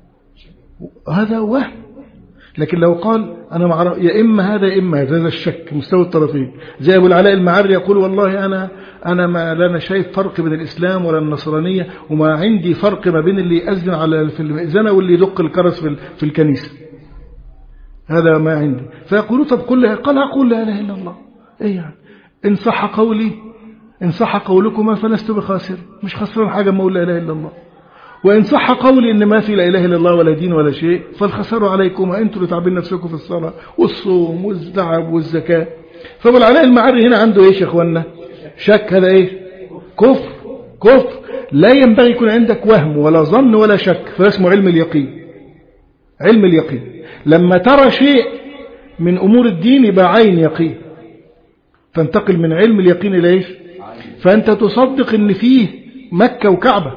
هذا وهم. لكن لو قال أنا مع يا إما هذا يا إما هذا، هذا الشك مستوى الطرفين. زي أبو العلاء المعري يقول والله أنا أنا ما لا شايف فرق بين الإسلام ولا النصرانية، وما عندي فرق ما بين اللي يأذن على في المئذنة واللي يدق الكرس في في الكنيسة. هذا ما عندي. فيقولوا طب قل قال أقول لا إله إلا الله. إيه يعني؟ إن صح قولي إن صح قولكما فلست بخاسر، مش خسران حاجة ما أقول لا إله إلا الله. وإن صح قولي إن ما في لا إله إلا الله ولا دين ولا شيء فالخسار عليكم، أنتم اللي تعبين نفسكم في الصلاة والصوم والدعب والزكاة. فأبو العلاء المعري هنا عنده إيش يا إخوانا؟ شك. هذا إيه؟ كفر. كفر. لا ينبغي يكون عندك وهم ولا ظن ولا شك، فاسمه علم اليقين. علم اليقين لما ترى شيء من أمور الدين يبقى عين يقين، تنتقل من علم اليقين إلى إيش؟ فأنت تصدق إن فيه مكة وكعبة.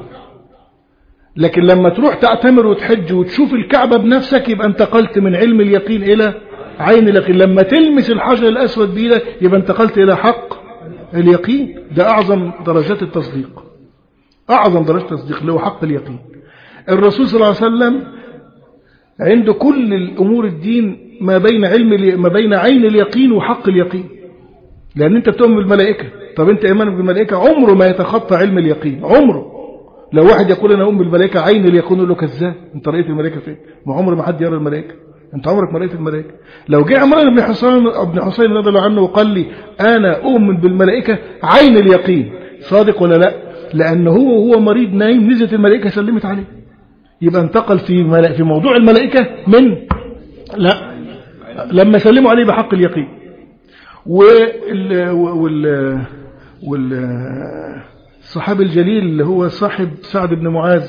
لكن لما تروح تعتمر وتحج وتشوف الكعبة بنفسك يبقى انتقلت من علم اليقين إلى عين اليقين. لما تلمس الحجر الأسود بإيدك يبقى انتقلت إلى حق اليقين. ده أعظم درجات التصديق، أعظم درجات التصديق اللي هو حق اليقين. الرسول صلى الله عليه وسلم عنده كل الأمور الدين ما بين علم ما بين عين اليقين وحق اليقين. لأن أنت بتؤمن بالملائكة، طب أنت إيمانك بالملائكة عمره ما يتخطى علم اليقين، عمره. لو واحد يقول أنا أؤمن بالملائكة عين اليقين يقول له كذاب، أنت رأيت الملائكة فين؟ ما عمر ما حد يرى الملائكة، أنت عمرك ما رأيت الملائكة. لو جاء عمران بن حسين ابن حسين رضي الله عنه وقال لي أنا أؤمن بالملائكة عين اليقين، صادق ولا لا؟ لأنه هو هو مريض نايم نزلت الملائكة سلمت عليه، يبقى انتقل في في موضوع الملائكة من لا لما سلموا عليه بحق اليقين. وال وال وال الصحابي الجليل اللي هو صاحب سعد بن معاذ،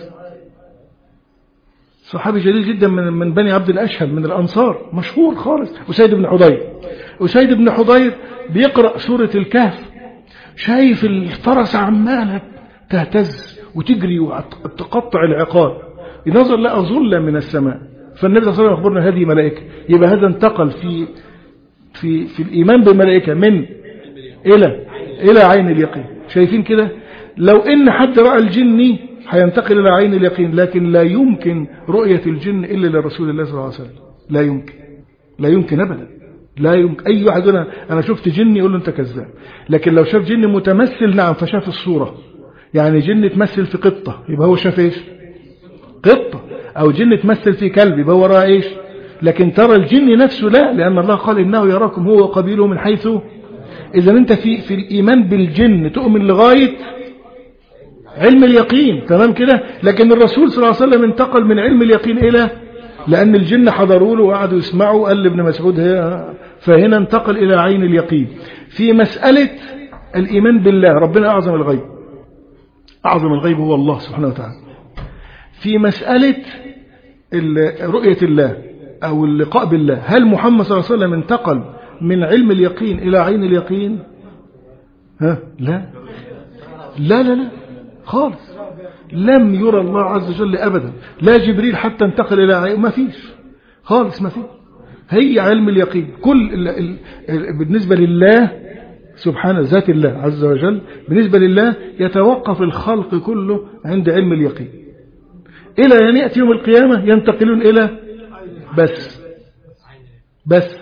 صحابي جليل جدا من من بني عبد الأشهل من الأنصار، مشهور خالص. أسيد بن حضير أسيد بن حضير بيقرأ سورة الكهف، شايف الفرس عمالة تهتز وتجري وتقطع العقال، ينظر لقى ظلة من السماء، فالنبي صلى الله عليه وسلم أخبرنا هذه ملائكة. يبقى هذا انتقل في في في الإيمان بالملائكة من إلى إلى عين اليقين. شايفين كده؟ لو إن حد رأى الجن هينتقل إلى عين اليقين، لكن لا يمكن رؤية الجن إلا لرسول الله صلى الله عليه وسلم. لا يمكن، لا يمكن أبدا، لا يمكن. أي واحد أنا أنا شفت جن يقول له أنت كذاب. لكن لو شاف جن متمثل نعم فشاف الصورة، يعني جن تمثل في قطة يبقى هو شاف إيش؟ قطة. أو جن تمثل في كلب يبقى هو رأى إيش؟ لكن ترى الجن نفسه لا، لأن الله قال إنه يراكم هو وقبيله من حيث. إذا أنت في في الإيمان بالجن تؤمن لغاية علم اليقين، تمام كده. لكن الرسول صلى الله عليه وسلم انتقل من علم اليقين إلى، لأن الجن حضروا له وقعدوا يسمعوا، قال لابن مسعود هي، فهنا انتقل إلى عين اليقين. في مسألة الإيمان بالله، ربنا أعظم الغيب، أعظم الغيب هو الله سبحانه وتعالى. في مسألة رؤية الله أو اللقاء بالله، هل محمد صلى الله عليه وسلم انتقل من علم اليقين إلى عين اليقين؟ ها؟ لا لا لا لا خالص، لم يرى الله عز وجل أبدا، لا جبريل حتى انتقل إلى عين، ما فيش خالص، ما فيش. هي علم اليقين كل ال ال ال بالنسبة لله سبحانه، ذات الله عز وجل بالنسبة لله يتوقف الخلق كله عند علم اليقين، إلى أن يأتي يوم القيامة ينتقلون إلى بس بس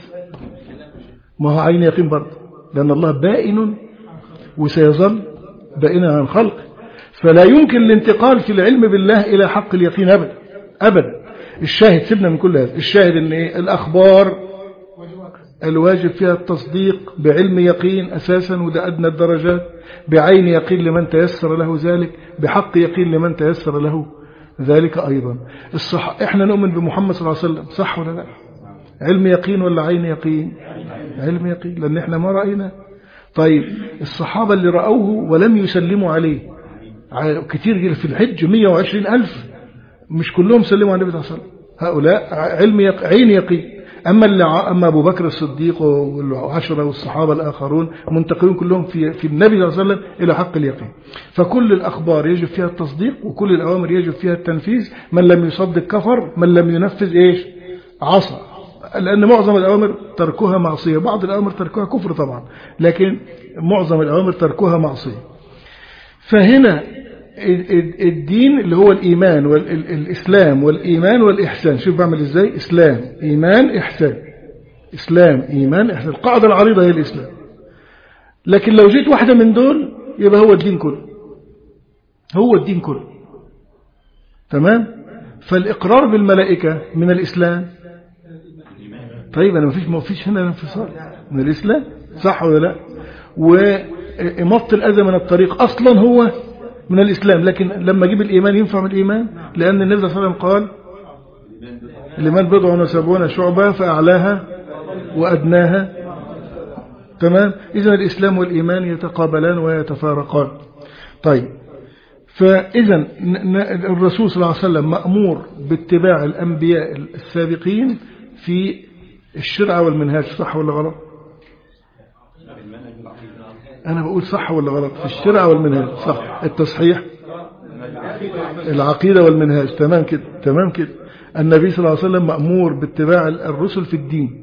ما هو عين يقين برضه، لأن الله بائن وسيظل بائنا عن خلق، فلا يمكن الانتقال في العلم بالله إلى حق اليقين أبدا أبدا. الشاهد سيبنا من كل هذا، الشاهد أن إيه؟ الأخبار الواجب فيها التصديق بعلم يقين أساسا، وده أدنى الدرجات، بعين يقين لمن تيسر له ذلك، بحق يقين لمن تيسر له ذلك أيضا. الصح إحنا نؤمن بمحمد صلى الله عليه وسلم، صح ولا لا؟ علم يقين ولا عين يقين؟ علم يقين لأن احنا ما رأينا. طيب الصحابة اللي رأوه ولم يسلموا عليه كتير في الحج مئة وعشرين ألف، مش كلهم سلموا على النبي صلى الله عليه وسلم، هؤلاء علم يق... عين يقين. أما اللي أما أبو بكر الصديق والعشرة والصحابة الآخرون منتقلون كلهم في في النبي صلى الله عليه وسلم إلى حق اليقين. فكل الأخبار يجب فيها التصديق وكل الأوامر يجب فيها التنفيذ. من لم يصدق كفر، من لم ينفذ إيش عصى، لأن معظم الأوامر تركها معصية، بعض الأوامر تركها كفر طبعا، لكن معظم الأوامر تركها معصية. فهنا الدين اللي هو الإيمان والإسلام والإيمان والإحسان. شوف بعمل إزاي، إسلام إيمان إحسان، إسلام إيمان إحسان، القاعدة العريضة هي الإسلام. لكن لو جيت واحدة من دول يبقى هو الدين كله، هو الدين كله. تمام. فالإقرار بالملائكة من الإسلام. طيب أنا مفيش مفيش هنا انفصال من الإسلام، صح ولا لا؟ وإماطة الأذى من الطريق أصلا هو من الإسلام. لكن لما أجيب الإيمان ينفع من الإيمان، لأن النبي صلى الله عليه وسلم قال الإيمان بضع وسبعون شعبة فأعلاها وأدناها. تمام. إذن الإسلام والإيمان يتقابلان ويتفارقان. طيب فإذا الرسول صلى الله عليه وسلم مأمور باتباع الأنبياء السابقين في الشرع والمنهاج، صح ولا غلط؟ أنا بقول صح ولا غلط؟ في الشرع والمنهاج، صح. التصحيح العقيدة والمنهاج، تمام كده، تمام كده. النبي صلى الله عليه وسلم مأمور باتباع الرسل في الدين.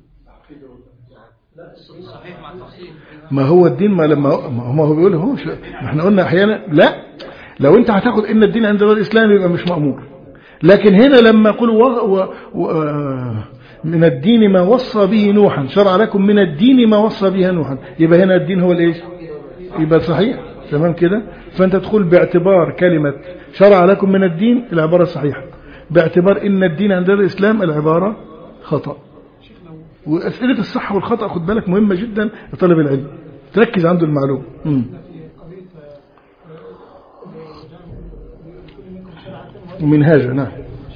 ما هو الدين ما لما ما هو بيقول هو احنا قلنا احيانا لا، لو انت هتاخد ان الدين عند الله الاسلام يبقى مش مأمور. لكن هنا لما يقولوا و... و... من الدين ما وصى به نوحا، شرع لكم من الدين ما وصى به نوحا، يبقى هنا الدين هو الايش؟ يبقى صحيح، تمام كده. فانت تدخل باعتبار كلمة شرع لكم من الدين العبارة صحيحة، باعتبار ان الدين عند الاسلام العبارة خطأ. واسئلة الصح والخطأ خد بالك مهمة جدا لطالب العلم، تركز عنده المعلومة. ومنهاجه نعم.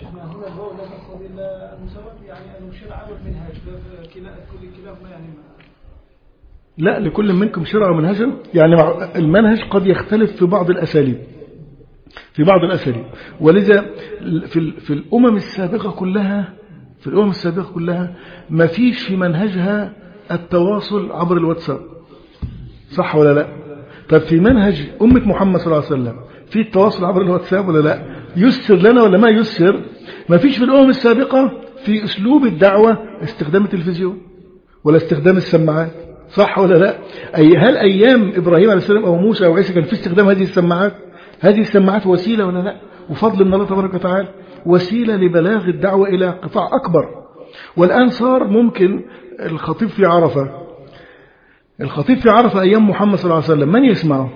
لا، لكل منكم شرع ومنهجا، يعني المنهج قد يختلف في بعض الأساليب، في بعض الأساليب. ولذا في في الأمم السابقة كلها، في الأمم السابقة كلها ما فيش في منهجها التواصل عبر الواتساب، صح ولا لا؟ طب في منهج أمة محمد صلى الله عليه وسلم في التواصل عبر الواتساب ولا لا؟ يسر لنا ولا ما يسر؟ ما فيش في الأمم السابقة في أسلوب الدعوة استخدام التلفزيون ولا استخدام السماعات، صح ولا لا؟ أي هل أيام إبراهيم عليه السلام أو موسى أو عيسى كان في استخدام هذه السماعات؟ هذه السماعات وسيلة ولا لا؟ وفضل من الله تبارك وتعالى وسيلة لبلاغ الدعوة إلى قطاع أكبر. والآن صار ممكن الخطيب في عرفة، الخطيب في عرفة أيام محمد صلى الله عليه وسلم من يسمعه؟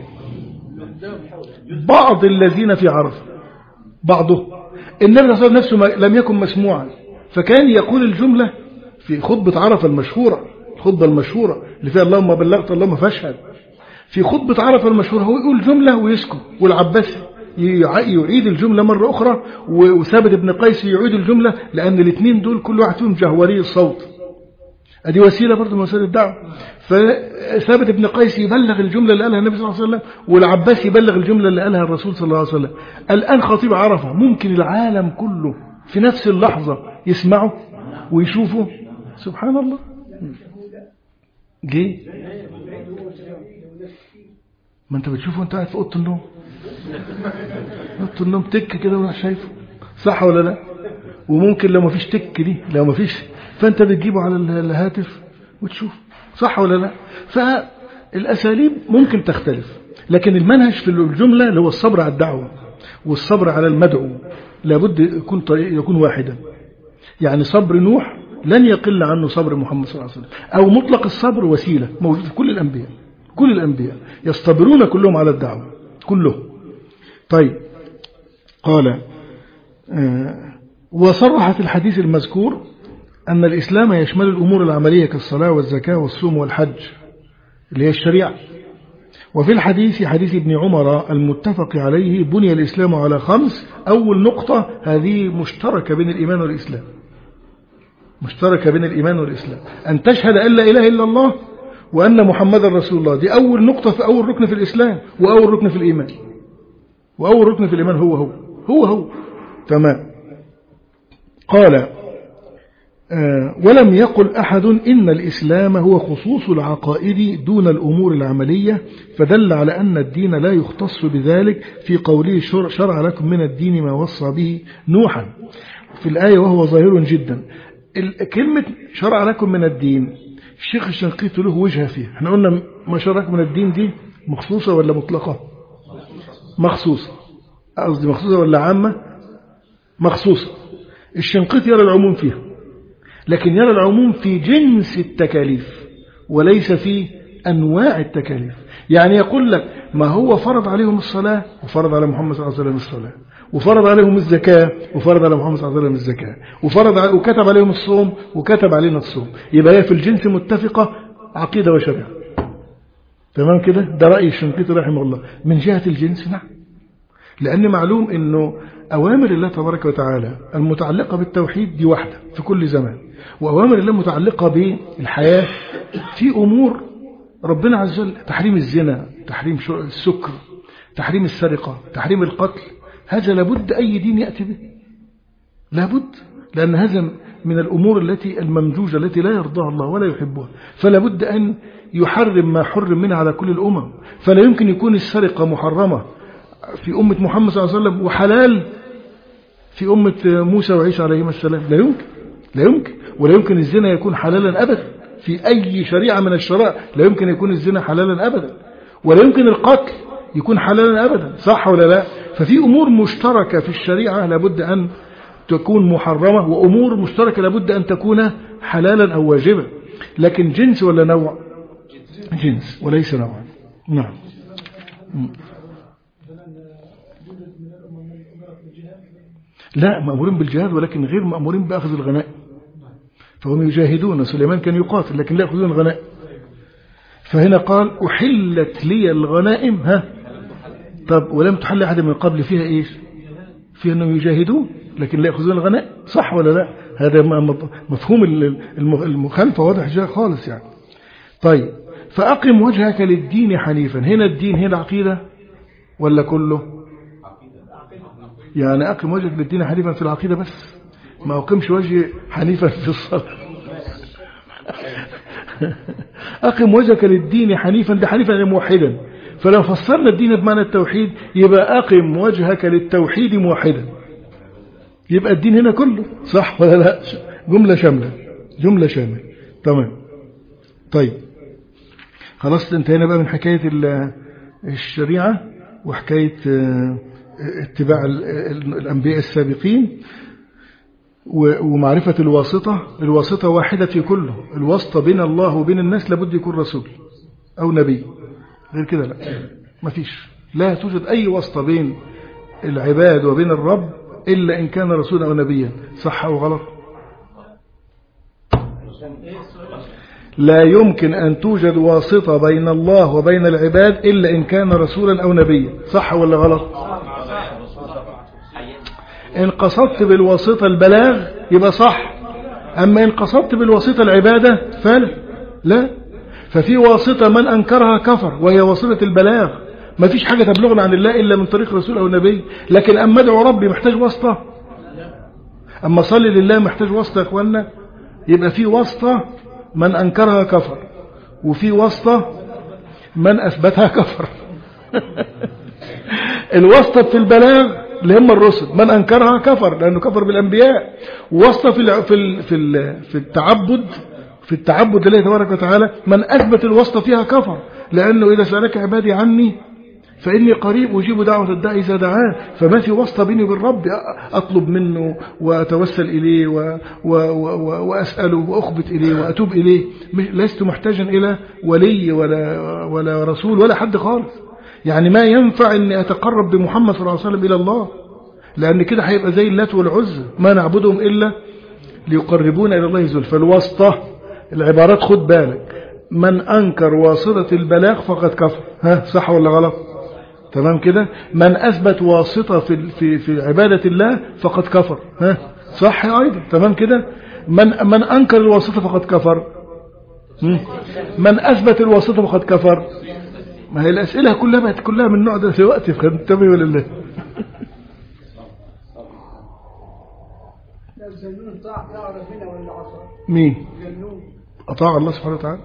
بعض الذين في عرفة، بعضه. النبي صلى الله عليه وسلم نفسه لم يكن مسموعا، فكان يقول الجملة في خطبة عرفة المشهورة، الخطبة المشهورة اللي فيها اللهم بلغت اللهم فاشهد. في خطبة عرفة المشهورة هو يقول جملة ويسكت، والعباس يعيد الجملة مرة أخرى، وثابت بن قيس يعيد الجملة، لأن الاثنين دول كل واحد فيهم جهوري الصوت. هذه وسيلة برضه من وسائل الدعوة. فثابت بن قيس يبلغ الجملة اللي قالها النبي صلى الله عليه وسلم، والعباس يبلغ الجملة اللي قالها الرسول صلى الله عليه وسلم. الآن خطيب عرفة ممكن العالم كله في نفس اللحظة يسمعه ويشوفه، سبحان الله. جه ما انت بتشوفه وانت قاعد في اوضه النوم، اوضه النوم تك كده وراح شايفه، صح ولا لا؟ وممكن لو ما فيش تك دي، لو ما فيش، فانت بتجيبه على الهاتف وتشوف، صح ولا لا؟ فالاساليب ممكن تختلف، لكن المنهج في الجمله اللي هو الصبر على الدعوه والصبر على المدعو لابد يكون يكون واحدا. يعني صبر نوح لن يقل عنه صبر محمد صلى الله عليه وسلم، او مطلق الصبر وسيله موجود في كل الانبياء، كل الانبياء يصطبرون كلهم على الدعوه كلهم. طيب قال آه وصرح في الحديث المذكور أن الإسلام يشمل الأمور العملية كالصلاة والزكاة والصوم والحج اللي هي الشريعة. وفي الحديث حديث ابن عمر المتفق عليه بني الإسلام على خمس، أول نقطة هذه مشتركة بين الإيمان والإسلام، مشتركة بين الإيمان والإسلام، أن تشهد أن لا إله إلا الله وأن محمد رسول الله. دي أول نقطة في أول ركن في الإسلام وأول ركن في الإيمان، وأول ركن في الإيمان هو هو هو هو تمام. قال آه ولم يقل أحد إن الإسلام هو خصوص العقائد دون الأمور العملية، فدل على أن الدين لا يختص بذلك في قوله شرع لكم من الدين ما وصى به نوحا في الآية، وهو ظاهر جدا. كلمة شرع لكم من الدين الشيخ الشنقيطي له وجهة فيها. احنا قلنا ما شرع لكم من الدين دي مخصوصة ولا مطلقة؟ مخصوصة. قصدي مخصوصة ولا عامة؟ مخصوصة. الشنقيطي يرى العموم فيها، لكن يرى العموم في جنس التكاليف وليس في أنواع التكاليف. يعني يقول لك ما هو فرض عليهم الصلاة وفرض على محمد صلى الله عليه وسلم الصلاة، وفرض عليهم الزكاة وفرض على محمد صلى الله عليه وسلم الزكاة، وفرض علي وكتب عليهم الصوم وكتب علينا الصوم، يبقى هي في الجنس متفقة عقيدة وشريعة. تمام كده؟ ده رأي الشنقيطي رحمه الله. من جهة الجنس نعم، لأن معلوم أنه أوامر الله تبارك وتعالى المتعلقة بالتوحيد دي واحدة في كل زمان، وأوامر الله متعلقة بالحياة في أمور ربنا عز وجل، تحريم الزنا، تحريم السكر، تحريم السرقة، تحريم القتل، هذا لابد أي دين يأتي به، لابد، لأن هذا من الأمور التي الممجوجة التي لا يرضاها الله ولا يحبها، فلا بد أن يحرم ما حرم منها على كل الأمم. فلا يمكن يكون السرقة محرمة في أمة محمد صلى الله عليه وسلم وحلال في أمة موسى وعيسى عليهما السلام، لا يمكن، لا يمكن. ولا يمكن الزنا يكون حلالا أبدا في أي شريعة من الشرائع، لا يمكن يكون الزنا حلالا أبدا، ولا يمكن القتل يكون حلالا أبدا، صح ولا لا؟ ففي أمور مشتركة في الشريعة لابد أن تكون محرمة، وأمور مشتركة لابد أن تكون حلالا أو واجبا. لكن جنس ولا نوع؟ جنس وليس نوعا. نعم. لا، مأمورين بالجهاد ولكن غير مأمورين بأخذ الغنائم، فهم يجاهدون. سليمان كان يقاتل لكن لا يأخذون الغنائم. فهنا قال أحلت لي الغنائم. ها طب ولم تحل أحد من قبل فيها إيش؟ فيها أنهم يجاهدون لكن لا يأخذون الغنائم، صح ولا لا؟ هذا مفهوم المخالفة واضح جاء خالص يعني. طيب فأقم وجهك للدين حنيفا، هنا الدين هنا العقيدة ولا كله؟ يعني أقم وجهك للدين حنيفا في العقيدة بس، ما أقمش وجهي حنيفا في الصلاة. أقم وجهك للدين حنيفا، ده حنيفا يعني موحدا. فلو فسرنا الدين بمعنى التوحيد يبقى أقم وجهك للتوحيد موحدا، يبقى الدين هنا كله، صح ولا لا؟ جملة شاملة، جملة شاملة. تمام. طيب خلاص انتهينا بقى من حكاية الشريعة وحكاية اتباع الأنبياء السابقين ومعرفة الواسطة. الواسطة واحدة في كله، الواسطة بين الله وبين الناس لابد يكون رسول أو نبي، غير كده لا، ما فيش، لا توجد أي واسطة بين العباد وبين الرب إلا إن كان رسولا أو نبيا، صح أو غلط؟ لا يمكن أن توجد واسطة بين الله وبين العباد إلا إن كان رسولا أو نبيا، صح ولا غلط؟ إن قصدت بالواسطة البلاغ يبقى صح، أما إن قصدت بالواسطة العبادة فلا، لا. ففي واسطة من أنكرها كفر وهي واسطة البلاغ، ما فيش حاجة تبلغنا عن الله إلا من طريق رسول أو نبي. لكن أما ادعو ربي محتاج واسطة، أما صلي لله محتاج واسطة يا أخوانا. يبقى في واسطة من أنكرها كفر، وفي واسطة من أثبتها كفر. الواسطة في البلاغ اللي هم الرسل، من أنكرها كفر لأنه كفر بالأنبياء. وواسطة في في في في التعبد، في التعبد لله تبارك وتعالى، من أثبت الواسطة فيها كفر، لأنه إذا سألك عبادي عني فإني قريب أجيب دعوة الداعي إذا دعان. فما في واسطة بيني وبين ربي أطلب منه وأتوسل إليه و و و وأسأله وأخبت إليه وأتوب إليه. لست محتاجا إلى ولي ولا ولا رسول ولا حد خالص. يعني ما ينفع أني أتقرب بمحمد صلى الله عليه وسلم إلى الله، لأن كده هيبقى زي اللات والعزى، ما نعبدهم إلا ليقربونا إلى الله زلفى. فالواسطة العبارات خد بالك، من أنكر واسطة البلاغ فقد كفر. ها صح ولا غلط؟ تمام كده. من أثبت واسطة في في في عبادة الله فقد كفر. ها صح أيضا. تمام كده. من من أنكر الواسطة فقد كفر، من أثبت الواسطة فقد كفر. ما هي الأسئلة كلها بقت كلها من النوع ده في وقت فانتبه ولله. مين أطاع الله سبحانه وتعالى؟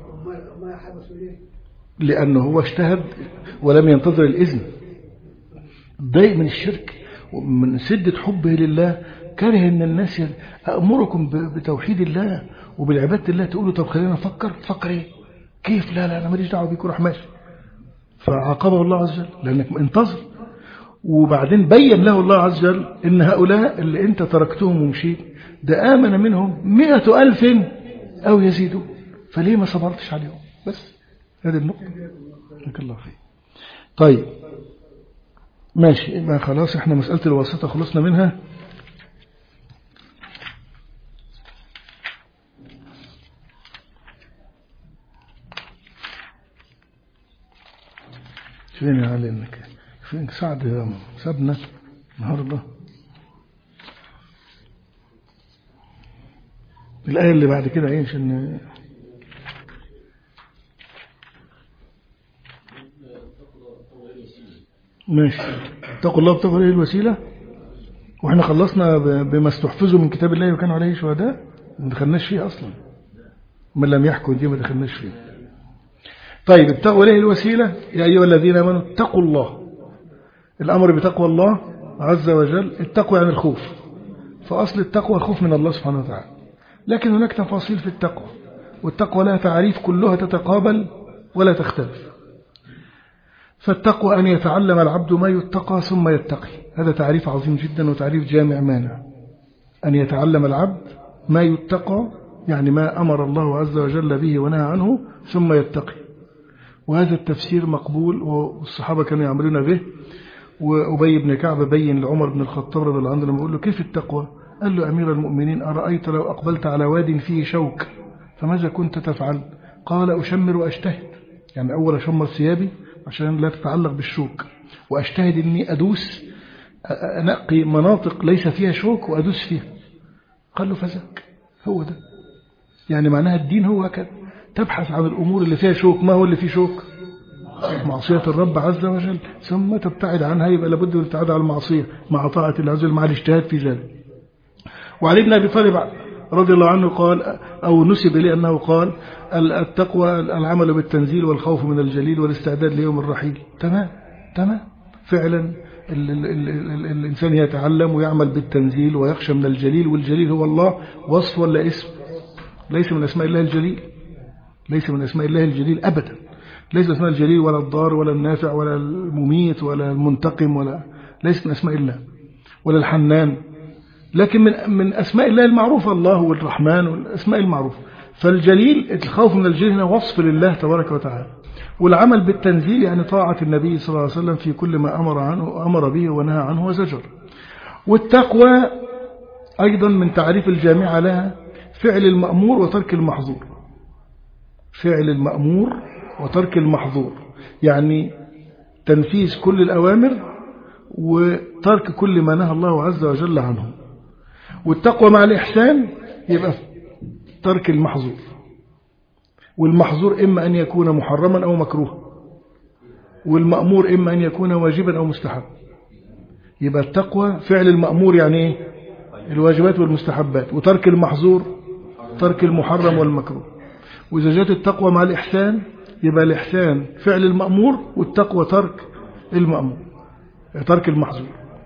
لأنه هو اجتهد ولم ينتظر الإذن. ضايق من الشرك ومن سدة حبه لله، كره ان الناس أأمركم بتوحيد الله وبالعبادة الله، تقولوا طب خلينا نفكر. تفكر ايه؟ كيف؟ لا لا انا ماليش دعوه بيكم، روح ماشي. فعاقبه الله عز وجل لانك انتظر. وبعدين بين له الله عز وجل ان هؤلاء اللي انت تركتهم ومشيت ده آمن منهم مئة ألف أو يزيدون، فليه ما صبرتش عليهم؟ بس هذه النقطة. جزاك الله خير. طيب ماشي، ما خلاص احنا مسألة الواسطة خلصنا منها. فين يا علي انك فين؟ سعد سابنا النهارده. الآية اللي بعد كده ايه عشان ماشي. اتقوا الله وابتغوا اليه الوسيلة. واحنا خلصنا بما استحفظوا من كتاب الله وكانوا عليه شهداء، ما دخلناش فيه اصلا. من لم يحكم دي ما دخلناش فيه. طيب ابتغوا اليه الوسيلة يا ايها الذين امنوا اتقوا الله. الامر بتقوى الله عز وجل. التقوى يعني الخوف، فاصل التقوى الخوف من الله سبحانه وتعالى، لكن هناك تفاصيل في التقوى، والتقوى لها تعريف كلها تتقابل ولا تختلف. فالتقوى أن يتعلم العبد ما يتقى ثم يتقي، هذا تعريف عظيم جدا وتعريف جامع مانع. أن يتعلم العبد ما يتقى يعني ما أمر الله عز وجل به ونهى عنه ثم يتقي، وهذا التفسير مقبول والصحابة كانوا يعملون به. وأبي بن كعب بين لعمر بن الخطاب رضي الله عنه لما يقول له كيف التقوى؟ قال له أمير المؤمنين أرأيت لو أقبلت على واد فيه شوك فماذا كنت تفعل؟ قال أشمر وأجتهد، يعني أول أشمر ثيابي عشان لا تتعلق بالشوك، وأجتهد أني أدوس أنقي مناطق ليس فيها شوك وأدوس فيها. قال له فذاك هو ده، يعني معناها الدين هو هكذا، تبحث عن الأمور اللي فيها شوك. ما هو اللي فيه شوك؟ معصية الرب عز وجل، ثم تبتعد عنها. يبقى لابد من الابتعاد عن المعصية مع طاعة الله عز وجل مع الاجتهاد في ذلك. وعلي بن أبي طالب رضي الله عنه قال أو نسب إليه أنه قال التقوى العمل بالتنزيل والخوف من الجليل والاستعداد ليوم الرحيل. تمام تمام فعلا. ال ال ال ال الإنسان يتعلم ويعمل بالتنزيل ويخشى من الجليل، والجليل هو الله. وصف ولا اسم؟ ليس من أسماء الله الجليل، ليس من أسماء الله الجليل أبدا. ليس من أسماء الجليل ولا الضار ولا النافع ولا المميت ولا المنتقم، ولا ليس من أسماء الله، ولا الحنان، لكن من من أسماء الله المعروفة، الله والرحمن والأسماء المعروفة. فالجليل الخوف من الجليل هنا وصف لله تبارك وتعالى. والعمل بالتنزيل يعني طاعة النبي صلى الله عليه وسلم في كل ما أمر عنه أمر به ونهى عنه وزجر. والتقوى أيضا من تعريف الجامعة لها فعل المأمور وترك المحظور. فعل المأمور وترك المحظور يعني تنفيذ كل الأوامر وترك كل ما نهى الله عز وجل عنه. والتقوى مع الإحسان يبقى ترك المحظور، والمحظور إما أن يكون محرما أو مكروه، والمأمور إما أن يكون واجبا أو مستحب. يبقى التقوى فعل المأمور يعني إيه؟ الواجبات والمستحبات، وترك المحظور ترك المحرم والمكروه. وإذا جاءت التقوى مع الإحسان يبقى الإحسان فعل المأمور والتقوى ترك المأمور ترك المحظور.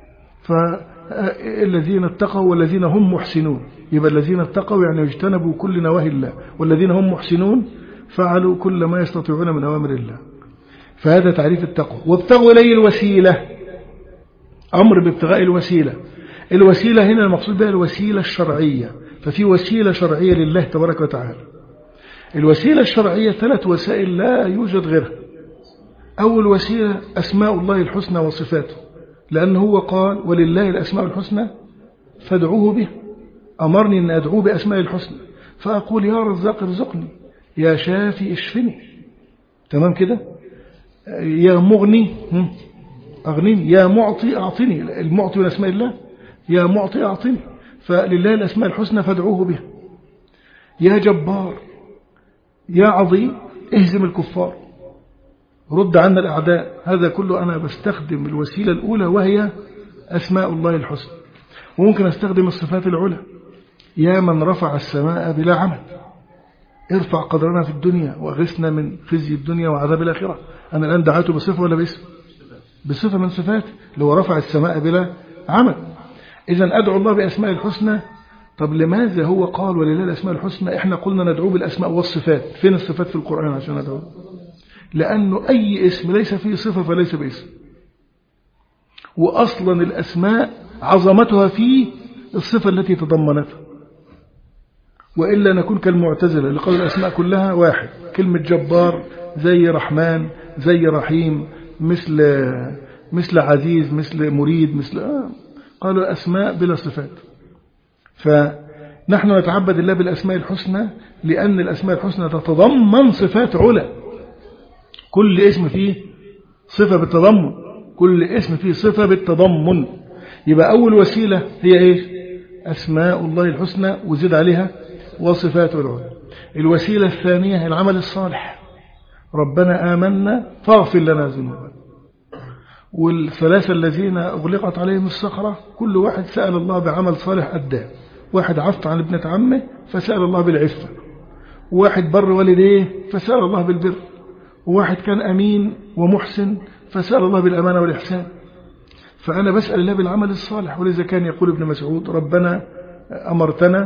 فالذين اتقوا والذين هم محسنون، يبقى الذين اتقوا يعني اجتنبوا كل نواهي الله، والذين هم محسنون فعلوا كل ما يستطيعون من أوامر الله. فهذا تعريف التقوى. وابتغوا إليه الوسيلة، أمر بابتغاء الوسيلة. الوسيلة هنا المقصود بها الوسيلة الشرعية، ففي وسيلة شرعية لله تبارك وتعالى. الوسيلة الشرعية ثلاث وسائل لا يوجد غيرها. أول وسيلة أسماء الله الحسنى وصفاته، لأنه هو قال ولله الأسماء الحسنى فادعوه به. أمرني أن أدعوه بأسماء الحسنى، فأقول يا رزاق ارزقني، يا شافي اشفني، تمام كده، يا مغني أغنيني، يا معطي أعطني. المعطي من أسماء الله، يا معطي أعطني. فلله الأسماء الحسنى فادعوه به. يا جبار، يا عظيم، اهزم الكفار، رد عنا الأعداء. هذا كله أنا بستخدم الوسيلة الأولى وهي أسماء الله الحسنى. وممكن أستخدم الصفات العلى، يا من رفع السماء بلا عمل ارفع قدرنا في الدنيا وأغثنا من خزي الدنيا وعذاب الآخرة. أنا الآن دعاته بصفة ولا باسم؟ بصفة من صفات، لو رفع السماء بلا عمل. إذن أدعو الله بأسماء الحسنى. طب لماذا هو قال ولله الأسماء الحسنى؟ إحنا قلنا ندعو بالأسماء والصفات. فين الصفات في القرآن عشان ندعو؟ لأنه أي اسم ليس فيه صفة فليس باسم. وأصلا الأسماء عظمتها في الصفة التي تضمنتها، وإلا نكون كالمعتزلة اللي قالوا الأسماء كلها واحد. كلمة جبار زي رحمن زي رحيم، مثل مثل عزيز، مثل مريد، مثل آه. قالوا الأسماء بلا صفات. فنحن نتعبد الله بالأسماء الحسنى لأن الأسماء الحسنى تتضمن صفات علا. كل اسم فيه صفة بالتضمن، كل اسم فيه صفة بالتضمن. يبقى أول وسيلة هي إيش؟ أسماء الله الحسنى وزد عليها وصفات العلا. الوسيلة الثانية العمل الصالح، ربنا آمنا فاغفر لنا ذنوبنا. والثلاثة الذين أغلقت عليهم الصخرة كل واحد سأل الله بعمل صالح أداه. واحد عفت عن ابنة عمه فسأل الله بالعفة، وواحد بر والديه فسأل الله بالبر، وواحد كان أمين ومحسن فسأل الله بالأمانة والإحسان. فأنا بسأل الله بالعمل الصالح. ولذا كان يقول ابن مسعود ربنا أمرتنا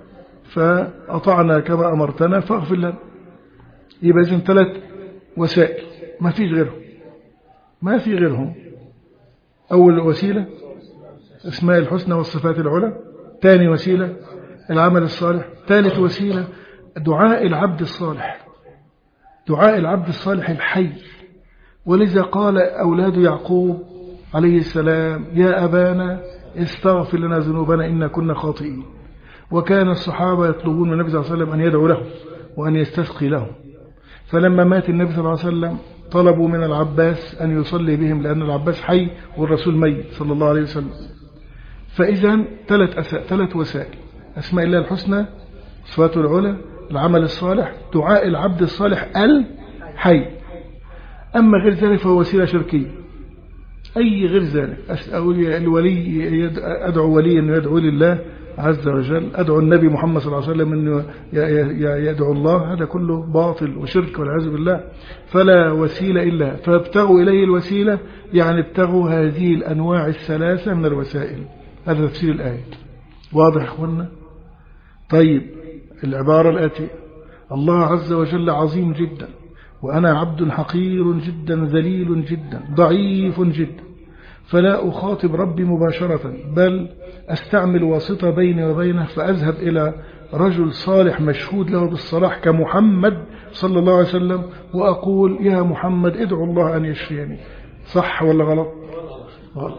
فأطعنا كما أمرتنا فاغفر لنا. يبقى إذن ثلاث وسائل ما فيش غيرهم، ما في غيرهم. أول وسيلة أسماء الحسنى والصفات العلى، ثاني وسيلة العمل الصالح، ثالث وسيلة دعاء العبد الصالح، دعاء العبد الصالح الحي. ولذا قال أولاد يعقوب عليه السلام يا أبانا استغفر لنا ذنوبنا إنا كنا خاطئين. وكان الصحابة يطلبون من النبي صلى الله عليه وسلم أن يدعو لهم وأن يستسقي لهم. فلما مات النبي صلى الله عليه وسلم طلبوا من العباس أن يصلي بهم لأن العباس حي والرسول ميت صلى الله عليه وسلم. فإذا ثلاث أساء ثلاث وسائل: أسماء الله الحسنى، صفات العلى، العمل الصالح، دعاء العبد الصالح الحي. أما غير ذلك فهو وسيلة شركية. أي غير ذلك الولي أدعو ولي أن يدعو لله عز وجل، أدعو النبي محمد صلى الله عليه وسلم أنه يدعو الله، هذا كله باطل وشرك والعياذ بالله. فلا وسيلة إلا فابتغوا إليه الوسيلة، يعني ابتغوا هذه الأنواع الثلاثة من الوسائل. هذا تفسير الآية. واضح أخوانا؟ طيب العبارة الآتية: الله عز وجل عظيم جدا، وأنا عبد حقير جدا ذليل جدا ضعيف جدا، فلا أخاطب ربي مباشرة، بل أستعمل واسطة بيني وبينه، فأذهب إلى رجل صالح مشهود له بالصلاح كمحمد صلى الله عليه وسلم وأقول يا محمد ادعو الله أن يشفيني. صح ولا غلط؟ غلط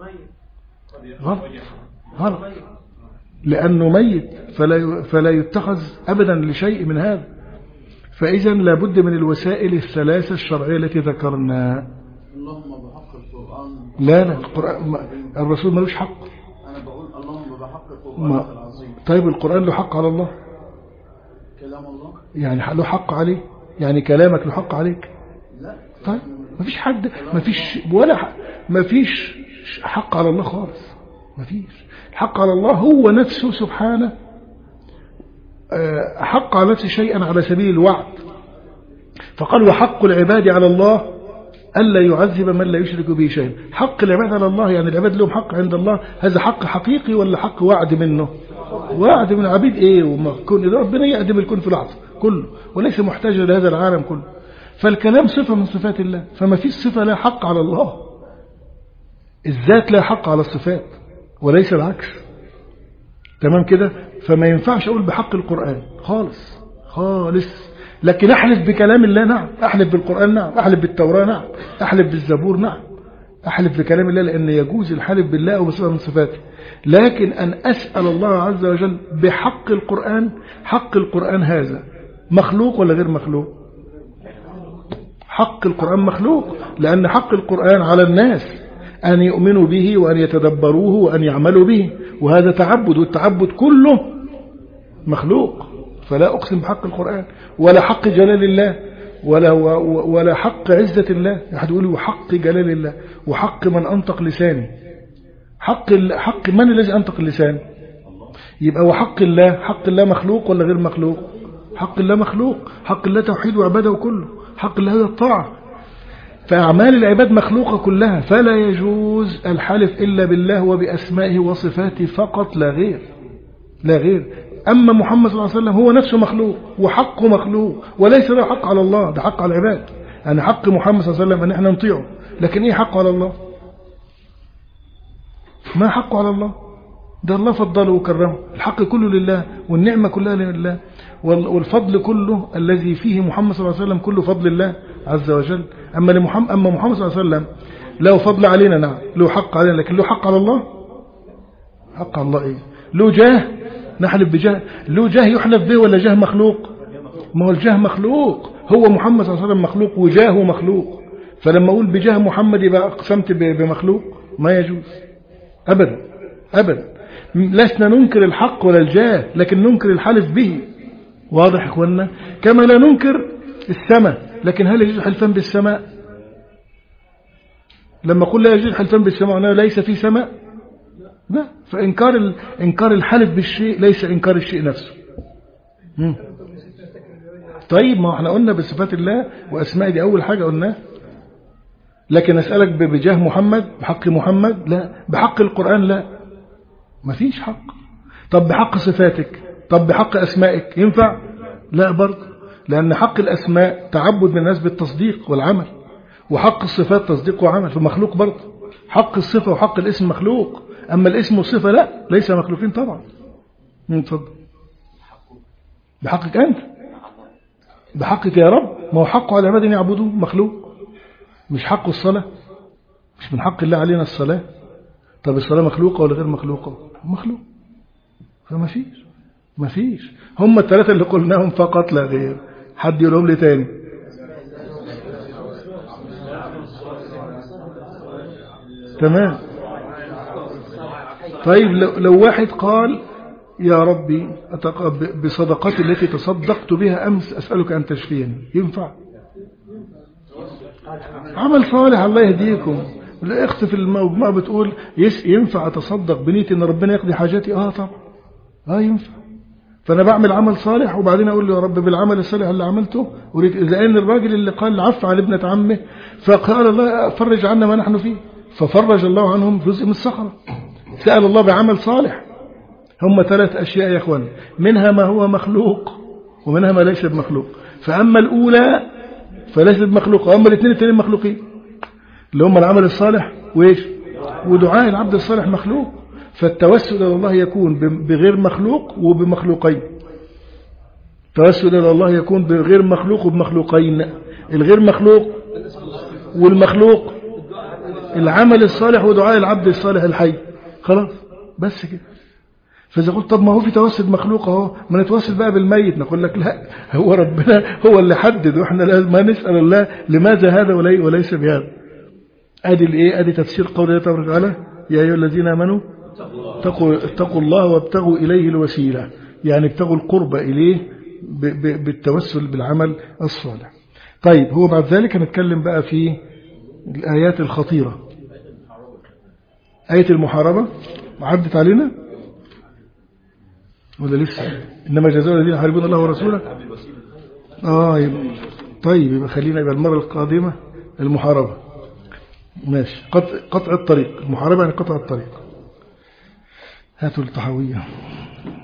غلط غلط، لأنه ميت فلا فلا يتخذ أبدا لشيء من هذا. فإذا لابد من الوسائل الثلاثة الشرعية التي ذكرناها. اللهم بحق القرآن. لا لا القرآن الرسول ملوش حق. أنا بقول اللهم بحق القرآن العظيم. طيب القرآن له حق على الله؟ كلام الله يعني له حق عليه؟ يعني كلامك له حق عليك؟ لا. طيب ما فيش حد، ما فيش ولا حق، ما فيش حق على الله خالص. ما فيش. الحق على الله هو نفسه سبحانه حق على نفسه شيئا على سبيل الوعد، فقال وحق العباد على الله ألا يعذب من لا يشرك به شيئا. حق العباد على الله يعني العباد لهم حق عند الله، هذا حق حقيقي ولا حق وعد منه؟ وعد من العبيد. ايه وما كون إذا ربنا يعدم الكون في لحظة كله وليس محتاجا لهذا العالم كله. فالكلام صفة من صفات الله، فما فيش صفة لا حق على الله. الذات لا حق على الصفات وليس العكس. تمام كده؟ فما ينفعش أقول بحق القرآن خالص خالص. لكن أحلف بكلام الله نعم، أحلف بالقرآن نعم، أحلف بالتوراة نعم، أحلف بالزبور نعم، أحلف بكلام الله، لأن يجوز الحلف بالله أو بصفة من صفاته. لكن أن أسأل الله عز وجل بحق القرآن، حق القرآن هذا مخلوق ولا غير مخلوق؟ حق القرآن مخلوق، لأن حق القرآن على الناس أن يؤمنوا به وأن يتدبروه وأن يعملوا به، وهذا تعبد، والتعبد كله مخلوق. فلا أقسم بحق القرآن ولا حق جلال الله ولا ولا حق عزة الله. أحد يقول وحق جلال الله وحق من أنطق لساني. حق حق من الذي أنطق اللسان؟ يبقى وحق الله، حق الله مخلوق ولا غير مخلوق؟ حق الله مخلوق. حق الله توحيد وعباده كله. حق الله هذا الطاعة. فأعمال العباد مخلوقة كلها، فلا يجوز الحلف إلا بالله وبأسمائه وصفاته فقط لا غير، لا غير. أما محمد صلى الله عليه وسلم هو نفسه مخلوق وحقه مخلوق وليس له حق على الله، ده حق على العباد. يعني حق محمد صلى الله عليه وسلم أن احنا نطيعه، لكن إيه حقه على الله؟ ما حقه على الله؟ ده الله فضله وكرمه. الحق كله لله والنعمة كلها لله والفضل كله الذي فيه محمد صلى الله عليه وسلم كله فضل الله عز وجل. أما لمحمد أما محمد صلى الله عليه وسلم له فضل علينا، نعم له حق علينا، لكن له حق على الله؟ حق على الله إيه؟ له جاه نحلف بجاه، له جاه يحلف به ولا جاه مخلوق؟ ما هو الجاه مخلوق. هو محمد صلى الله عليه وسلم مخلوق وجاهه مخلوق، فلما أقول بجاه محمد يبقى أقسمت بمخلوق؟ ما يجوز أبدا أبدا. لسنا ننكر الحق ولا الجاه، لكن ننكر الحلف به. واضح اخوانا؟ كما لا ننكر السماء، لكن هل يجوز الحلفان بالسماء؟ لما قل لا يجوز الحلفان بالسماء أنه ليس في سماء؟ لا. فإنكار ال... إنكار الحلف بالشيء ليس إنكار الشيء نفسه. مم. طيب ما احنا قلنا بصفات الله وأسماء دي أول حاجة قلناها، لكن أسألك بجاه محمد بحق محمد؟ لا. بحق القرآن؟ لا، ما فيش حق. طب بحق صفاتك؟ طب بحق أسمائك ينفع؟ لا برضه، لأن حق الأسماء تعبد من الناس بالتصديق والعمل، وحق الصفات تصديق وعمل، فمخلوق برضه. حق الصفة وحق الاسم مخلوق، أما الاسم والصفة لا، ليس مخلوقين طبعا. اتفضل. بحقك أنت، بحقك يا رب. ما هو حقه على العباد أن يعبدوه مخلوق. مش حقه الصلاة؟ مش من حق الله علينا الصلاة؟ طب الصلاة مخلوقة ولا غير مخلوقة؟ مخلوق. فما فيش ما فيش هم الثلاثة اللي قلناهم فقط لا غير. حد يقولهم لي تاني؟ تمام. طيب لو, لو واحد قال يا ربي بصدقاتي التي تصدقت بها أمس أسألك أن تشفيني، ينفع؟ عمل صالح الله يهديكم. الأخت في المجموعة بتقول ينفع أتصدق بنية أن ربنا يقضي حاجاتي؟ آه طبعا آه ينفع. فأنا بعمل عمل صالح وبعدين أقول له يا رب بالعمل الصالح اللي عملته أريد، لأن الراجل اللي قال عفى عن ابنة عمه فقال الله فرج عنا ما نحن فيه، ففرج الله عنهم جزء من الصخرة. سأل الله بعمل صالح. هم ثلاث أشياء يا أخوان، منها ما هو مخلوق ومنها ما ليس بمخلوق. فأما الأولى فليست بمخلوق، وأما الاثنين التانيين مخلوقين، اللي هم العمل الصالح وإيش ودعاء العبد الصالح مخلوق. فالتوسل إلى الله يكون بغير مخلوق وبمخلوقين. التوسل إلى الله يكون بغير مخلوق وبمخلوقين. الغير مخلوق والمخلوق العمل الصالح ودعاء العبد الصالح الحي. خلاص بس كده. فإذا قلت طب ما هو في توسل مخلوق اهو، ما نتوسل بقى بالميت، نقول لك لا، هو ربنا هو اللي حدد، واحنا لازم ما نسأل الله لماذا هذا وليس بهذا. ادي الايه؟ ادي تفسير قول الله تبارك وتعالى يا ايها الذين امنوا اتقوا اتقوا الله وابتغوا اليه الوسيله، يعني ابتغوا القرب اليه بالتوسل بالعمل الصالح. طيب هو بعد ذلك هنتكلم بقى في الايات الخطيره. ايه المحاربه عدت علينا ولا لسه؟ انما جزاء الذين يحاربون الله ورسوله. اه يبقى. طيب يبقى خلينا يبقى المره القادمه المحاربه. ماشي. قطع قطع الطريق. المحاربه يعني قطع الطريق. هاتوا الطحاويه.